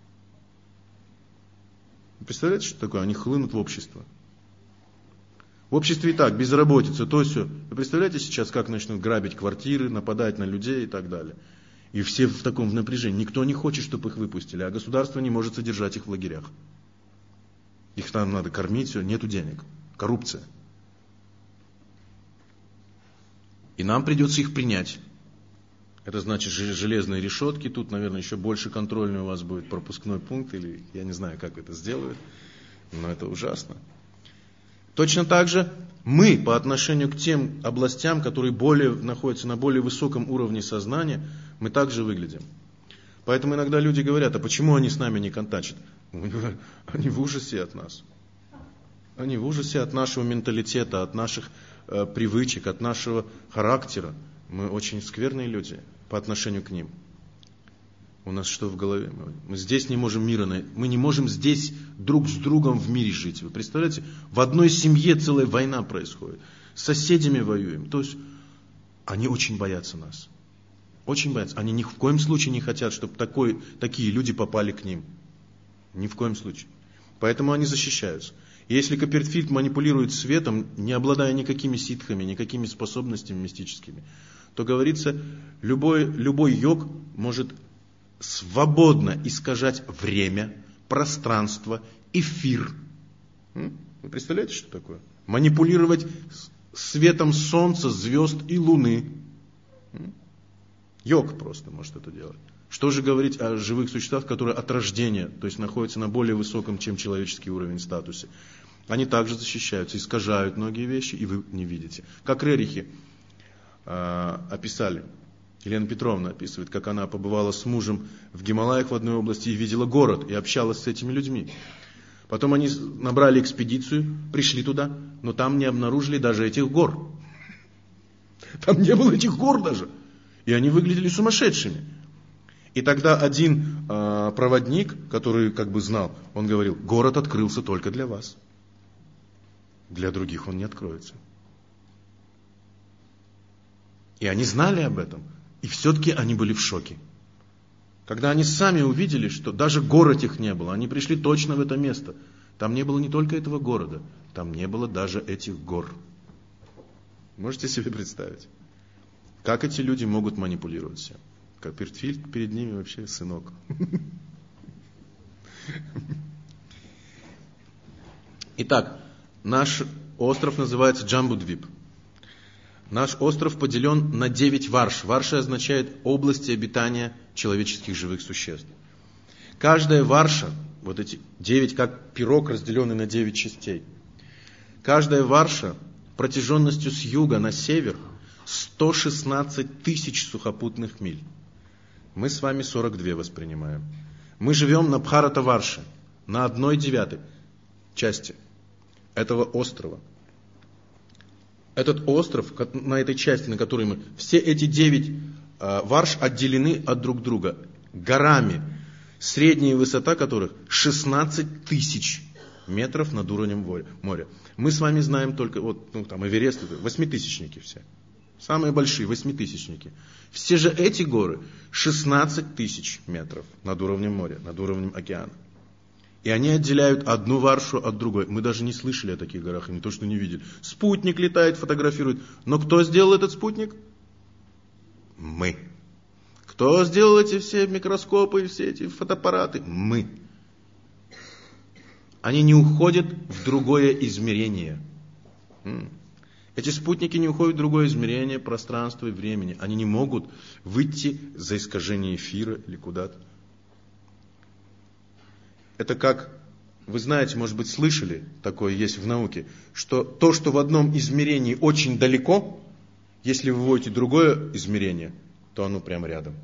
Вы представляете, что такое? Они хлынут в общество. В обществе и так, безработица, то все. Вы представляете сейчас, как начнут грабить квартиры, нападать на людей и так далее. И все в таком напряжении. Никто не хочет, чтобы их выпустили, а государство не может содержать их в лагерях. Их там надо кормить, все, нету денег. Коррупция. И нам придется их принять. Это значит железные решетки, тут, наверное, еще больше контрольный у вас будет пропускной пункт, или я не знаю, как это сделают, но это ужасно. Точно так же мы по отношению к тем областям, которые находятся на более высоком уровне сознания, мы также выглядим. Поэтому иногда люди говорят, а почему они с нами не контактят? Они в ужасе от нас. Они в ужасе от нашего менталитета, от наших привычек, от нашего характера. Мы очень скверные люди по отношению к ним. У нас что в голове? Мы здесь не можем мира найти. Мы не можем здесь друг с другом в мире жить. Вы представляете? В одной семье целая война происходит. С соседями воюем. То есть они очень боятся нас. Очень боятся. Они ни в коем случае не хотят, чтобы такие люди попали к ним. Ни в коем случае. Поэтому они защищаются. И если Копперфильд манипулирует светом, не обладая никакими ситхами, никакими способностями мистическими, то говорится, любой йог может свободно искажать время, пространство, эфир. Вы представляете, что такое? Манипулировать светом солнца, звезд и луны. Йог просто может это делать. Что же говорить о живых существах, которые от рождения, то есть находятся на более высоком, чем человеческий уровень статусе. Они также защищаются, искажают многие вещи, и вы не видите. Как Рерихи описали, Елена Петровна описывает, как она побывала с мужем в Гималаях в одной области и видела город, и общалась с этими людьми. Потом они набрали экспедицию, пришли туда, но там не обнаружили даже этих гор. Там не было этих гор даже. И они выглядели сумасшедшими. И тогда один проводник, который как бы знал, он говорил, город открылся только для вас. Для других он не откроется. И они знали об этом. И все-таки они были в шоке. Когда они сами увидели, что даже гор этих не было, они пришли точно в это место. Там не было не только этого города, там не было даже этих гор. Можете себе представить? Как эти люди могут манипулировать всем? Копперфильд перед ними вообще сынок. Итак, наш остров называется Джамбудвип. Наш остров поделен на 9 варш. Варша означает области обитания человеческих живых существ. Каждая варша, вот эти 9, как пирог, разделенный на 9 частей. Каждая варша протяженностью с юга на север 116 тысяч сухопутных миль. Мы с вами 42 воспринимаем. Мы живем на Бхарата-варше, на 1/9 части этого острова. Этот остров, на этой части, на которой мы, все эти 9 варш отделены от друг друга горами, средняя высота которых 16 тысяч метров над уровнем моря. Мы с вами знаем только, там Эверест, 8-тысячники все. Самые большие, 8-тысячники. Все же эти горы 16 тысяч метров над уровнем моря, над уровнем океана. И они отделяют одну варшу от другой. Мы даже не слышали о таких горах, и не то, что не видели. Спутник летает, фотографирует. Но кто сделал этот спутник? Мы. Кто сделал эти все микроскопы, все эти фотоаппараты? Мы. Они не уходят в другое измерение. Эти спутники не уходят в другое измерение пространства и времени. Они не могут выйти за искажение эфира или куда-то. Это как, вы знаете, может быть, слышали, такое есть в науке, что то, что в одном измерении очень далеко, если вы вводите другое измерение, то оно прямо рядом.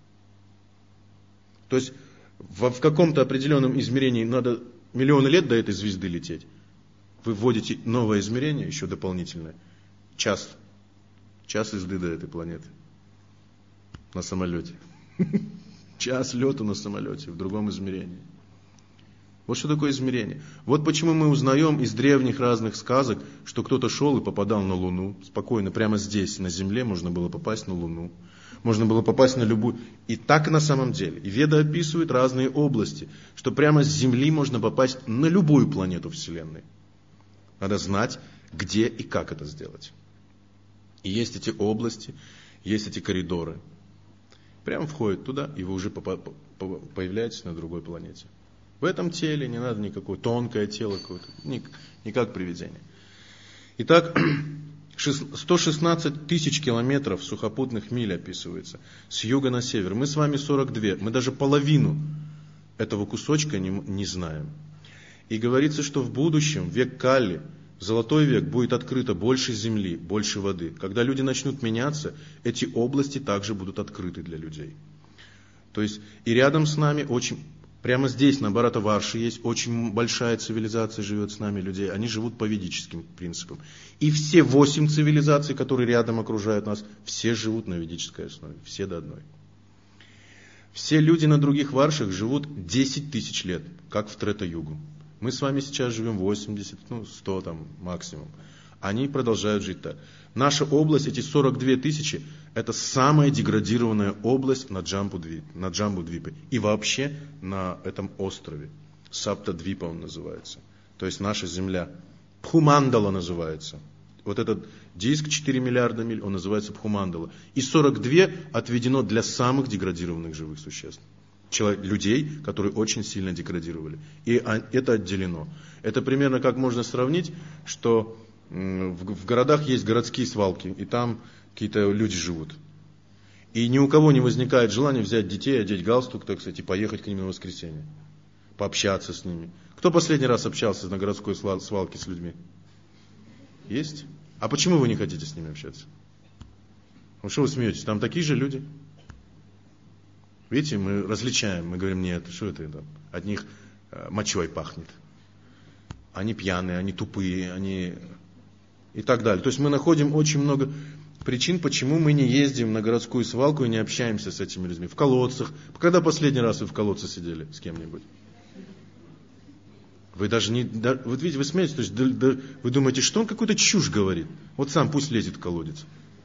То есть в каком-то определенном измерении надо миллионы лет до этой звезды лететь. Вы вводите новое измерение, еще дополнительное. Час езды до этой планеты. На самолете. Час лету на самолете в другом измерении. Вот что такое измерение. Вот почему мы узнаем из древних разных сказок, что кто-то шел и попадал на Луну. Спокойно, прямо здесь, на Земле, можно было попасть на Луну. Можно было попасть на любую. И так на самом деле. И Веда описывает разные области, что прямо с Земли можно попасть на любую планету Вселенной. Надо знать, где и как это сделать. И есть эти области, есть эти коридоры. Прямо входит туда, и вы уже появляетесь на другой планете. В этом теле не надо никакое тонкое тело, не как привидение. Итак, 116 тысяч километров сухопутных миль описывается с юга на север. Мы с вами 42, мы даже половину этого кусочка не знаем. И говорится, что в будущем, век Калли, золотой век, будет открыто больше земли, больше воды. Когда люди начнут меняться, эти области также будут открыты для людей. То есть и рядом с нами прямо здесь, на Бхарата-варше, есть очень большая цивилизация, живет с нами людей. Они живут по ведическим принципам. И все 8 цивилизаций, которые рядом окружают нас, все живут на ведической основе. Все до одной. Все люди на других варшах живут 10 тысяч лет, как в Трета-югу. Мы с вами сейчас живем 80, 100 там максимум. Они продолжают жить так. Наша область, эти 42 тысячи, это самая деградированная область на Джамбудвипе. И вообще на этом острове. Саптадвипа он называется. то есть наша Земля. Бхумандала называется. Вот этот диск 4 миллиарда миль, он называется Бхумандала. И 42 отведено для самых деградированных живых существ. Людей, которые очень сильно деградировали. И это отделено. Это примерно как можно сравнить, что в городах есть городские свалки, и там какие-то люди живут. И ни у кого не возникает желания взять детей, одеть галстук, так сказать, и поехать к ним на воскресенье. Пообщаться с ними. Кто последний раз общался на городской свалке с людьми? Есть? А почему вы не хотите с ними общаться? Ну что вы смеетесь? Там такие же люди. Видите, мы различаем, мы говорим, нет, что это там? От них мочой пахнет. Они пьяные, они тупые, они... И так далее. То есть мы находим очень много причин, почему мы не ездим на городскую свалку и не общаемся с этими людьми. В колодцах. Когда последний раз вы в колодце сидели с кем-нибудь? Вы даже не... Вот видите, вы смеетесь, то есть вы думаете, что он какую-то чушь говорит. Вот сам пусть лезет в колодец.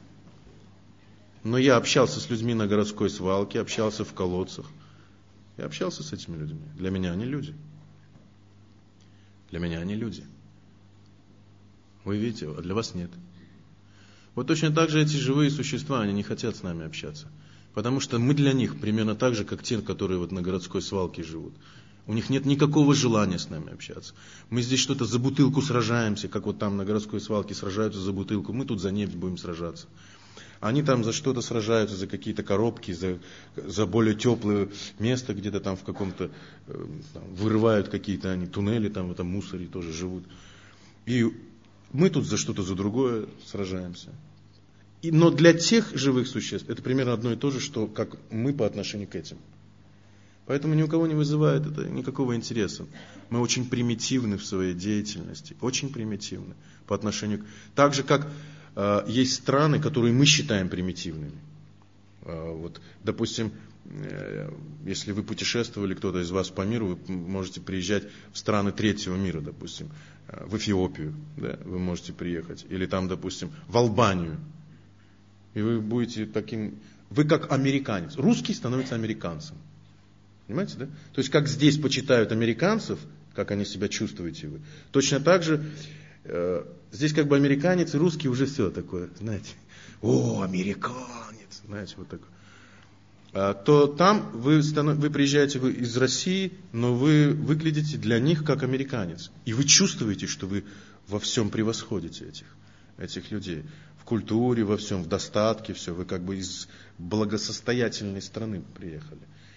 Но я общался с людьми на городской свалке, общался в колодцах. Я общался с этими людьми. Для меня они люди. Для меня они люди. Вы видите, а для вас нет. Вот точно так же эти живые существа, они не хотят с нами общаться. Потому что мы для них примерно так же, как те, которые вот на городской свалке живут. У них нет никакого желания с нами общаться. Мы здесь что-то за бутылку сражаемся, как вот там на городской свалке сражаются за бутылку. Мы тут за нефть будем сражаться. Они там за что-то сражаются, за какие-то коробки, за более теплое место, где-то там в каком-то, там, вырывают какие-то они туннели, там в этом мусоре тоже живут. И мы тут за что-то за другое сражаемся. Но для тех живых существ это примерно одно и то же, что как мы по отношению к этим. Поэтому ни у кого не вызывает это никакого интереса. Мы очень примитивны в своей деятельности, очень примитивны по отношению к... Так же, как есть страны, которые мы считаем примитивными. Вот, допустим, если вы путешествовали, кто-то из вас по миру, вы можете приезжать в страны третьего мира, допустим, в Эфиопию, да, вы можете приехать, или там, допустим, в Албанию. И вы будете таким... Вы как американец. Русский становится американцем. Понимаете, да? То есть, как здесь почитают американцев, как они себя чувствуете вы, точно так же здесь как бы американец и русский уже все такое, знаете. О, американец, знаете, вот такое. То там вы приезжаете из России, но вы выглядите для них как американец. И вы чувствуете, что вы во всем превосходите этих людей. В культуре, во всем, в достатке, все. Вы как бы из благосостоятельной страны приехали.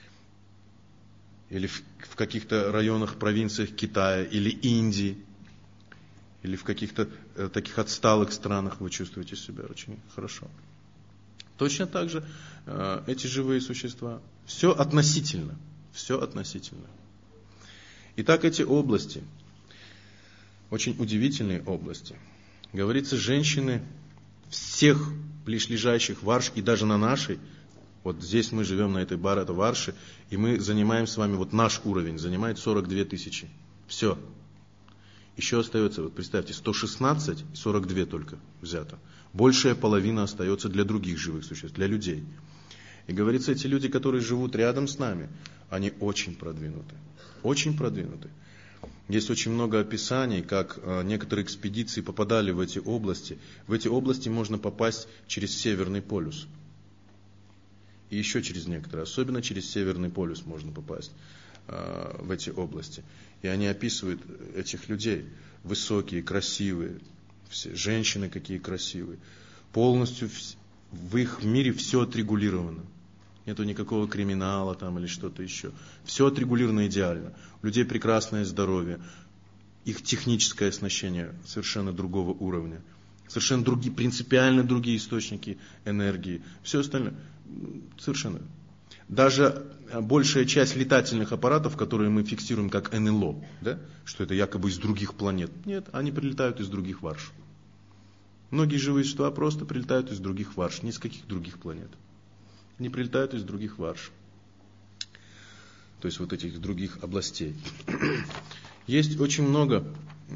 Или в каких-то районах, провинциях Китая или Индии, или в каких-то таких отсталых странах вы чувствуете себя очень хорошо. Точно так же эти живые существа. Все относительно. Все относительно. Итак, эти области, очень удивительные области. Говорится, женщины всех ближайших варш, и даже на нашей, вот здесь мы живем на этой варше, и мы занимаем с вами, вот наш уровень занимает 42 тысячи. Все. Еще остается, вот представьте, 116 и 42 только взято. Большая половина остается для других живых существ, для людей. И говорится, эти люди, которые живут рядом с нами, они очень продвинуты. Очень продвинуты. Есть очень много описаний, как некоторые экспедиции попадали в эти области. В эти области можно попасть через Северный полюс. И еще через некоторые, особенно через Северный полюс можно попасть в эти области. И они описывают этих людей. Высокие, красивые, все, женщины какие красивые. Полностью в их мире все отрегулировано. Нету никакого криминала там или что-то еще. Все отрегулировано идеально. У людей прекрасное здоровье. Их техническое оснащение совершенно другого уровня. Совершенно другие, принципиально другие источники энергии. Все остальное совершенно. Даже большая часть летательных аппаратов, которые мы фиксируем как НЛО, да, что это якобы из других планет. Нет, они прилетают из других варш. Многие живые существа просто прилетают из других варш, ни из каких других планет. Они прилетают из других варш. То есть вот этих других областей. Есть очень много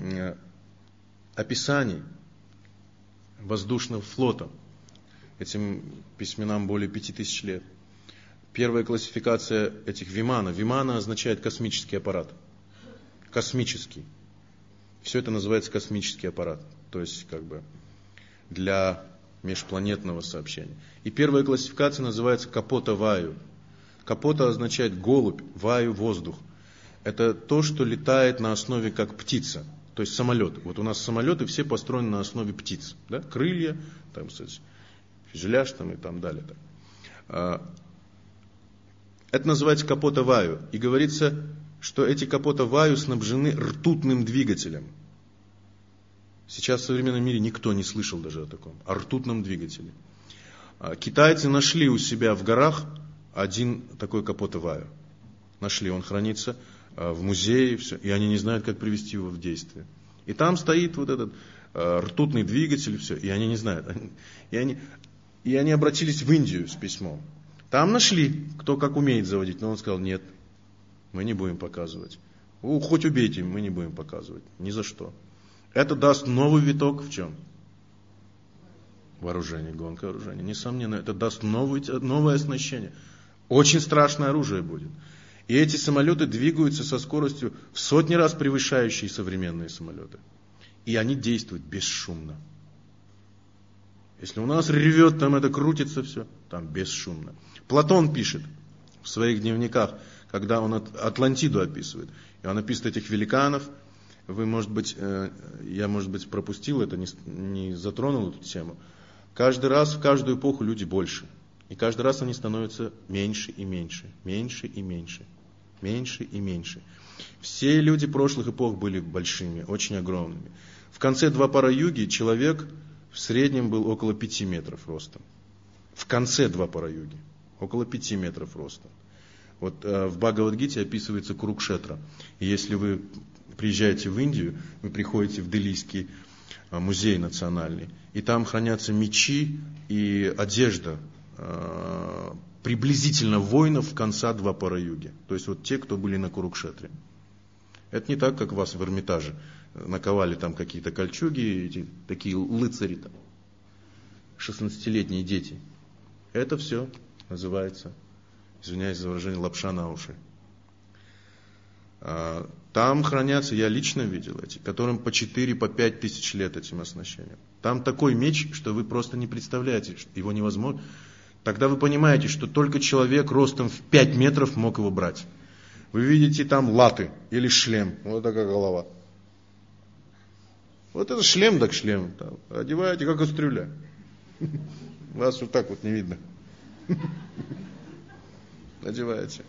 описаний воздушного флота. Этим письменам более 5000 лет. Первая классификация этих вимана. Вимана означает космический аппарат. Космический. Все это называется космический аппарат, то есть как бы для межпланетного сообщения. И первая классификация называется капота-ваю. Капота означает голубь, ваю – воздух. Это то, что летает на основе как птица, то есть самолет. Вот у нас самолеты все построены на основе птиц, да? Крылья, там, фюзеляж там, и там далее. Это называется капота-ваю. И говорится, что эти капота-ваю снабжены ртутным двигателем. Сейчас в современном мире никто не слышал даже о таком, о ртутном двигателе. Китайцы нашли у себя в горах один такой капота-ваю. Нашли, он хранится в музее, все, и они не знают, как привести его в действие. И там стоит вот этот ртутный двигатель, все, и они не знают. И они обратились в Индию с письмом. Там нашли, кто как умеет заводить, но он сказал, нет, мы не будем показывать. Хоть убейте, мы не будем показывать, ни за что. Это даст новый виток в чем? Вооружение, гонка вооружения. Несомненно, это даст новое оснащение. Очень страшное оружие будет. И эти самолеты двигаются со скоростью в сотни раз превышающей современные самолеты. И они действуют бесшумно. Если у нас ревет, там это крутится все, там бесшумно. Платон пишет в своих дневниках, когда он Атлантиду описывает. И он описывает этих великанов. Вы, может быть, я, может быть, пропустил это, не затронул эту тему. Каждый раз, в каждую эпоху люди больше. И каждый раз они становятся меньше и меньше, меньше и меньше, меньше и меньше. Все люди прошлых эпох были большими, очень огромными. В конце Двапара-юги человек в среднем был около 5 метров ростом. В конце Двапара-юги около 5 метров ростом. Вот в Бхагавад-гите описывается Курукшетра. И если вы приезжаете в Индию, вы приходите в Делийский музей национальный, и там хранятся мечи и одежда приблизительно воинов конца Двапара-юги. То есть вот те, кто были на Курукшетре. Это не так, как вас в Эрмитаже. Наковали там какие-то кольчуги, эти, такие лыцари там, 16-летние дети. Это все называется, извиняюсь за выражение, лапша на уши. Там хранятся, я лично видел эти, которым по 4-5 тысяч лет этим оснащением. Там такой меч, что вы просто не представляете, что его невозможно. Тогда вы понимаете, что только человек ростом в 5 метров мог его брать. Вы видите там латы или шлем, вот такая голова. Вот это шлем, так шлем. Там, одеваете, как кастрюля. Вас вот так вот не видно. Одеваете.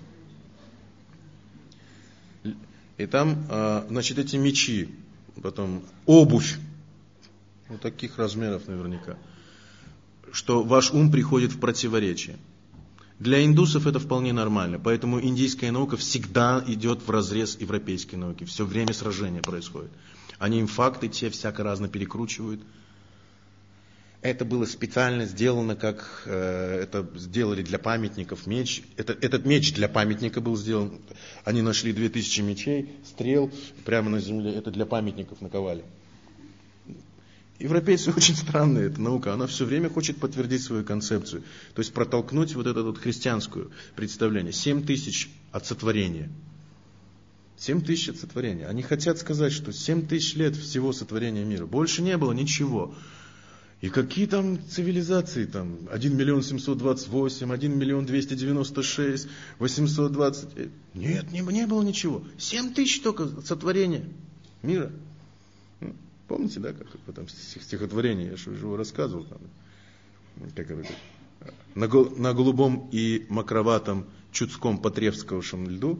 И там, значит, эти мечи, потом обувь, вот таких размеров наверняка, что ваш ум приходит в противоречие. Для индусов это вполне нормально, поэтому индийская наука всегда идет вразрез европейской науки, все время сражения происходит. Они им факты те всяко разно перекручивают. Это было специально сделано, как это сделали для памятников меч. Этот меч для памятника был сделан. Они нашли 2000 мечей, стрел прямо на земле. Это для памятников наковали. Европейцы очень странная эта наука. Она все время хочет подтвердить свою концепцию. То есть протолкнуть вот это вот христианское представление. 7000 от сотворения. 7000 от сотворения. Они хотят сказать, что 7000 лет всего сотворения мира. Больше не было ничего. И какие там цивилизации, там, 1 728, 1 296, 820. Нет, не было ничего. 7000 только сотворения мира. Помните, да, как в этом стихотворении, я же его рассказывал, там, как это, на голубом и мокроватом чудском потрескавшем льду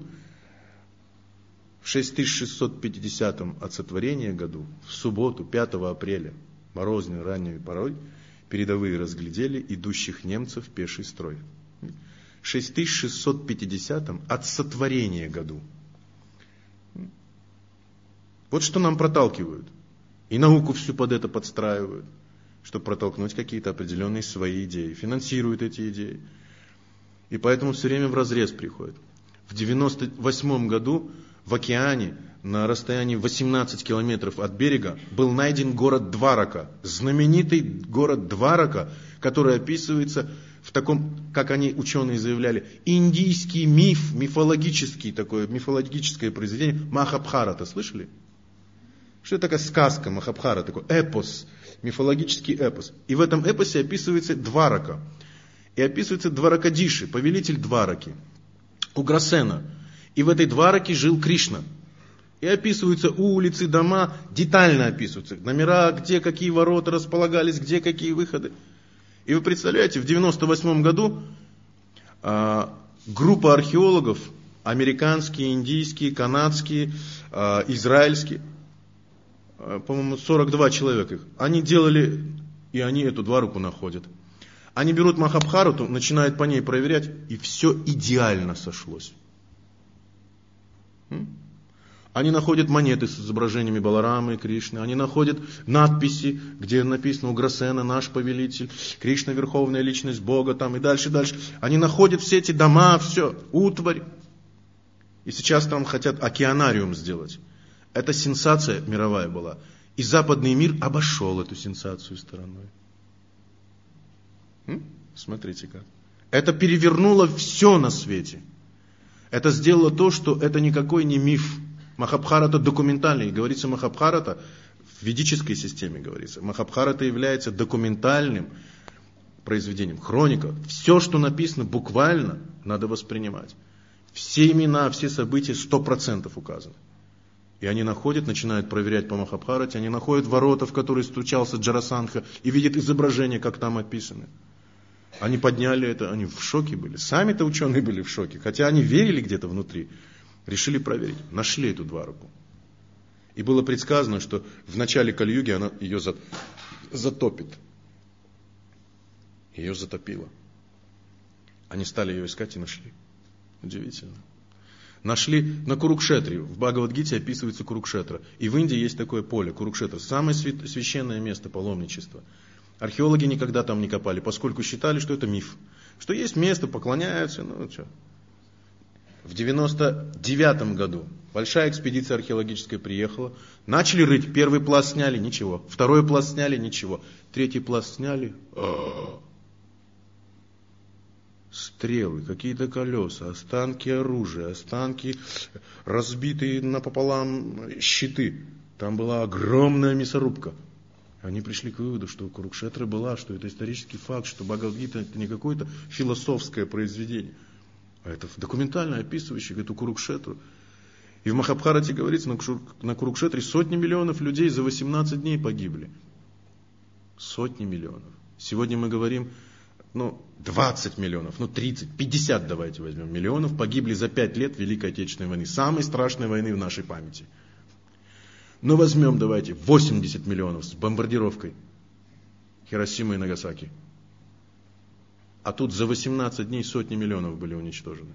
в 6650 от сотворения году, в субботу, 5 апреля, морозной ранней порой, передовые разглядели идущих немцев пеший строй. В 6650 от сотворения году. Вот что нам проталкивают. И науку всю под это подстраивают, чтобы протолкнуть какие-то определенные свои идеи. Финансируют эти идеи. И поэтому все время вразрез приходит. В 1998 году в океане на расстоянии 18 километров от берега был найден город Дварака. Знаменитый город Дварака, который описывается в таком, как они, ученые, заявляли, индийский миф, мифологическое произведение Махабхарата. Слышали? Что это такая сказка, Махабхарата, такой эпос, мифологический эпос. И в этом эпосе описывается Дварака. И описывается Дваракадиши, повелитель Двараки, Уграсена. И в этой Двараке жил Кришна. И описываются улицы, дома, детально описываются. Номера, где какие ворота располагались, где какие выходы. И вы представляете, в 1998 году группа археологов, американские, индийские, канадские, израильские, по-моему, 42 человека их, они делали, и они эту Двараку находят. Они берут Махабхарату, начинают по ней проверять, и все идеально сошлось. Они находят монеты с изображениями Баларамы и Кришны. Они находят надписи, где написано Уграсена, наш повелитель, Кришна, верховная личность Бога, там и дальше. Они находят все эти дома, все, утварь. И сейчас там хотят океанариум сделать. Это сенсация мировая была. И западный мир обошел эту сенсацию стороной. Смотрите как. Это перевернуло все на свете. Это сделало то, что это никакой не миф. Махабхарата документальный. И говорится Махабхарата, в ведической системе говорится, Махабхарата является документальным произведением, хроника. Все, что написано буквально, надо воспринимать. Все имена, все события 100% указаны. И они находят, начинают проверять по Махабхарате, они находят ворота, в которые стучался Джарасандха, и видят изображения, как там описаны. Они подняли это, они в шоке были. Сами-то ученые были в шоке, хотя они верили где-то внутри. Решили проверить, нашли эту Двараку. И было предсказано, что в начале Кали-юги она ее затопит. Ее затопило. Они стали ее искать и нашли. Удивительно. Нашли на Курукшетре. В Бхагавад-гите описывается Курукшетра. И в Индии есть такое поле, Курукшетра. Самое священное место паломничества. Археологи никогда там не копали, поскольку считали, что это миф. Что есть место, поклоняются, что. В 99 году большая экспедиция археологическая приехала. Начали рыть. Первый пласт сняли, ничего. Второй пласт сняли, ничего. Третий пласт сняли. Стрелы, какие-то колеса, останки оружия, останки, разбитые напополам щиты. Там была огромная мясорубка. Они пришли к выводу, что Курукшетра была, что это исторический факт, что Бхагавад-гита это не какое-то философское произведение, а это документально описывающее эту Курукшетру. И в Махабхарате говорится, на Курукшетре сотни миллионов людей за 18 дней погибли. Сотни миллионов. Сегодня мы говорим, 20 миллионов, 30, 50 давайте возьмем миллионов погибли за 5 лет Великой Отечественной войны. Самой страшной войны в нашей памяти. Но возьмем, давайте, 80 миллионов с бомбардировкой Хиросимы и Нагасаки. А тут за 18 дней сотни миллионов были уничтожены.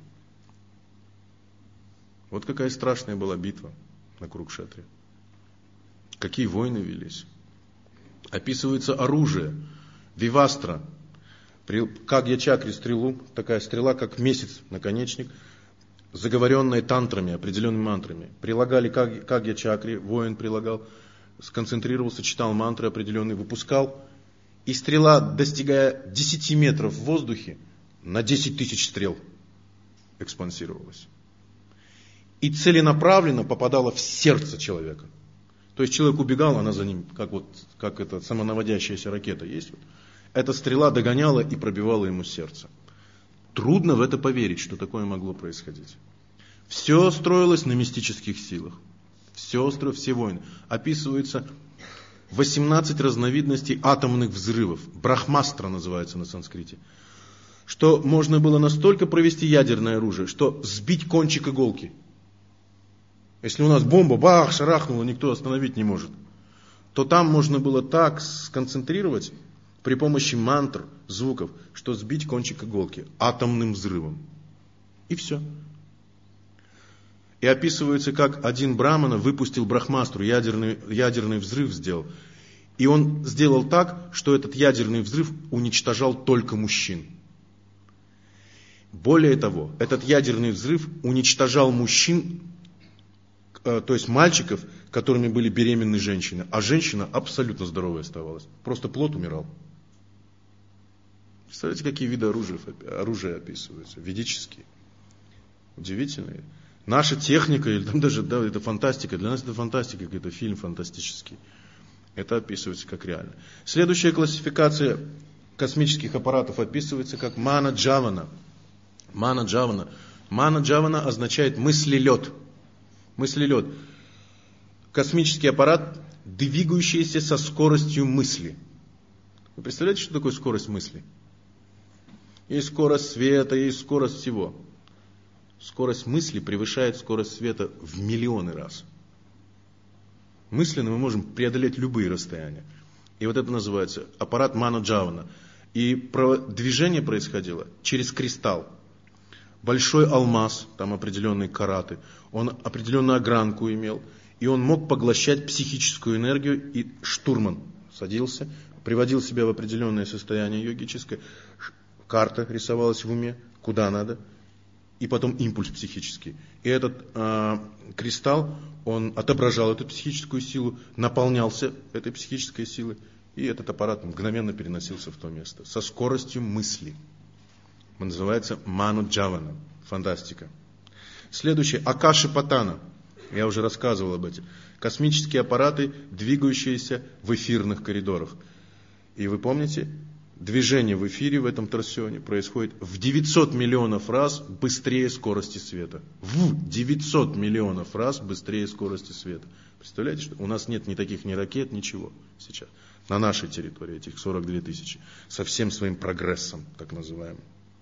Вот какая страшная была битва на Курукшетре. Какие войны велись. Описывается оружие. Вивастра. Кагья-чакре стрелу, такая стрела, как месяц, наконечник, заговоренная тантрами, определенными мантрами. Прилагали кагья-чакре, воин прилагал, сконцентрировался, читал мантры определенные, выпускал. И стрела, достигая 10 метров в воздухе, на 10 тысяч стрел экспансировалась. И целенаправленно попадала в сердце человека. То есть человек убегал, она за ним, как эта самонаводящаяся ракета есть. Эта стрела догоняла и пробивала ему сердце. Трудно в это поверить, что такое могло происходить. Все строилось на мистических силах. Все войны. Описывается 18 разновидностей атомных взрывов. Брахмастра называется на санскрите. Что можно было настолько провести ядерное оружие, что сбить кончик иголки. Если у нас бомба, бах, шарахнула, никто остановить не может. То там можно было так сконцентрировать при помощи мантр, звуков, что сбить кончик иголки атомным взрывом. И все. И описывается, как один брамана выпустил брахмастру, ядерный взрыв сделал. И он сделал так, что этот ядерный взрыв уничтожал только мужчин. Более того, этот ядерный взрыв уничтожал мужчин, то есть мальчиков, которыми были беременны женщины, а женщина абсолютно здоровая оставалась. Просто плод умирал. Представляете, какие виды оружия описываются? Ведические. Удивительные. Наша техника, или там даже, да, это фантастика, для нас это фантастика, это фильм фантастический. Это описывается как реально. Следующая классификация космических аппаратов описывается как мана-джавана. Мана-джавана. Мана-джавана означает мыслелед. Мыслелед. Космический аппарат, двигающийся со скоростью мысли. Вы представляете, что такое скорость мысли? Есть скорость света, есть скорость всего. Скорость мысли превышает скорость света в миллионы раз. Мысленно мы можем преодолеть любые расстояния. И вот это называется аппарат мана-джавана. И движение происходило через кристалл. Большой алмаз, там определенные караты, он определенную огранку имел. И он мог поглощать психическую энергию. И штурман садился, приводил себя в определенное состояние йогическое. Карта рисовалась в уме, куда надо. И потом импульс психический. И этот кристалл, он отображал эту психическую силу, наполнялся этой психической силой, и этот аппарат мгновенно переносился в то место. Со скоростью мысли. Он называется мана-джавана. Фантастика. Следующее. Акаши-патана. Я уже рассказывал об этом. Космические аппараты, двигающиеся в эфирных коридорах. И вы помните, движение в эфире в этом торсионе происходит в 900 миллионов раз быстрее скорости света. В 900 миллионов раз быстрее скорости света. Представляете, что у нас нет ни таких ни ракет, ничего сейчас. На нашей территории этих 42 тысячи. Со всем своим прогрессом, так называемым.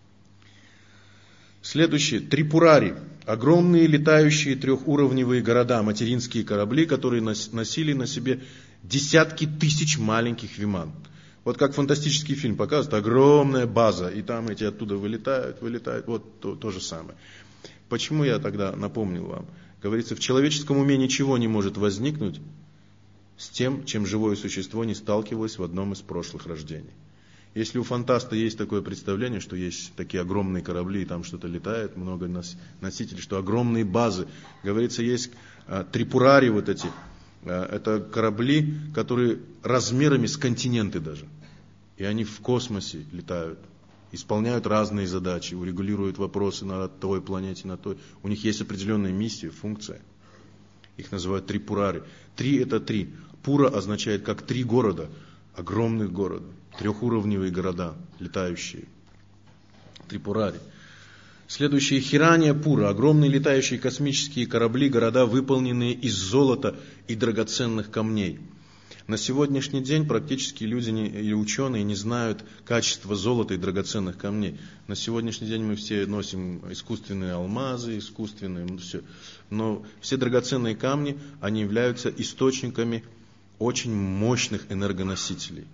Следующее. Трипурари. Огромные летающие трехуровневые города, материнские корабли, которые носили на себе десятки тысяч маленьких виман. Вот как фантастический фильм показывает, огромная база, и там эти оттуда вылетают, вот то же самое. Почему я тогда напомнил вам? Говорится, в человеческом уме ничего не может возникнуть с тем, чем живое существо не сталкивалось в одном из прошлых рождений. Если у фантаста есть такое представление, что есть такие огромные корабли, и там что-то летает, много носителей, что огромные базы, говорится, есть трипурари вот эти, это корабли, которые размерами с континенты даже. И они в космосе летают, исполняют разные задачи, урегулируют вопросы на той планете, на той. У них есть определенная миссия, функция. Их называют трипурари. Три это три. Пура означает как три города, огромных города, трехуровневые города, летающие. Трипурари. Следующие Хирания Пура, огромные летающие космические корабли, города, выполненные из золота и драгоценных камней. На сегодняшний день практически люди или ученые не знают качества золота и драгоценных камней. На сегодняшний день мы все носим искусственные алмазы, искусственные, все. Но все драгоценные камни, они являются источниками очень мощных энергоносителей.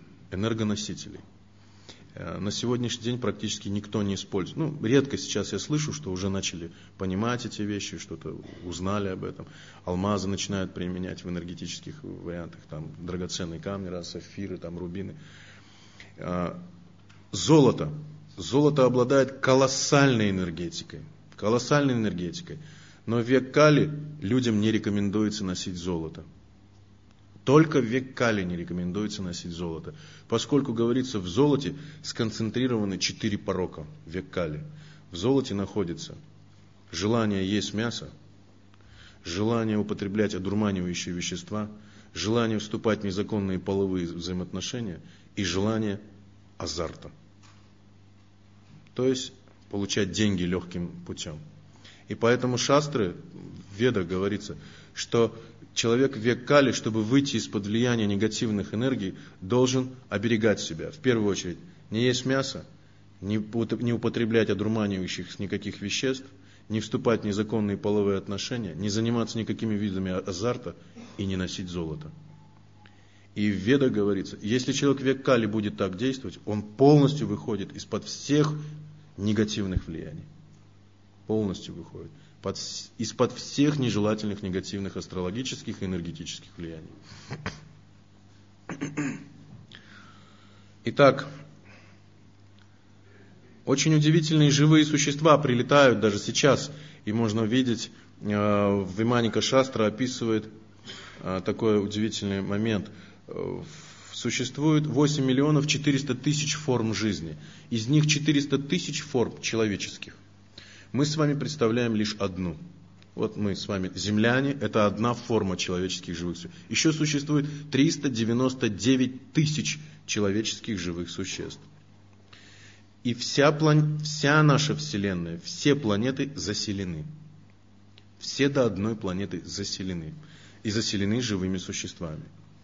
На сегодняшний день практически никто не использует. Редко сейчас я слышу, что уже начали понимать эти вещи, что-то узнали об этом. Алмазы начинают применять в энергетических вариантах, там драгоценные камни, сапфиры, там рубины. Золото. Золото обладает колоссальной энергетикой. Но в век Кали людям не рекомендуется носить золото. Только в век Кали не рекомендуется носить золото. Поскольку, говорится, в золоте сконцентрированы 4 порока в век Кали. В золоте находится желание есть мясо, желание употреблять одурманивающие вещества, желание вступать в незаконные половые взаимоотношения и желание азарта. То есть получать деньги легким путем. И поэтому шастры, в Ведах говорится, что человек в век Кали, чтобы выйти из-под влияния негативных энергий, должен оберегать себя. В первую очередь, не есть мясо, не употреблять одурманивающих никаких веществ, не вступать в незаконные половые отношения, не заниматься никакими видами азарта и не носить золото. И в Ведах говорится, если человек в век Кали будет так действовать, он полностью выходит из-под всех негативных влияний. Полностью выходит. Из-под всех нежелательных негативных астрологических и энергетических влияний. Итак, очень удивительные живые существа прилетают даже сейчас. И можно увидеть, в Виманика Шастра описывает такой удивительный момент. Существует 8 миллионов 400 тысяч форм жизни. Из них 400 тысяч форм человеческих. Мы с вами представляем лишь одну. Вот мы с вами, земляне, это одна форма человеческих живых существ. Еще существует 399 тысяч человеческих живых существ. И вся наша Вселенная, все планеты заселены. Все до одной планеты заселены. И заселены живыми существами.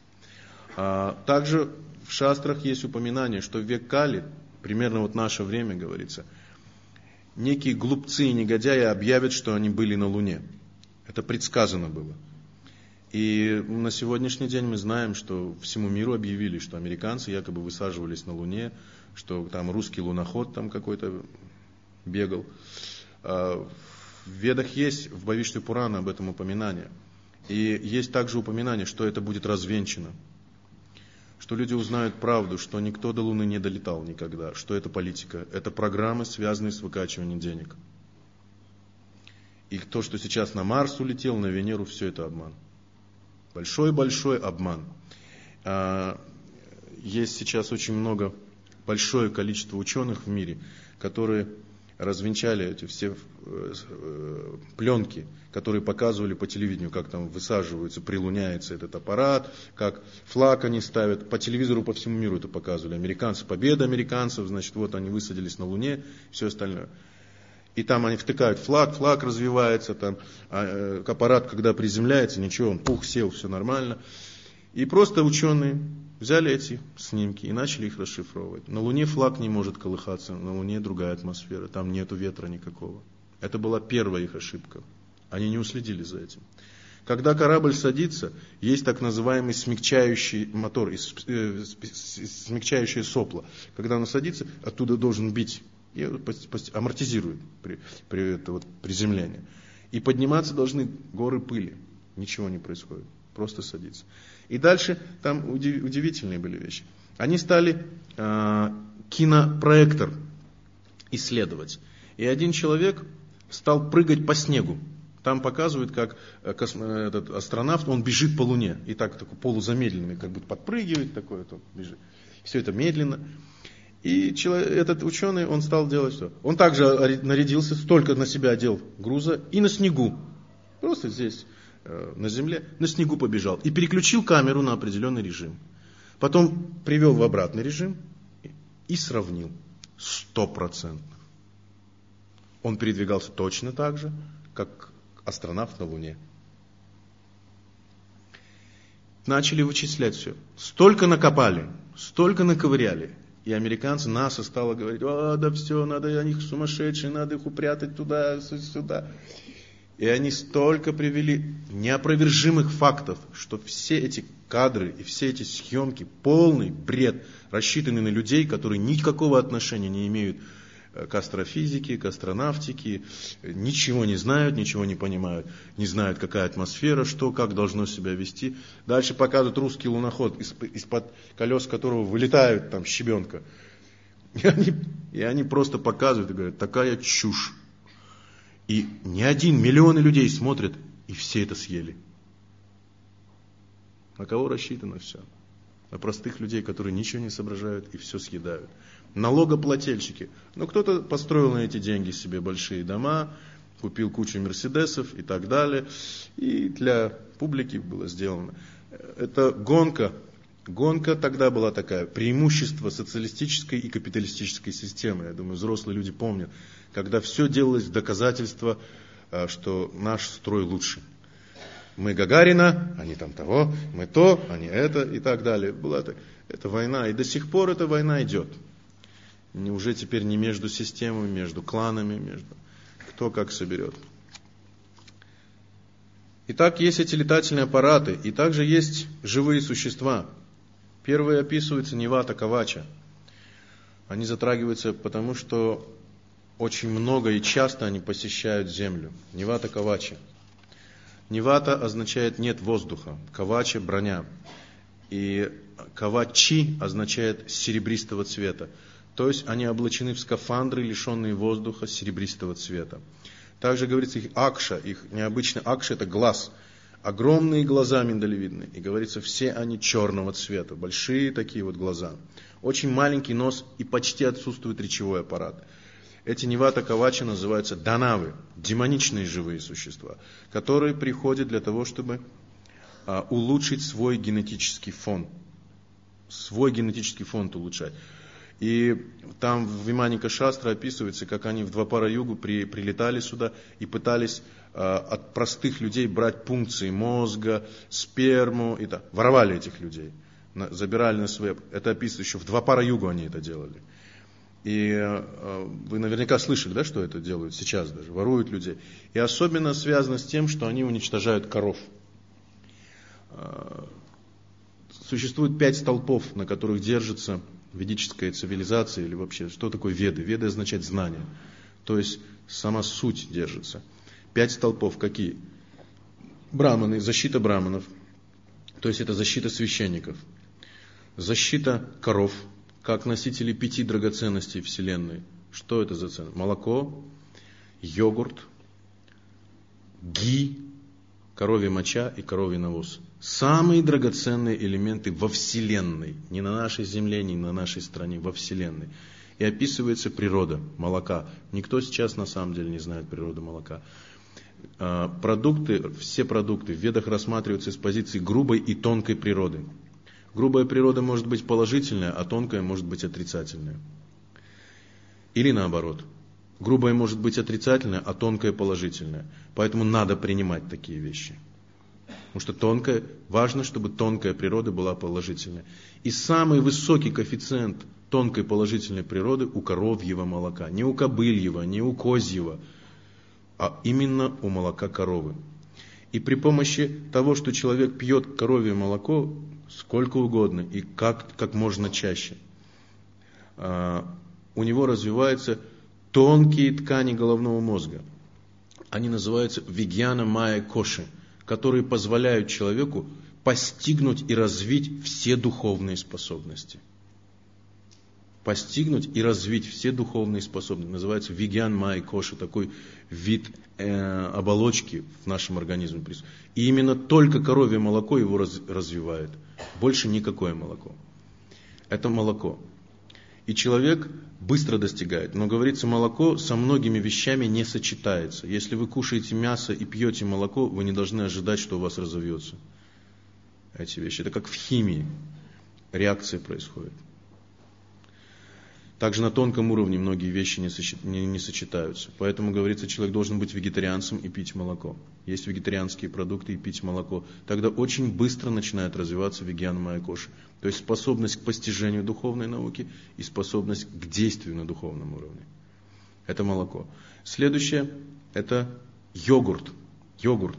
Также в шастрах есть упоминание, что в век Кали, примерно вот наше время говорится, некие глупцы и негодяи объявят, что они были на Луне. Это предсказано было. И на сегодняшний день мы знаем, что всему миру объявили, что американцы якобы высаживались на Луне, что там русский луноход там какой-то бегал. В Ведах есть, в Бхавишве Пурана об этом упоминание. И есть также упоминание, что это будет развенчано. Что люди узнают правду, что никто до Луны не долетал никогда, что это политика, это программы, связанные с выкачиванием денег. И то, что сейчас на Марс улетел, на Венеру, все это обман. Большой-большой обман. Есть сейчас очень большое количество ученых в мире, которые развенчали эти все пленки, которые показывали по телевидению, как там высаживаются, прилуняется этот аппарат, как флаг они ставят. По телевизору по всему миру это показывали. Американцы, победа американцев, значит, вот они высадились на Луне, все остальное. И там они втыкают флаг развивается, там аппарат, когда приземляется, ничего, он сел, все нормально. И просто ученые взяли эти снимки и начали их расшифровывать. На Луне флаг не может колыхаться, на Луне другая атмосфера, там нету ветра никакого. Это была первая их ошибка. Они не уследили за этим. Когда корабль садится, есть так называемый смягчающий мотор, смягчающее сопло. Когда оно садится, оттуда должен бить и амортизирует при приземлении. И подниматься должны горы пыли. Ничего не происходит. Просто садится. И дальше там удивительные были вещи. Они стали кинопроектор исследовать. И один человек стал прыгать по снегу. Там показывают, как этот астронавт, он бежит по Луне. И так такой полузамедленный, как будто подпрыгивает, такой вот бежит. Все это медленно. И этот ученый, он стал делать что? Он также нарядился, столько на себя одел груза и на снегу. Просто здесь, на земле, на снегу побежал. И переключил камеру на определенный режим. Потом привел в обратный режим и сравнил. 100%. Он передвигался точно так же, как астронавт на Луне. Начали вычислять все. Столько накопали, столько наковыряли. И американцы, НАСА стало говорить, да все, надо, они сумасшедшие, надо их упрятать туда, сюда. И они столько привели неопровержимых фактов, что все эти кадры и все эти съемки, полный бред, рассчитанный на людей, которые никакого отношения не имеют к астрофизике, к астронавтике, ничего не знают, ничего не понимают, не знают, какая атмосфера, что, как должно себя вести. Дальше показывают русский луноход, из-под колес которого вылетают там щебенка. И они просто показывают и говорят, такая чушь. И не один, миллионы людей смотрят, и все это съели. На кого рассчитано все? На простых людей, которые ничего не соображают и все съедают. Налогоплательщики. Кто-то построил на эти деньги себе большие дома, купил кучу мерседесов и так далее. И для публики было сделано. Это гонка. Гонка тогда была такая. Преимущество социалистической и капиталистической системы. Я думаю, взрослые люди помнят. Когда все делалось в доказательство, что наш строй лучше. Мы Гагарина, они там того, мы то, они это и так далее. Была это война. И до сих пор эта война идет. Уже теперь не между системами, между кланами, между кто как соберет. Итак, есть эти летательные аппараты, и также есть живые существа. Первые описываются Нивата Кавача. Они затрагиваются, потому что очень много и часто они посещают Землю. Нивата Кавача. Нивата означает нет воздуха, Кавача броня. И Кавачи означает серебристого цвета. То есть они облачены в скафандры, лишенные воздуха, серебристого цвета. Также говорится их акша, их необычный акша это глаз. Огромные глаза миндалевидные. И говорится, все они черного цвета. Большие такие вот глаза. Очень маленький нос и почти отсутствует речевой аппарат. Эти Нивата Кавача называются данавы, демоничные живые существа, которые приходят для того, чтобы улучшить свой генетический фон. Свой генетический фонд улучшать. И там в Виманика Шастра описывается, как они в Двапара-югу прилетали сюда и пытались от простых людей брать пункции мозга, сперму, и так. Воровали этих людей, забирали на свои. Это описывается еще в Двапара-югу они это делали. И вы наверняка слышали, да, что это делают сейчас даже, воруют людей. И особенно связано с тем, что они уничтожают коров. Существует 5 столпов, на которых держится ведическая цивилизация, или вообще, что такое веды? Веды означает знание. То есть, сама суть держится. 5 столпов какие? Браманы, защита браманов. То есть, это защита священников. Защита коров, как носители 5 драгоценностей Вселенной. Что это за ценность? Молоко, йогурт, ги, коровья моча и коровий навоз. Самые драгоценные элементы во Вселенной. Не на нашей Земле, не на нашей стране, во Вселенной. И описывается природа молока. Никто сейчас на самом деле не знает природу молока. Продукты, все продукты в Ведах рассматриваются с позиции грубой и тонкой природы. Грубая природа может быть положительная, а тонкая может быть отрицательная. Или наоборот. Грубая может быть отрицательная, а тонкая положительная. Поэтому надо принимать такие вещи. Потому что тонкая, важно, чтобы тонкая природа была положительная. И самый высокий коэффициент тонкой положительной природы у коровьего молока. Не у кобыльего, не у козьего, а именно у молока коровы. И при помощи того, что человек пьет коровье молоко сколько угодно и как можно чаще, у него развиваются тонкие ткани головного мозга. Они называются вигьяна майя коши, которые позволяют человеку постигнуть и развить все духовные способности. Постигнуть и развить все духовные способности. Называется вигьян майя коши, такой вид оболочки в нашем организме. И именно только коровье молоко его развивает. Больше никакое молоко. Это молоко. И человек быстро достигает. Но, говорится, молоко со многими вещами не сочетается. Если вы кушаете мясо и пьете молоко, вы не должны ожидать, что у вас разовьется. Эти вещи. Это как в химии. Реакция происходит. Также на тонком уровне многие вещи не сочетаются. Поэтому, говорится, человек должен быть вегетарианцем и пить молоко. Есть вегетарианские продукты и пить молоко. Тогда очень быстро начинает развиваться вигьяна майя коши. То есть способность к постижению духовной науки и способность к действию на духовном уровне. Это молоко. Следующее – это йогурт. Йогурт.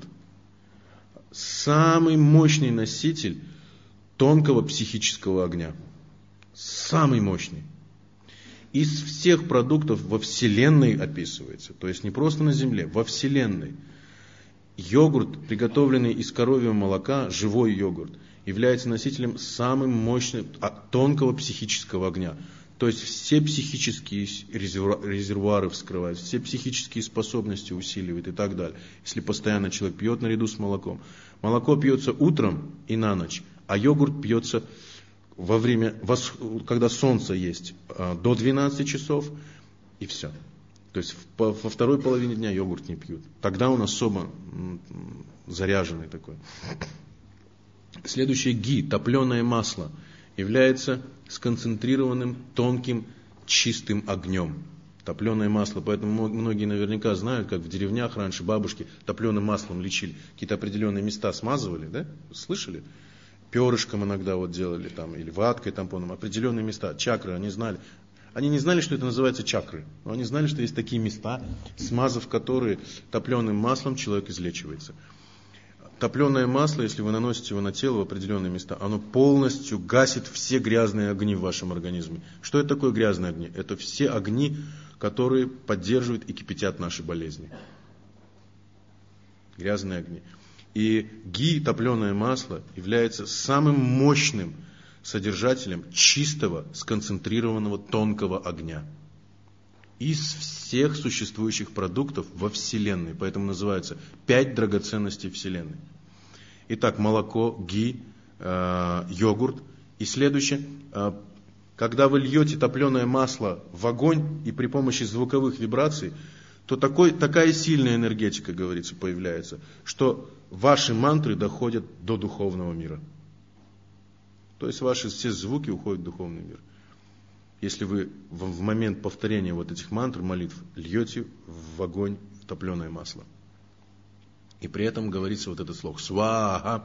Самый мощный носитель тонкого психического огня. Самый мощный. Из всех продуктов во Вселенной описывается, то есть не просто на Земле, во Вселенной. Йогурт, приготовленный из коровьего молока, живой йогурт, является носителем самым мощным, тонкого психического огня. То есть все психические резервуары вскрывают, все психические способности усиливает и так далее. Если постоянно человек пьет наряду с молоком. Молоко пьется утром и на ночь, а йогурт пьется во время, когда солнце есть, до 12 часов, и все. То есть во второй половине дня йогурт не пьют. Тогда он особо заряженный такой. Следующее ги, топленое масло, является сконцентрированным, тонким, чистым огнем. Топленое масло, поэтому многие наверняка знают, как в деревнях раньше бабушки топленым маслом лечили. Какие-то определенные места смазывали, да? Слышали? Перышком иногда вот делали, там, или ваткой тампоном, определенные места, чакры, они знали. Они не знали, что это называется чакры, но они знали, что есть такие места, смазав которые топленым маслом человек излечивается. Топленое масло, если вы наносите его на тело в определенные места, оно полностью гасит все грязные огни в вашем организме. Что это такое грязные огни? Это все огни, которые поддерживают и кипятят наши болезни. Грязные огни. И ги, топленое масло, является самым мощным содержателем чистого, сконцентрированного, тонкого огня. Из всех существующих продуктов во Вселенной. Поэтому называется 5 драгоценностей Вселенной. Итак, молоко, ги, йогурт. И следующее, Когда вы льете топленое масло в огонь и при помощи звуковых вибраций, то такая сильная энергетика, говорится, появляется, что ваши мантры доходят до духовного мира. То есть ваши все звуки уходят в духовный мир. Если вы в момент повторения вот этих мантр, молитв, льете в огонь топленое масло. И при этом говорится вот этот слог «сваха».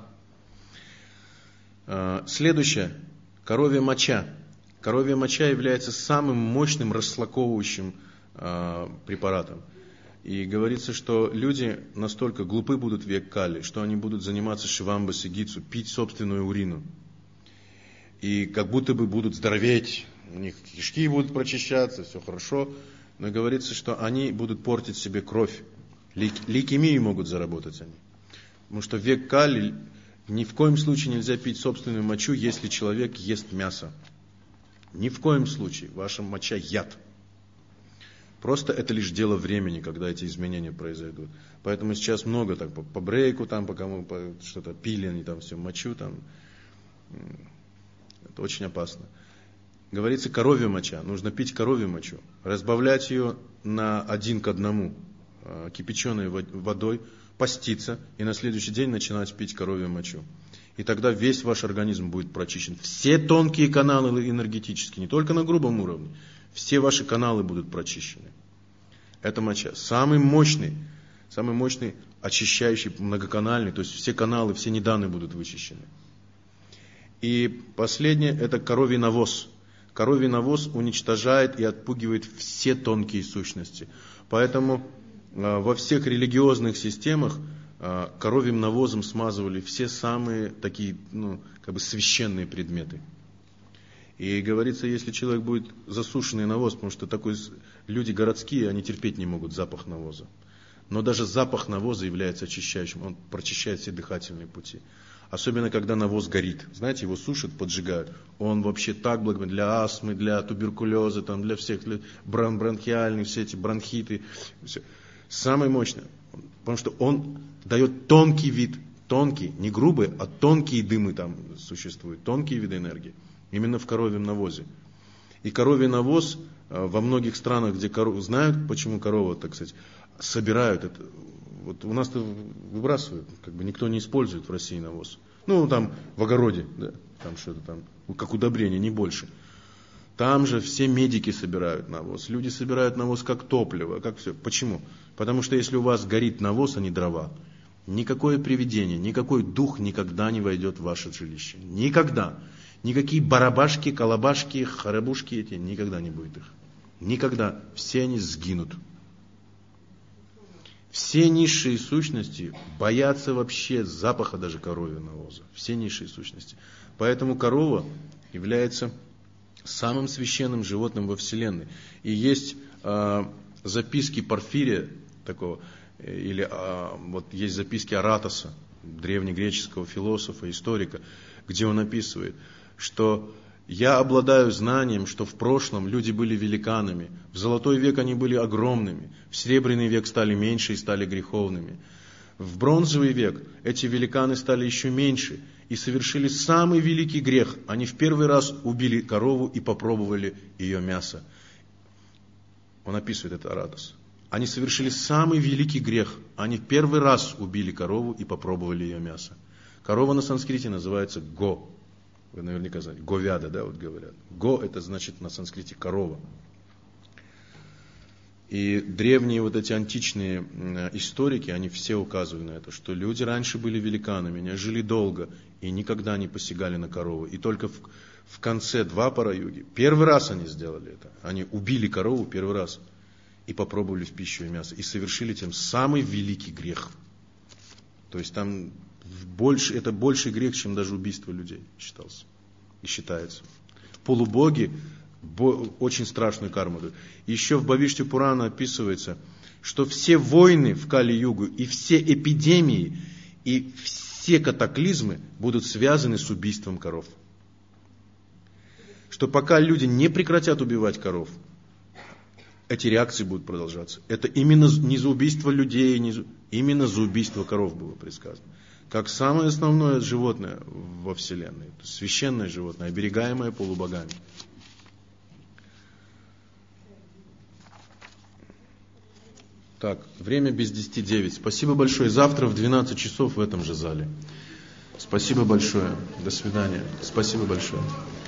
Следующее. Коровья моча. Коровья моча является самым мощным расслаковывающим препаратом. И говорится, что люди настолько глупы будут в век Кали, что они будут заниматься шивамба сигицу, пить собственную урину. И как будто бы будут здороветь, у них кишки будут прочищаться, все хорошо. Но говорится, что они будут портить себе кровь. Лейкемию могут заработать они. Потому что в век Кали ни в коем случае нельзя пить собственную мочу, если человек ест мясо. Ни в коем случае. Ваша моча яд. Просто это лишь дело времени, когда эти изменения произойдут. Поэтому сейчас много так по брейку, там, по кому что-то пили, они там все мочу. Там. Это очень опасно. Говорится, коровья моча. Нужно пить коровью мочу. Разбавлять ее на 1:1 кипяченой водой, поститься и на следующий день начинать пить коровью мочу. И тогда весь ваш организм будет прочищен. Все тонкие каналы энергетические, не только на грубом уровне, все ваши каналы будут прочищены. Это моча. Самый мощный очищающий, многоканальный, то есть все каналы, все неданы будут вычищены. И последнее, это коровий навоз. Коровий навоз уничтожает и отпугивает все тонкие сущности. Поэтому во всех религиозных системах коровьим навозом смазывали все самые такие, священные предметы. И говорится, если человек будет засушенный навоз, потому что люди городские, они терпеть не могут запах навоза. Но даже запах навоза является очищающим, он прочищает все дыхательные пути. Особенно, когда навоз горит. Знаете, его сушат, поджигают. Он вообще так благодатен для астмы, для туберкулеза, для всех, для бронхиальных, все эти бронхиты. Все. Самый мощный. Потому что он дает тонкий вид. Тонкий, не грубый, а тонкие дымы там существуют. Тонкие виды энергии. Именно в коровьем навозе. И коровий навоз во многих странах, где знают, почему корова, так сказать, собирают это. Вот у нас-то выбрасывают, никто не использует в России навоз. Там в огороде, да, там что-то там, как удобрение, не больше. Там же все медики собирают навоз. Люди собирают навоз как топливо, как все. Почему? Потому что если у вас горит навоз, а не дрова, никакое привидение, никакой дух никогда не войдет в ваше жилище. Никогда. Никакие барабашки, колобашки, харабушки эти, никогда не будет их. Никогда. Все они сгинут. Все низшие сущности боятся вообще запаха даже коровьего навоза. Все низшие сущности. Поэтому корова является самым священным животным во Вселенной. И есть записки Порфирия такого, или есть записки Аратоса, древнегреческого философа, историка, где он описывает, что я обладаю знанием, что в прошлом люди были великанами, в золотой век они были огромными, в серебряный век стали меньше и стали греховными. В бронзовый век эти великаны стали еще меньше и совершили самый великий грех. Они в первый раз убили корову и попробовали ее мясо. Он описывает это Аратос. Они совершили самый великий грех. Они в первый раз убили корову и попробовали ее мясо. Корова на санскрите называется го. Вы наверняка знаете. Говяда, да, вот говорят. Го это значит на санскрите корова. И древние вот эти античные историки, они все указывают на это, что люди раньше были великанами, они жили долго и никогда не посягали на корову. И только в конце Двапара-юги, первый раз они сделали это. Они убили корову первый раз и попробовали в пищу и мясо. И совершили тем самый великий грех. То есть там это больший грех, чем даже убийство людей считался и считается. Полубоги очень страшную карму дают. Еще в Бхавишти Пурана описывается, что все войны в Кали-югу и все эпидемии и все катаклизмы будут связаны с убийством коров. Что пока люди не прекратят убивать коров, эти реакции будут продолжаться. Это именно не за убийство людей, именно за убийство коров было предсказано. Как самое основное животное во Вселенной. Священное животное, оберегаемое полубогами. Так, время без 10:09. Спасибо большое. Завтра в 12 часов в этом же зале. Спасибо большое. До свидания. Спасибо большое.